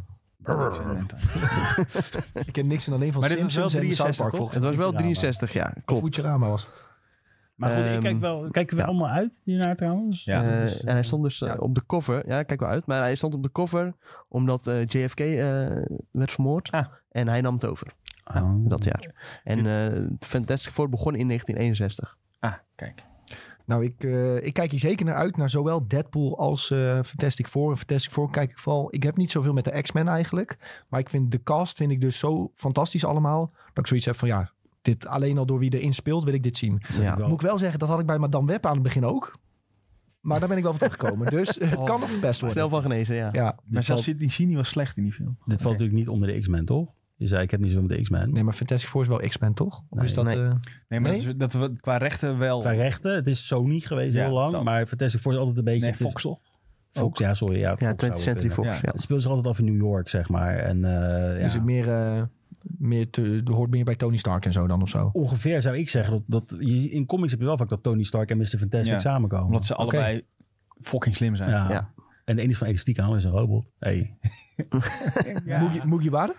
Speaker 1: Ik ken niks alleen van
Speaker 4: Maar dit was
Speaker 1: Simpsons
Speaker 4: wel
Speaker 1: en
Speaker 4: 63,
Speaker 1: South Park,
Speaker 4: toch?
Speaker 1: volgens
Speaker 3: Het was wel
Speaker 2: Futurama.
Speaker 3: 63, ja. Klopt.
Speaker 1: Futurama was het.
Speaker 2: Maar goed, ik kijken we allemaal uit hiernaar trouwens?
Speaker 4: Ja.
Speaker 3: En hij stond dus op de cover. Ja, kijk wel uit. Maar hij stond op de cover omdat JFK werd vermoord.
Speaker 4: Ah.
Speaker 3: En hij nam het over dat jaar. En Fantastic Four begon in 1961.
Speaker 4: Kijk.
Speaker 1: Nou, ik kijk hier zeker naar uit. Naar zowel Deadpool als Fantastic Four. En Fantastic Four kijk ik vooral... Ik heb niet zoveel met de X-Men eigenlijk. Maar ik vind de cast dus zo fantastisch allemaal. Dat ik zoiets heb van ja... Dit alleen al door wie erin speelt wil ik dit zien.
Speaker 3: Ja.
Speaker 1: Moet ik wel zeggen, dat had ik bij Madame Web aan het begin ook. Maar daar ben ik wel van teruggekomen. Dus het kan nog verpest worden.
Speaker 3: Snel van genezen, ja.
Speaker 1: Ja.
Speaker 4: Maar zelfs Sidney Sweeney was slecht in die film.
Speaker 2: Dit valt natuurlijk niet onder de X-Men, toch? Je zei, ik heb niet zo met de X-Men.
Speaker 1: Nee, maar Fantastic Four is wel X-Men, toch? Of is dat...
Speaker 3: Nee.
Speaker 4: Nee, maar
Speaker 1: Nee?
Speaker 4: dat we qua rechten wel...
Speaker 2: Qua rechten, het is Sony geweest
Speaker 4: Ja,
Speaker 2: heel lang.
Speaker 4: dat.
Speaker 2: Maar Fantastic Four is altijd een beetje...
Speaker 4: Nee, Fox toch?
Speaker 2: Fox, ja, sorry. Ja,
Speaker 3: Ja,
Speaker 2: Fox
Speaker 3: 20th
Speaker 2: zou
Speaker 3: Century
Speaker 2: kunnen.
Speaker 3: Fox,
Speaker 4: Ja.
Speaker 3: ja.
Speaker 2: Het speelt zich altijd af in New York, zeg maar. En
Speaker 1: Is het hoort meer bij Tony Stark en zo dan of zo?
Speaker 2: ongeveer zou ik zeggen dat in comics heb je wel vaak dat Tony Stark en Mr. Fantastic
Speaker 4: Ja.
Speaker 2: samenkomen.
Speaker 4: Omdat ze allebei fucking slim zijn.
Speaker 2: ja.
Speaker 3: Ja.
Speaker 2: En de ene is van elastiek aan, is een robot. Hey.
Speaker 1: Mugiwara?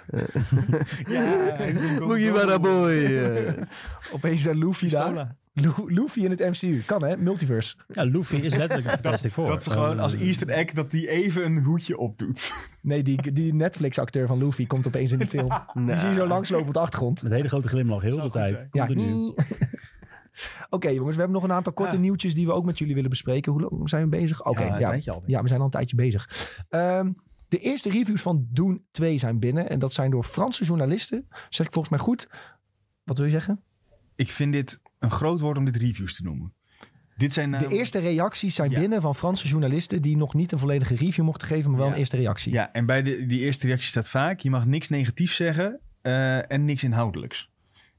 Speaker 3: Mugiwara boy.
Speaker 1: Opeens Luffy daar. Luffy in het MCU. Kan hè? Multiverse.
Speaker 2: Ja, Luffy is letterlijk een Fantastic Four.
Speaker 4: Dat ze gewoon als Easter egg dat die even een hoedje opdoet.
Speaker 1: Nee, die Netflix-acteur van Luffy komt opeens in de film. Die zie je zo langslopen op de achtergrond.
Speaker 2: Met een hele grote glimlach, heel de
Speaker 4: goed
Speaker 2: tijd.
Speaker 4: zijn.
Speaker 1: Ja.
Speaker 2: Continu.
Speaker 1: Oké, jongens, we hebben nog een aantal korte nieuwtjes die we ook met jullie willen bespreken. Hoe lang zijn we bezig? Oké,
Speaker 4: een tijdje al, denk ik.
Speaker 1: Ja, we zijn al een tijdje bezig. De eerste reviews van Dune 2 zijn binnen. En dat zijn door Franse journalisten. Zeg ik volgens mij goed. Wat wil je zeggen?
Speaker 4: Ik vind dit een groot woord om dit reviews te noemen. Dit zijn
Speaker 1: De eerste reacties zijn binnen van Franse journalisten... die nog niet een volledige review mochten geven, maar wel een eerste reactie.
Speaker 4: Ja, en bij die eerste reactie staat vaak... je mag niks negatiefs zeggen en niks inhoudelijks.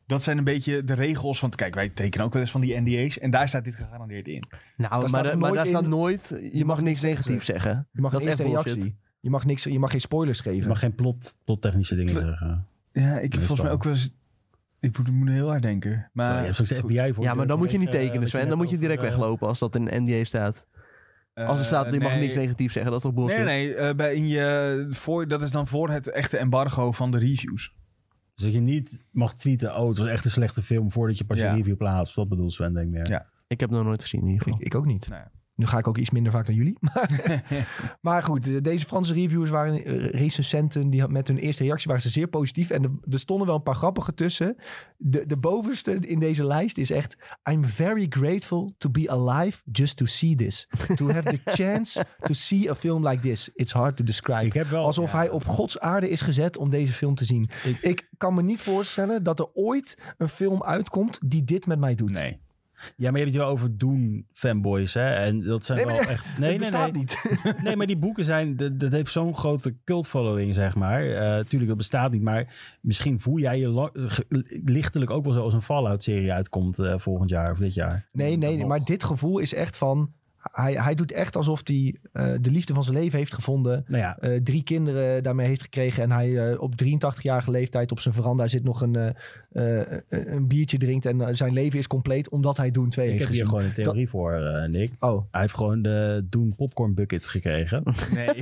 Speaker 4: Dat zijn een beetje de regels. Want kijk, wij tekenen ook wel eens van die NDA's. En daar staat dit gegarandeerd in.
Speaker 3: Nou,
Speaker 1: staat er
Speaker 3: maar
Speaker 1: nooit
Speaker 3: daar staat
Speaker 1: in-
Speaker 3: nooit... Je mag niks negatiefs zeggen.
Speaker 1: Je mag
Speaker 3: Dat
Speaker 1: een
Speaker 3: is echt
Speaker 1: eerste
Speaker 3: bullshit.
Speaker 1: reactie. Je mag geen spoilers geven.
Speaker 2: Je mag geen plottechnische dingen zeggen.
Speaker 4: Ja, ik heb
Speaker 2: Meestal.
Speaker 4: volgens mij ook wel eens... Ik moet heel hard denken. Maar
Speaker 2: Sorry, je hebt straks de FBI voor.
Speaker 3: Ja, maar dan moet je niet tekenen,
Speaker 2: wat je
Speaker 3: Sven.
Speaker 2: net
Speaker 3: Dan moet je
Speaker 2: over,
Speaker 3: direct weglopen als dat in een NDA staat. Als er staat, je mag niks negatiefs zeggen. Dat is toch bullshit?
Speaker 4: Nee. Dat is dan voor het echte embargo van de reviews.
Speaker 2: Dus dat je niet mag tweeten, het was echt een slechte film voordat je pas
Speaker 4: Ja.
Speaker 2: je review plaatst. Dat bedoelt Sven, denk ik meer.
Speaker 4: Ja.
Speaker 3: Ik heb het nog nooit gezien in ieder geval.
Speaker 1: Ik ook niet.
Speaker 4: Nou ja.
Speaker 1: Nu ga ik ook iets minder vaak dan jullie. Maar goed, deze Franse reviewers waren recensenten. Die met hun eerste reactie waren ze zeer positief. En er stonden wel een paar grappige tussen. De bovenste in deze lijst is echt... I'm very grateful to be alive just to see this. To have the chance to see a film like this. It's hard to describe.
Speaker 2: Ik heb wel,
Speaker 1: Alsof hij op Gods aarde is gezet om deze film te zien. Ik kan me niet voorstellen dat er ooit een film uitkomt die dit met mij doet.
Speaker 4: Nee.
Speaker 2: Ja, maar je hebt het wel over Doen-fanboys, hè? En dat zijn
Speaker 1: Nee,
Speaker 2: wel
Speaker 1: maar
Speaker 2: echt...
Speaker 1: Het bestaat niet.
Speaker 2: Nee, maar die boeken zijn... Dat heeft zo'n grote cult-following, zeg maar. Tuurlijk, dat bestaat niet. Maar misschien voel jij je lichtelijk ook wel zo als een Fallout-serie uitkomt volgend jaar of dit jaar.
Speaker 1: Nee, maar dit gevoel is echt van... Hij doet echt alsof hij de liefde van zijn leven heeft gevonden.
Speaker 2: Nou ja,
Speaker 1: 3 kinderen daarmee heeft gekregen. En hij op 83-jarige leeftijd op zijn veranda zit nog een biertje drinkt. En zijn leven is compleet omdat hij Doen 2
Speaker 2: ik
Speaker 1: heeft
Speaker 2: heb hier
Speaker 1: gezien.
Speaker 2: gewoon een theorie voor, Nick.
Speaker 1: Oh,
Speaker 2: Hij heeft gewoon de Doen popcorn bucket gekregen.
Speaker 4: Nee.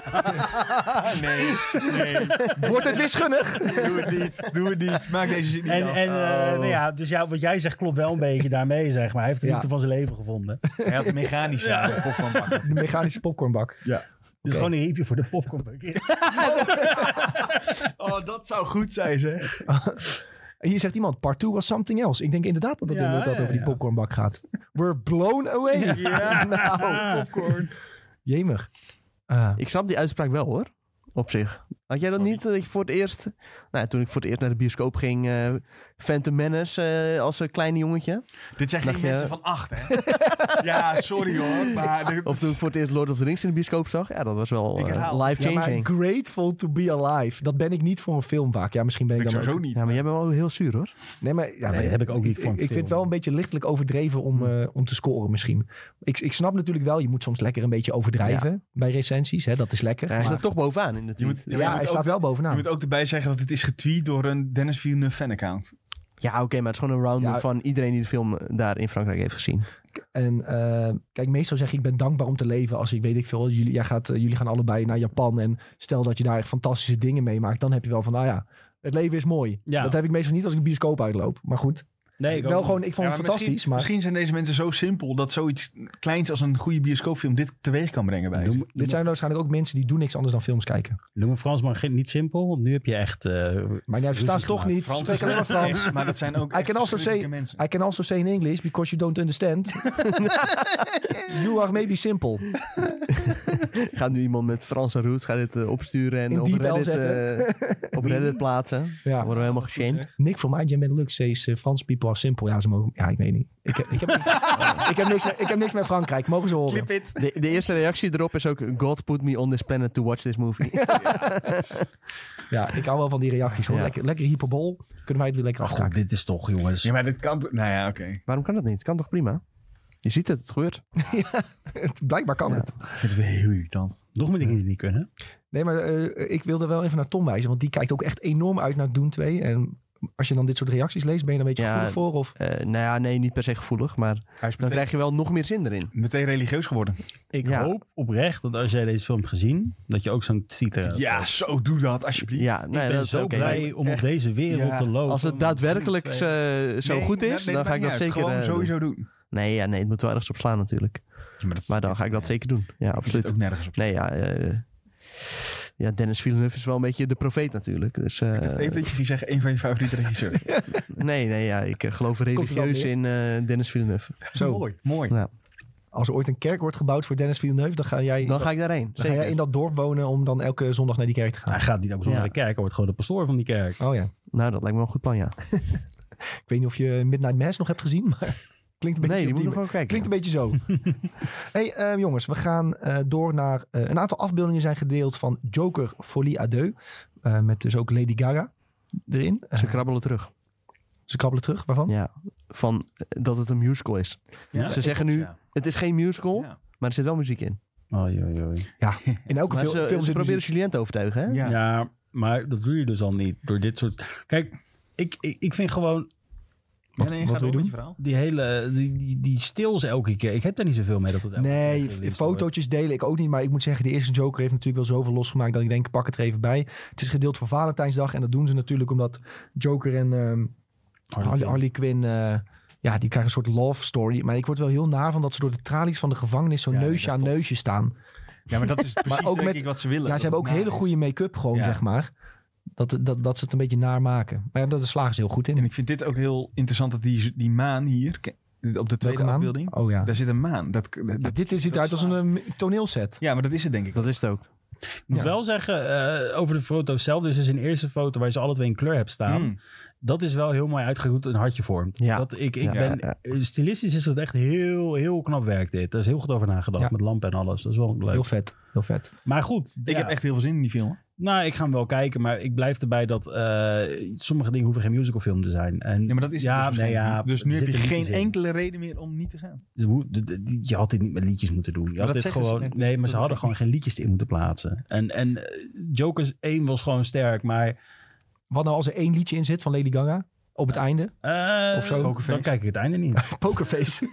Speaker 4: nee.
Speaker 1: wordt het wiskundig?
Speaker 4: Doe het niet. Maak deze zin niet
Speaker 2: En,
Speaker 4: af.
Speaker 2: nou ja, dus wat jij zegt klopt wel een beetje daarmee, zeg maar. Hij heeft de
Speaker 1: Ja.
Speaker 2: liefde van zijn leven gevonden.
Speaker 4: Hij had een mechanische popcornbak.
Speaker 1: De mechanische popcornbak.
Speaker 2: Ja. Dus gewoon een review voor de popcorn bucket.
Speaker 4: Oh, dat zou goed zijn, zeg.
Speaker 1: Hier zegt iemand, part 2 was something else. Ik denk inderdaad dat het over die popcornbak gaat. We're blown away.
Speaker 4: Ja.
Speaker 1: Nou,
Speaker 4: Popcorn.
Speaker 1: jemig.
Speaker 3: Ik snap die uitspraak wel, hoor. Op zich. Had jij dat niet? Dat je voor het eerst... Nou, toen ik voor het eerst naar de bioscoop ging... Phantom Menace als een kleine jongetje.
Speaker 4: Dit zijn geen
Speaker 3: Dacht je-
Speaker 4: mensen van 8, hè? Ja, sorry hoor. Maar
Speaker 3: Of toen ik voor het eerst Lord of the Rings in de bioscoop zag. Ja, dat was wel
Speaker 4: Ik herhaal.
Speaker 1: Ja,
Speaker 3: life-changing.
Speaker 1: maar grateful to be alive. Dat ben ik niet voor een film vaak. Ja, misschien ben ik
Speaker 4: ik
Speaker 1: dan
Speaker 4: sowieso
Speaker 1: ook...
Speaker 4: niet.
Speaker 3: Ja, maar jij bent wel heel zuur, hoor.
Speaker 1: Nee, maar,
Speaker 2: Nee, dat heb ik ook niet voor een
Speaker 1: Ik vind
Speaker 2: film.
Speaker 1: het wel een beetje lichtelijk overdreven om te scoren misschien. Ik snap natuurlijk wel, je moet soms lekker een beetje overdrijven bij recensies. Hè? Dat is lekker.
Speaker 3: Ja, hij
Speaker 1: maar-
Speaker 3: staat toch bovenaan in de tweet.
Speaker 1: ja, hij staat wel
Speaker 4: Je
Speaker 1: bovenaan.
Speaker 4: moet ook erbij zeggen dat het is getweet door een Dennis Villeneuve fanaccount.
Speaker 3: Ja, oké, maar het is gewoon een roundup
Speaker 1: Ja.
Speaker 3: van iedereen die de film daar in Frankrijk heeft gezien.
Speaker 1: En kijk, meestal zeg ik ben dankbaar om te leven als ik weet ik veel. Jullie gaan allebei naar Japan en stel dat je daar echt fantastische dingen meemaakt. Dan heb je wel van, nou ja, het leven is mooi.
Speaker 2: Ja.
Speaker 1: Dat heb ik meestal niet als ik een bioscoop uitloop. Maar goed,
Speaker 2: Nee, ik ook
Speaker 1: wel
Speaker 2: niet.
Speaker 1: gewoon, ik vond het fantastisch. Maar
Speaker 4: Misschien zijn deze mensen zo simpel dat zoiets kleins als een goede bioscoopfilm dit teweeg kan brengen bij ze.
Speaker 1: dit zijn waarschijnlijk ook mensen die doen niks anders dan films kijken.
Speaker 2: Noem een Fransman niet simpel, want nu heb je echt...
Speaker 1: Maar jij verstaat toch niet. Ze spreken alleen maar Frans.
Speaker 4: Maar dat zijn ook
Speaker 1: I
Speaker 4: echt
Speaker 1: can also
Speaker 4: verschrikkelijke
Speaker 1: say-
Speaker 4: mensen.
Speaker 1: I can also say in English because you don't understand. You are maybe simple.
Speaker 3: Gaat nu iemand met Franse roots dit opsturen en
Speaker 1: In
Speaker 3: op
Speaker 1: detail
Speaker 3: Reddit, op Reddit plaatsen.
Speaker 1: Ja.
Speaker 3: Dan worden we helemaal geshamed.
Speaker 1: Nick from IGN Benelux says Frans people are simple. Ja, ze mogen. Ja, ik weet niet. Ik heb niks met Frankrijk. Mogen ze horen.
Speaker 4: Clip it.
Speaker 3: De eerste reactie erop is ook... God put me on this planet to watch this movie.
Speaker 1: Ja, ik hou wel van die reacties hoor.
Speaker 3: Ja.
Speaker 1: Lekker hyperbol. Kunnen wij het weer lekker
Speaker 2: Goed,
Speaker 1: afkraken.
Speaker 2: dit is toch, jongens...
Speaker 4: Ja, maar dit kan toch... Nou ja, oké.
Speaker 3: Waarom kan dat niet? Het kan toch prima? Je ziet het gebeurt.
Speaker 1: Blijkbaar kan het.
Speaker 4: Ik vind het heel irritant.
Speaker 2: Nog meer dingen die niet kunnen.
Speaker 1: Nee, maar ik wilde wel even naar Tom wijzen. Want die kijkt ook echt enorm uit naar Doen 2. En als je dan dit soort reacties leest, ben je dan een beetje
Speaker 3: Ja,
Speaker 1: gevoelig voor? Of?
Speaker 3: Nou ja, nee, niet per se gevoelig. Maar
Speaker 4: Hij is
Speaker 3: dan
Speaker 4: meteen,
Speaker 3: krijg je wel nog meer zin erin.
Speaker 4: meteen religieus geworden.
Speaker 2: Ik
Speaker 3: Ja.
Speaker 2: hoop oprecht dat als jij deze film hebt gezien, dat je ook zo'n tweeter hebt.
Speaker 4: Ja, zo doe dat alsjeblieft.
Speaker 3: Ja,
Speaker 2: Ik
Speaker 3: nee,
Speaker 2: ben
Speaker 3: dat is
Speaker 2: zo
Speaker 3: oké.
Speaker 2: blij om op
Speaker 4: Echt.
Speaker 2: deze wereld
Speaker 4: Ja.
Speaker 2: te lopen.
Speaker 3: Als het daadwerkelijk zo
Speaker 4: Nee,
Speaker 3: goed is,
Speaker 4: nee,
Speaker 3: dan ga
Speaker 4: maakt
Speaker 3: ik
Speaker 4: niet
Speaker 3: dat
Speaker 4: uit.
Speaker 3: zeker
Speaker 4: Gewoon
Speaker 3: doen.
Speaker 4: sowieso doen.
Speaker 3: Nee, het moet wel ergens op slaan natuurlijk.
Speaker 4: Ja,
Speaker 3: Maar dan ga ik dat zeker doen. Ja, absoluut.
Speaker 4: ook nergens op.
Speaker 3: Nee, ja, Dennis Villeneuve is wel een beetje de profeet natuurlijk. Dus,
Speaker 4: Ik dacht even dat je ging zeggen, een van je favoriete regisseurs.
Speaker 3: nee, ik geloof religieus in Dennis Villeneuve.
Speaker 1: Zo.
Speaker 4: Mooi.
Speaker 3: Ja.
Speaker 1: Als er ooit een kerk wordt gebouwd voor Dennis Villeneuve, dan ga jij,
Speaker 3: Dan ga ik daarheen.
Speaker 1: dan ga jij in dat dorp wonen om dan elke zondag naar die kerk te gaan.
Speaker 2: Hij gaat niet ook zo naar
Speaker 3: Ja.
Speaker 2: de kerk, hij wordt gewoon de pastoor van die kerk.
Speaker 1: Oh ja.
Speaker 3: Nou, dat lijkt me wel een goed plan, ja.
Speaker 1: Ik weet niet of je Midnight Mass nog hebt gezien, maar klinkt een beetje,
Speaker 3: Nee, die
Speaker 1: op
Speaker 3: moet ik nog wel kijken.
Speaker 1: klinkt een beetje zo. Hey jongens, we gaan door naar... een aantal afbeeldingen zijn gedeeld van Joker Folie à Deux. Met dus ook Lady Gaga erin.
Speaker 3: Ze krabbelen terug.
Speaker 1: Ze krabbelen terug. Waarvan?
Speaker 3: Ja, van dat het een musical is.
Speaker 4: Ja,
Speaker 3: Ze zeggen nu,
Speaker 4: ja.
Speaker 3: het is geen musical,
Speaker 4: Ja.
Speaker 3: maar er zit wel muziek in.
Speaker 2: Oei, oei, oei.
Speaker 1: Ja, in elke
Speaker 3: Maar
Speaker 1: film
Speaker 3: ze
Speaker 1: zit
Speaker 3: proberen
Speaker 1: muziek.
Speaker 3: Julien te overtuigen, hè?
Speaker 4: Ja.
Speaker 2: Ja, maar dat doe je dus al niet door dit soort... Kijk, ik vind gewoon
Speaker 1: Wat
Speaker 4: ga
Speaker 1: wil je
Speaker 4: door met
Speaker 1: doen?
Speaker 4: je verhaal.
Speaker 2: die hele... Die stils elke keer. Ik heb daar niet zoveel mee dat het elke keer
Speaker 1: Nee,
Speaker 2: gereleased wordt.
Speaker 1: fotootjes delen ik ook niet. Maar ik moet zeggen, de eerste Joker heeft natuurlijk wel zoveel losgemaakt dat ik denk, pak het er even bij. Het is gedeeld voor Valentijnsdag. En dat doen ze natuurlijk omdat Joker en Harley Quinn... ja, die krijgen een soort love story. Maar ik word wel heel naar van dat ze door de tralies van de gevangenis zo
Speaker 4: Ja,
Speaker 1: neusje
Speaker 4: dat
Speaker 1: aan
Speaker 4: is top.
Speaker 1: neusje staan.
Speaker 4: Ja, maar dat is precies
Speaker 1: ook
Speaker 4: denk
Speaker 1: met-
Speaker 4: ik wat ze willen.
Speaker 1: Ja, ze hebben ook hele goede make-up gewoon,
Speaker 4: Ja.
Speaker 1: zeg maar. Dat ze het een beetje naar maken. Maar ja, daar slagen ze heel goed in.
Speaker 4: En ik vind dit ook heel interessant dat die maan hier, op de tweede
Speaker 1: Welke maan?
Speaker 4: afbeelding,
Speaker 1: Oh ja.
Speaker 4: daar zit een maan.
Speaker 1: Dit ziet eruit als een toneelset.
Speaker 4: Ja, maar dat is het denk ik.
Speaker 3: Dat is het ook.
Speaker 2: Ik moet
Speaker 1: Ja.
Speaker 2: wel zeggen, over de foto's zelf. Dus is een eerste foto waar ze alle twee in kleur hebben staan.
Speaker 4: Mm.
Speaker 2: Dat is wel heel mooi uitgegoed een hartje vormt.
Speaker 3: Ja.
Speaker 2: Ik
Speaker 3: Ja,
Speaker 2: ben,
Speaker 3: ja.
Speaker 2: Stilistisch is dat echt heel, heel knap werk dit. Daar is heel goed over nagedacht
Speaker 1: Ja.
Speaker 2: met lampen en alles. Dat is wel leuk.
Speaker 1: Heel vet. Heel vet.
Speaker 2: Maar goed.
Speaker 4: Ik heb echt heel veel zin in die film.
Speaker 2: Nou, ik ga hem wel kijken, maar ik blijf erbij dat sommige dingen hoeven geen musicalfilm te zijn. En,
Speaker 4: Ja, maar dat is het
Speaker 2: ja,
Speaker 4: dus
Speaker 2: nee, ja,
Speaker 4: dus nu
Speaker 2: er
Speaker 4: heb je
Speaker 2: zitten
Speaker 4: geen
Speaker 2: liedjes in.
Speaker 4: enkele reden meer om niet te gaan.
Speaker 2: Je had dit niet met liedjes moeten doen. Je
Speaker 4: Maar
Speaker 2: had
Speaker 4: dat
Speaker 2: dit
Speaker 4: zeggen ze
Speaker 2: gewoon,
Speaker 4: net.
Speaker 2: nee, maar ze
Speaker 4: Dat
Speaker 2: hadden
Speaker 4: zeg
Speaker 2: gewoon geen liedjes in moeten plaatsen. En Jokers 1 was gewoon sterk, maar
Speaker 1: Wat nou als er 1 liedje in zit van Lady Gaga? Op het einde? Of zo.
Speaker 4: Pokerface.
Speaker 2: Dan kijk ik het einde niet.
Speaker 1: Pokerface.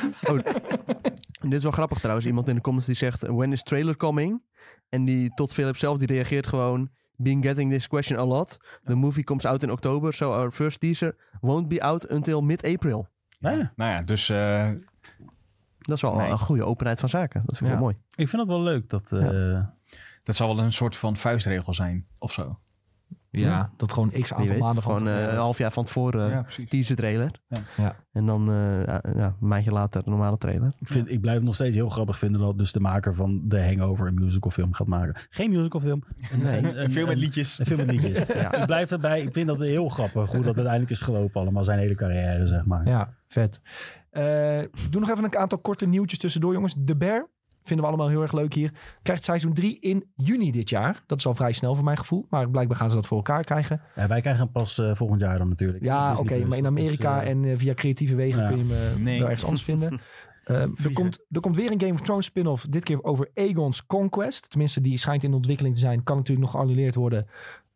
Speaker 3: En dit is wel grappig trouwens. Iemand in de comments die zegt, when is trailer coming? En die Todd Phillips zelf, die reageert gewoon, been getting this question a lot. The movie comes out in October, so our first teaser won't be out until mid-April.
Speaker 2: Ja.
Speaker 4: Nou ja, dus
Speaker 3: Dat is wel een goede openheid van zaken. Dat vind ik
Speaker 1: Ja.
Speaker 3: wel mooi.
Speaker 2: Ik vind het wel leuk dat...
Speaker 4: dat zal wel een soort van vuistregel zijn of zo.
Speaker 1: Ja, dat gewoon x
Speaker 3: Wie
Speaker 1: aantal
Speaker 3: weet,
Speaker 1: maanden van
Speaker 3: gewoon een
Speaker 1: tevoren.
Speaker 3: half jaar van tevoren
Speaker 4: Ja, precies.
Speaker 3: teaser trailer.
Speaker 1: Ja.
Speaker 3: En dan een maandje later de normale trailer.
Speaker 2: Ik blijf het nog steeds heel grappig vinden dat dus de maker van The Hangover een musicalfilm gaat maken. Geen musicalfilm.
Speaker 3: Nee.
Speaker 4: Een film met liedjes.
Speaker 2: Een film met liedjes.
Speaker 3: Ja.
Speaker 2: Ik blijf erbij. Ik vind dat heel grappig hoe dat uiteindelijk is gelopen allemaal. Zijn hele carrière, zeg maar.
Speaker 1: Ja, vet. Doe nog even een aantal korte nieuwtjes tussendoor, jongens. The Bear, vinden we allemaal heel erg leuk hier. Krijgt seizoen 3 in juni dit jaar. Dat is al vrij snel voor mijn gevoel. Maar blijkbaar gaan ze dat voor elkaar krijgen.
Speaker 2: Ja, wij krijgen hem pas volgend jaar dan natuurlijk.
Speaker 1: Ja,
Speaker 2: Disney
Speaker 1: oké.
Speaker 2: Plus.
Speaker 1: Maar in Amerika
Speaker 2: Dus,
Speaker 1: en via creatieve wegen
Speaker 2: ja.
Speaker 1: kun je hem
Speaker 4: Nee.
Speaker 1: wel ergens anders vinden. Er komt weer een Game of Thrones spin-off. Dit keer over Aegon's Conquest. Tenminste, die schijnt in ontwikkeling te zijn. Kan natuurlijk nog geannuleerd worden.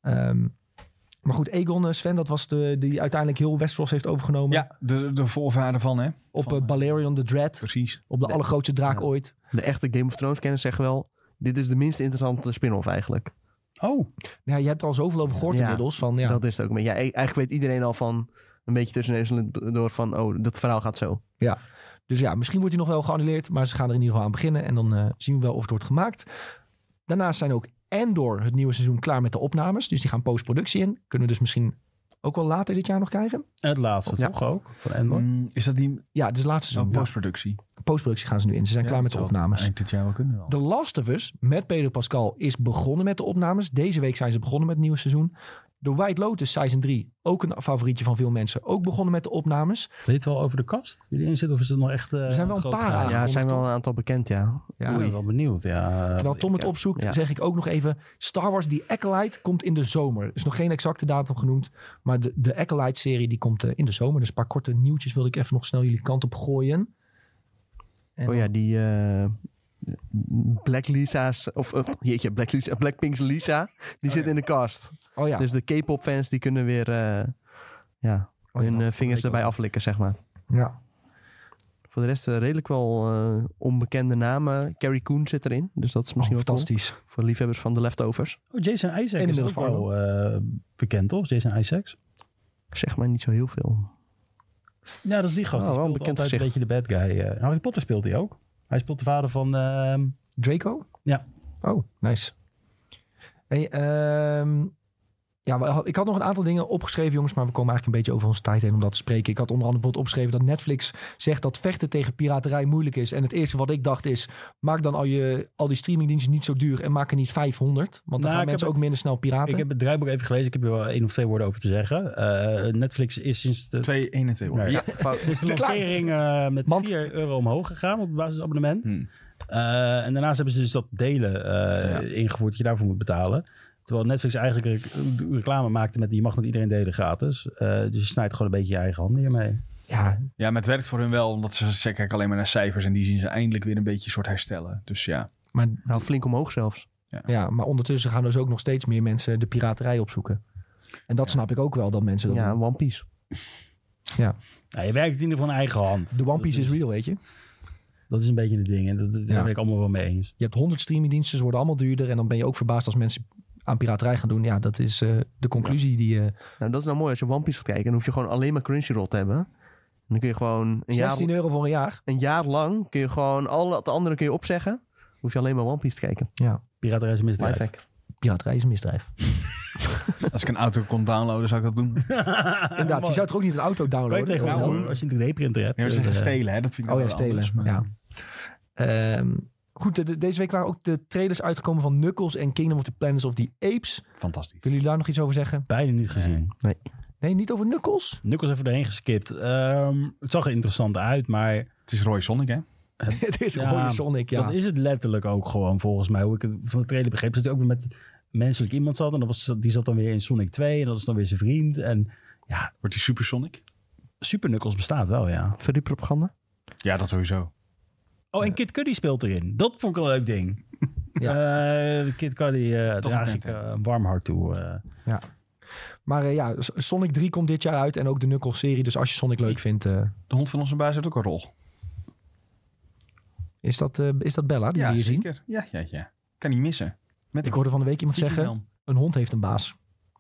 Speaker 1: Maar goed, Aegon, Sven, dat was die uiteindelijk heel Westeros heeft overgenomen.
Speaker 4: Ja, de voorvader van, hè.
Speaker 1: Op
Speaker 4: Van,
Speaker 1: Balerion the Dread.
Speaker 4: Precies.
Speaker 1: Op de allergrootste draak ooit.
Speaker 3: De echte Game of Thrones kenners zeggen wel, dit is de minst interessante spin-off eigenlijk.
Speaker 2: Oh,
Speaker 1: Ja, je hebt er al zoveel over gehoord
Speaker 3: Ja,
Speaker 1: inmiddels. Van, ja.
Speaker 3: Dat is het ook. Maar ja, eigenlijk weet iedereen al van een beetje tussen neus en door van, oh, dat verhaal gaat zo.
Speaker 1: Dus ja, misschien wordt hij nog wel geannuleerd. Maar ze gaan er in ieder geval aan beginnen. En dan zien we wel of het wordt gemaakt. Daarnaast zijn ook Andor, het nieuwe seizoen, klaar met de opnames. Dus die gaan postproductie in. Kunnen we dus misschien ook wel later dit jaar nog krijgen.
Speaker 2: en het laatste
Speaker 3: Ja.
Speaker 2: toch ook? Van Endor?
Speaker 4: Is dat die
Speaker 1: Ja, het is het laatste seizoen. Ja.
Speaker 4: postproductie?
Speaker 1: Postproductie gaan ze nu in. Ze zijn klaar met de opnames.
Speaker 4: Eind dit jaar wel kunnen wel.
Speaker 1: The Last of Us met Pedro Pascal is begonnen met de opnames. Deze week zijn ze begonnen met het nieuwe seizoen. The White Lotus Season 3, ook een favorietje van veel mensen. Ook begonnen met de opnames.
Speaker 2: Weet je wel over de kast die erin zit? Of is het nog echt...
Speaker 1: Er zijn wel een paar
Speaker 3: Ja, er
Speaker 1: aangekondigd,
Speaker 3: zijn wel
Speaker 1: toch?
Speaker 3: een aantal bekend, ja.
Speaker 1: Ja,
Speaker 2: Ik ben wel benieuwd, ja.
Speaker 1: terwijl Tom het opzoekt,
Speaker 3: Ja.
Speaker 1: zeg ik ook nog even... Star Wars The Acolyte komt in de zomer. Er is nog geen exacte datum genoemd. Maar de Acolyte-serie die komt in de zomer. Dus een paar korte nieuwtjes wilde ik even nog snel jullie kant op gooien. En
Speaker 3: Oh ja, die Black Lisa's, jeetje, Blackpink's Lisa, die zit in de cast.
Speaker 1: Oh ja.
Speaker 3: Dus de K-pop fans die kunnen weer
Speaker 1: Oh ja,
Speaker 3: hun
Speaker 1: dat
Speaker 3: vingers
Speaker 1: weet ik
Speaker 3: erbij
Speaker 1: wel.
Speaker 3: aflikken, zeg maar.
Speaker 1: Ja.
Speaker 3: Voor de rest redelijk wel onbekende namen. Carrie Coon zit erin, dus dat is misschien
Speaker 1: Oh,
Speaker 3: wel cool.
Speaker 1: fantastisch.
Speaker 3: Voor liefhebbers van de Leftovers.
Speaker 2: Oh, Jason Isaacs
Speaker 1: En
Speaker 2: is
Speaker 1: inmiddels
Speaker 2: ook wel bekend, toch? Jason Isaacs.
Speaker 3: Zeg maar niet zo heel veel.
Speaker 2: Ja, dat is die gast.
Speaker 3: Oh,
Speaker 2: Die
Speaker 3: wel een
Speaker 2: speelt
Speaker 3: bekend
Speaker 2: altijd een
Speaker 3: gezicht.
Speaker 2: beetje de bad guy. Harry Potter speelt hij ook. Hij speelt de vader van...
Speaker 1: Draco?
Speaker 2: Ja.
Speaker 1: Oh, nice. Hey, ja, ik had nog een aantal dingen opgeschreven, jongens, maar we komen eigenlijk een beetje over onze tijd heen om dat te spreken. Ik had onder andere bijvoorbeeld opgeschreven dat Netflix zegt dat vechten tegen piraterij moeilijk is. En het eerste wat ik dacht is, maak dan al die streamingdiensten niet zo duur en maak er niet 500. Want dan
Speaker 2: Nou,
Speaker 1: gaan
Speaker 2: ik
Speaker 1: mensen
Speaker 2: heb
Speaker 1: ook minder snel piraten.
Speaker 2: Ik heb het draaiboek even gelezen. Ik heb er wel 1 of 2 woorden over te zeggen. Netflix is sinds de...
Speaker 4: 1 en 2 woorden.
Speaker 2: Ja.
Speaker 4: Ja.
Speaker 2: Sinds de
Speaker 1: Klaar.
Speaker 2: lancering met
Speaker 1: Want-
Speaker 2: €4 omhoog gegaan op het basisabonnement.
Speaker 4: Hmm.
Speaker 2: En daarnaast hebben ze dus dat delen ingevoerd dat je daarvoor moet betalen. Terwijl Netflix eigenlijk reclame maakte met je mag met iedereen delen gratis. Dus je snijdt gewoon een beetje je eigen handen hiermee.
Speaker 1: Ja,
Speaker 4: Ja, maar het werkt voor hun wel, omdat ze kijken alleen maar naar cijfers en die zien ze eindelijk weer een beetje een soort herstellen. Dus ja.
Speaker 1: maar,
Speaker 3: Nou, flink omhoog zelfs.
Speaker 1: ja, maar ondertussen gaan dus ook nog steeds meer mensen de piraterij opzoeken. En dat snap ik ook wel, dat mensen dat
Speaker 3: Ja,
Speaker 1: doen.
Speaker 3: One Piece.
Speaker 2: Nou, je werkt in ieder geval een eigen hand.
Speaker 1: De One Piece
Speaker 2: Dat
Speaker 1: is real, weet je.
Speaker 2: Dat is een beetje het ding. En daar
Speaker 1: Ja.
Speaker 2: ben ik allemaal wel mee eens.
Speaker 1: Je hebt 100 streamingdiensten, ze worden allemaal duurder. En dan ben je ook verbaasd als mensen aan piraterij gaan doen. Ja, dat is de conclusie die...
Speaker 3: Nou, dat is nou mooi. Als je One Piece gaat kijken, dan hoef je gewoon alleen maar Crunchyroll te hebben. En dan kun je gewoon
Speaker 1: €16 voor een jaar.
Speaker 3: een jaar lang kun je gewoon al het andere kun je opzeggen. Hoef je alleen maar One Piece te kijken.
Speaker 1: Ja,
Speaker 2: Piraterij is een misdrijf.
Speaker 3: Lifehack.
Speaker 1: piraterij is een misdrijf.
Speaker 4: Als ik een auto kon downloaden, zou ik dat doen.
Speaker 1: Inderdaad, je zou toch ook niet een auto
Speaker 2: Kan je
Speaker 1: downloaden?
Speaker 2: tegenwoordig
Speaker 1: Ja.
Speaker 2: doen als je een 3D-printer hebt.
Speaker 4: Nee, maar ze
Speaker 2: Dus,
Speaker 4: zeggen stelen, hè? Dat vind ik
Speaker 1: Oh ja,
Speaker 4: wel anders,
Speaker 1: stelen.
Speaker 4: maar-
Speaker 1: Ja. Goed, deze week waren ook de trailers uitgekomen van Knuckles en Kingdom of the Planets of the Apes.
Speaker 4: Fantastisch.
Speaker 1: Willen jullie daar nog iets over zeggen?
Speaker 2: Bijna niet gezien.
Speaker 1: Nee, niet over Knuckles?
Speaker 2: Knuckles even erheen geskipt. Het zag er interessant uit, maar
Speaker 4: Het is Roy Sonic, hè?
Speaker 1: Het is
Speaker 2: Ja,
Speaker 1: gewoon de Sonic, ja.
Speaker 2: dat is het letterlijk ook gewoon volgens mij. Hoe ik het van de trailer begreep. Dat hij ook weer met menselijk iemand zat. En die zat dan weer in Sonic 2. En dat is dan weer zijn vriend. En ja,
Speaker 4: Wordt die Super Sonic?
Speaker 2: Super Knuckles bestaat wel, ja.
Speaker 3: Furry-propaganda?
Speaker 4: Ja, dat sowieso.
Speaker 2: Oh, en Kid Cudi speelt erin. Dat vond ik een leuk ding. Kid Cudi draag ik een warm hart toe.
Speaker 1: Maar ja, Sonic 3 komt dit jaar uit en ook de Knuckles-serie. Dus als je Sonic leuk vindt,
Speaker 4: De hond van onze baas heeft ook een rol.
Speaker 1: is dat Bella die we hier zien?
Speaker 4: zeker. Ja. Kan niet missen. Met
Speaker 1: Ik hoorde van de week iemand
Speaker 4: Kiki
Speaker 1: zeggen,
Speaker 4: Helm.
Speaker 1: een hond heeft een baas.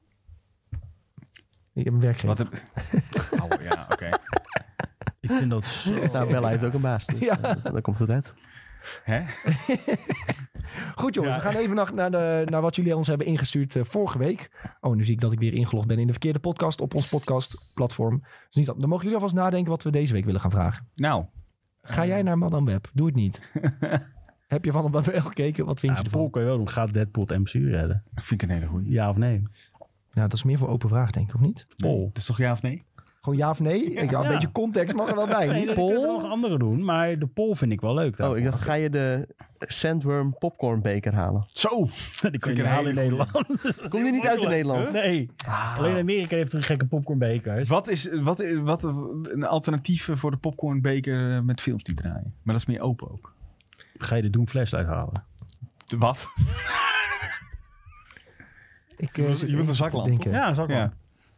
Speaker 1: Ik heb een werkgever.
Speaker 4: Wat heb... Oh, ja, oké.
Speaker 2: Ik vind dat zo...
Speaker 3: Nou, Bella heeft ook een baas. Dus
Speaker 1: Ja.
Speaker 3: dat komt goed uit.
Speaker 4: Hè?
Speaker 1: Goed jongens, we gaan even naar wat jullie ons hebben ingestuurd vorige week. Oh, nu zie ik dat ik weer ingelogd ben in de verkeerde podcast op ons podcastplatform. Dus niet dat. Dan mogen jullie alvast nadenken wat we deze week willen gaan vragen.
Speaker 4: Nou,
Speaker 1: Ga jij naar Madame Web? Doe het niet. Heb je van hem wel gekeken? Wat vind je
Speaker 2: Ja,
Speaker 1: ervan?
Speaker 2: Paul kan je wel doen. Gaat Deadpool het MCU redden?
Speaker 4: vind ik een hele goeie.
Speaker 2: Ja of nee?
Speaker 1: Ja, dat is meer voor open vraag, denk ik, of niet?
Speaker 2: Paul.
Speaker 4: Dat is toch ja of nee?
Speaker 1: Gewoon ja of nee? Een beetje context mag er wel bij.
Speaker 2: Nee,
Speaker 1: Niet?
Speaker 2: dat kunnen we nog andere doen. Maar de Paul vind ik wel leuk.
Speaker 3: Oh,
Speaker 2: daarvoor.
Speaker 3: ik dacht, ga je de Sandworm popcornbeker halen?
Speaker 4: Zo!
Speaker 2: Die kun je
Speaker 4: ik
Speaker 2: niet
Speaker 4: een
Speaker 2: halen in
Speaker 4: hele
Speaker 2: Nederland.
Speaker 3: Kom je niet uit in Nederland?
Speaker 2: Nee. Alleen Amerika heeft een gekke popcornbekers.
Speaker 4: Wat een alternatief voor de popcornbeker met films die draaien. Maar dat is meer open ook.
Speaker 2: Ga je de Doom flashlight halen?
Speaker 4: Wat?
Speaker 1: Ik,
Speaker 4: Je
Speaker 1: zit
Speaker 4: wilt
Speaker 1: even
Speaker 4: een
Speaker 1: te
Speaker 4: zaklamp,
Speaker 1: denken.
Speaker 2: Ja, zou ik wel.
Speaker 4: Ja.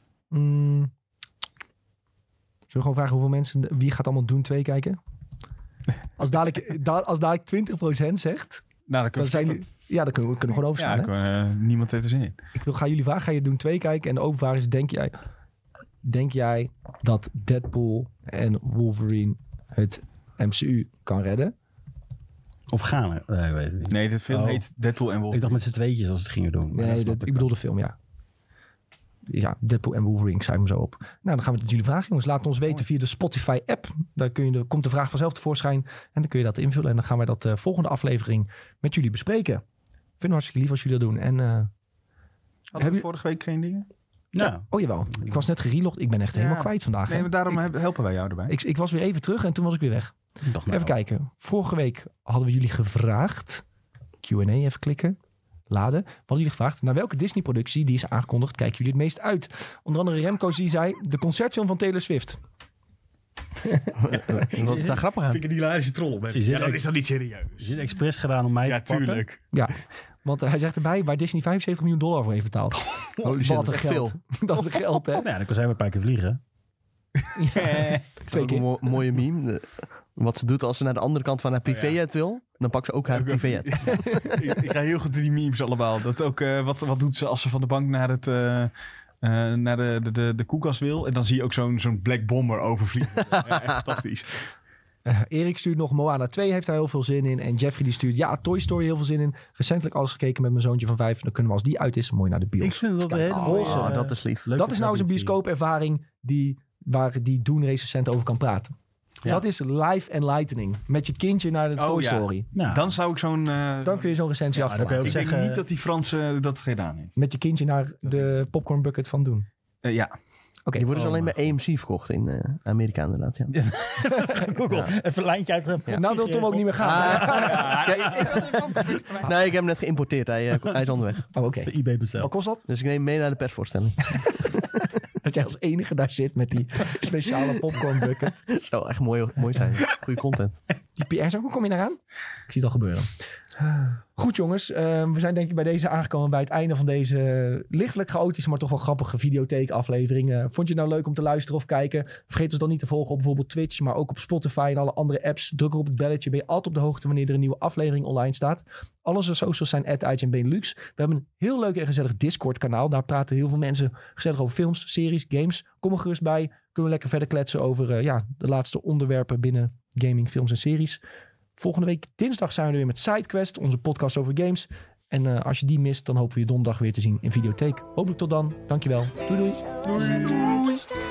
Speaker 1: Zullen we gewoon vragen hoeveel mensen... Wie gaat allemaal Doen 2 kijken? Als dadelijk 20% zegt...
Speaker 4: Nou, dan
Speaker 1: Dan zijn jullie... Ja, dan kunnen we gewoon overslaan. hè?
Speaker 4: niemand heeft er zin in.
Speaker 1: Ga jullie vragen, ga je Doen 2 kijken? En de open vraag is, denk jij dat Deadpool en Wolverine het MCU kan redden?
Speaker 2: Of gaan er? Nee, ik weet het niet.
Speaker 4: Nee, de film
Speaker 2: Oh.
Speaker 4: heet Deadpool en Wolverine.
Speaker 2: Ik dacht met z'n tweetjes als ze het gingen doen. Maar
Speaker 1: Nee,
Speaker 2: dat snap
Speaker 1: ik bedoel de film, ja. Ja, Deadpool en Wolverine, ik schrijf hem zo op. Nou, dan gaan we het jullie vragen, jongens. Laat ons weten via de Spotify-app. Daar komt de vraag vanzelf tevoorschijn. En dan kun je dat invullen. En dan gaan wij dat volgende aflevering met jullie bespreken. Ik vind het hartstikke lief als jullie dat doen. En,
Speaker 4: Hadden we vorige week geen dingen?
Speaker 2: Nou,
Speaker 1: oh jawel, ik was net gerelogd. Ik ben echt helemaal kwijt vandaag.
Speaker 4: Nee,
Speaker 1: hè.
Speaker 4: maar daarom helpen wij jou erbij.
Speaker 1: Ik was weer even terug en toen was ik weer weg.
Speaker 2: ik dacht nou,
Speaker 1: Even kijken. Vorige week hadden we jullie gevraagd. Q&A even klikken. Laden. We hadden jullie gevraagd. Naar welke Disney-productie die is aangekondigd kijken jullie het meest uit? Onder andere Remco die zei de concertfilm van Taylor Swift.
Speaker 3: Wat is daar grappig aan?
Speaker 4: ik een hilarische troll op.
Speaker 2: Is dit,
Speaker 4: toch niet serieus?
Speaker 2: is dit expres gedaan om mij
Speaker 4: Ja,
Speaker 2: te pakken?
Speaker 4: tuurlijk.
Speaker 1: Ja, want hij zegt erbij waar Disney $75 miljoen voor heeft betaald.
Speaker 3: Holy shit,
Speaker 1: Wat
Speaker 3: dat
Speaker 1: een
Speaker 3: is echt
Speaker 1: geld. Dat is geld, hè?
Speaker 2: Nou ja, dan kan zij maar een paar keer vliegen.
Speaker 1: Twee keer.
Speaker 3: Een mooie meme. Wat ze doet als ze naar de andere kant van haar privéjet wil, dan pakt ze ook haar privéjet.
Speaker 4: Ik ga heel goed in die memes allemaal. Dat ook, wat doet ze als ze van de bank naar het... naar de koelkast wil. En dan zie je ook zo'n Black Bomber overvliegen. Ja, echt fantastisch.
Speaker 1: Erik stuurt nog Moana 2, heeft daar heel veel zin in. En Jeffrey die stuurt, ja, Toy Story heel veel zin in. Recentelijk alles gekeken met mijn zoontje van 5. Dan kunnen we als die uit is, mooi naar de bios.
Speaker 2: Ik vind dat een
Speaker 1: Kijk,
Speaker 2: hele
Speaker 1: awesome.
Speaker 3: Oh, dat is lief.
Speaker 2: leuke
Speaker 1: Dat is nou eens een
Speaker 2: traditie.
Speaker 1: bioscoopervaring waar die Doen-recensent over kan praten.
Speaker 2: Ja.
Speaker 1: Dat is live enlightening. Met je kindje naar de Toy
Speaker 4: ja.
Speaker 1: Story.
Speaker 2: Nou,
Speaker 4: Dan zou ik zo'n...
Speaker 1: Dan kun je zo'n recensie
Speaker 2: Ja, dan kun je
Speaker 1: achterlaten.
Speaker 2: ook
Speaker 4: ik denk
Speaker 2: zeggen-
Speaker 4: niet dat die Franse dat gedaan heeft.
Speaker 1: Met je kindje naar de popcorn bucket van Doen.
Speaker 4: Ja.
Speaker 1: Oké.
Speaker 3: Die worden ze alleen bij AMC verkocht in Amerika inderdaad. Ja.
Speaker 2: Google.
Speaker 3: Ja.
Speaker 2: Even een lijntje uit.
Speaker 3: Ja.
Speaker 1: Nou wil Tom ook niet meer gaan.
Speaker 3: Nee, ik heb hem net geïmporteerd. Hij is onderweg.
Speaker 1: Oh, oké.
Speaker 2: Even eBay
Speaker 1: Wat
Speaker 2: besteld.
Speaker 1: kost dat?
Speaker 3: Dus ik neem mee naar de persvoorstelling.
Speaker 1: Dat jij als enige daar zit met die speciale popcorn bucket.
Speaker 3: Zou echt mooi zijn. Goede content.
Speaker 1: Die PR, hoe kom je eraan? Ik zie het al gebeuren. Goed jongens, we zijn denk ik bij deze aangekomen bij het einde van deze lichtelijk chaotische, maar toch wel grappige videotheek aflevering. Vond je het nou leuk om te luisteren of kijken? Vergeet ons dan niet te volgen op bijvoorbeeld Twitch, maar ook op Spotify en alle andere apps. Druk op het belletje, ben je altijd op de hoogte wanneer er een nieuwe aflevering online staat. Al onze socials zijn @IGN_Benelux. We hebben een heel leuk en gezellig Discord kanaal. Daar praten heel veel mensen gezellig over films, series, games. Kom er gerust bij. Kunnen we lekker verder kletsen over de laatste onderwerpen binnen gaming, films en series. Volgende week dinsdag zijn we er weer met SideQuest, onze podcast over games. En als je die mist, dan hopen we je donderdag weer te zien in Videotheek. Hopelijk tot dan. Dankjewel. Doei doei.
Speaker 5: Doei.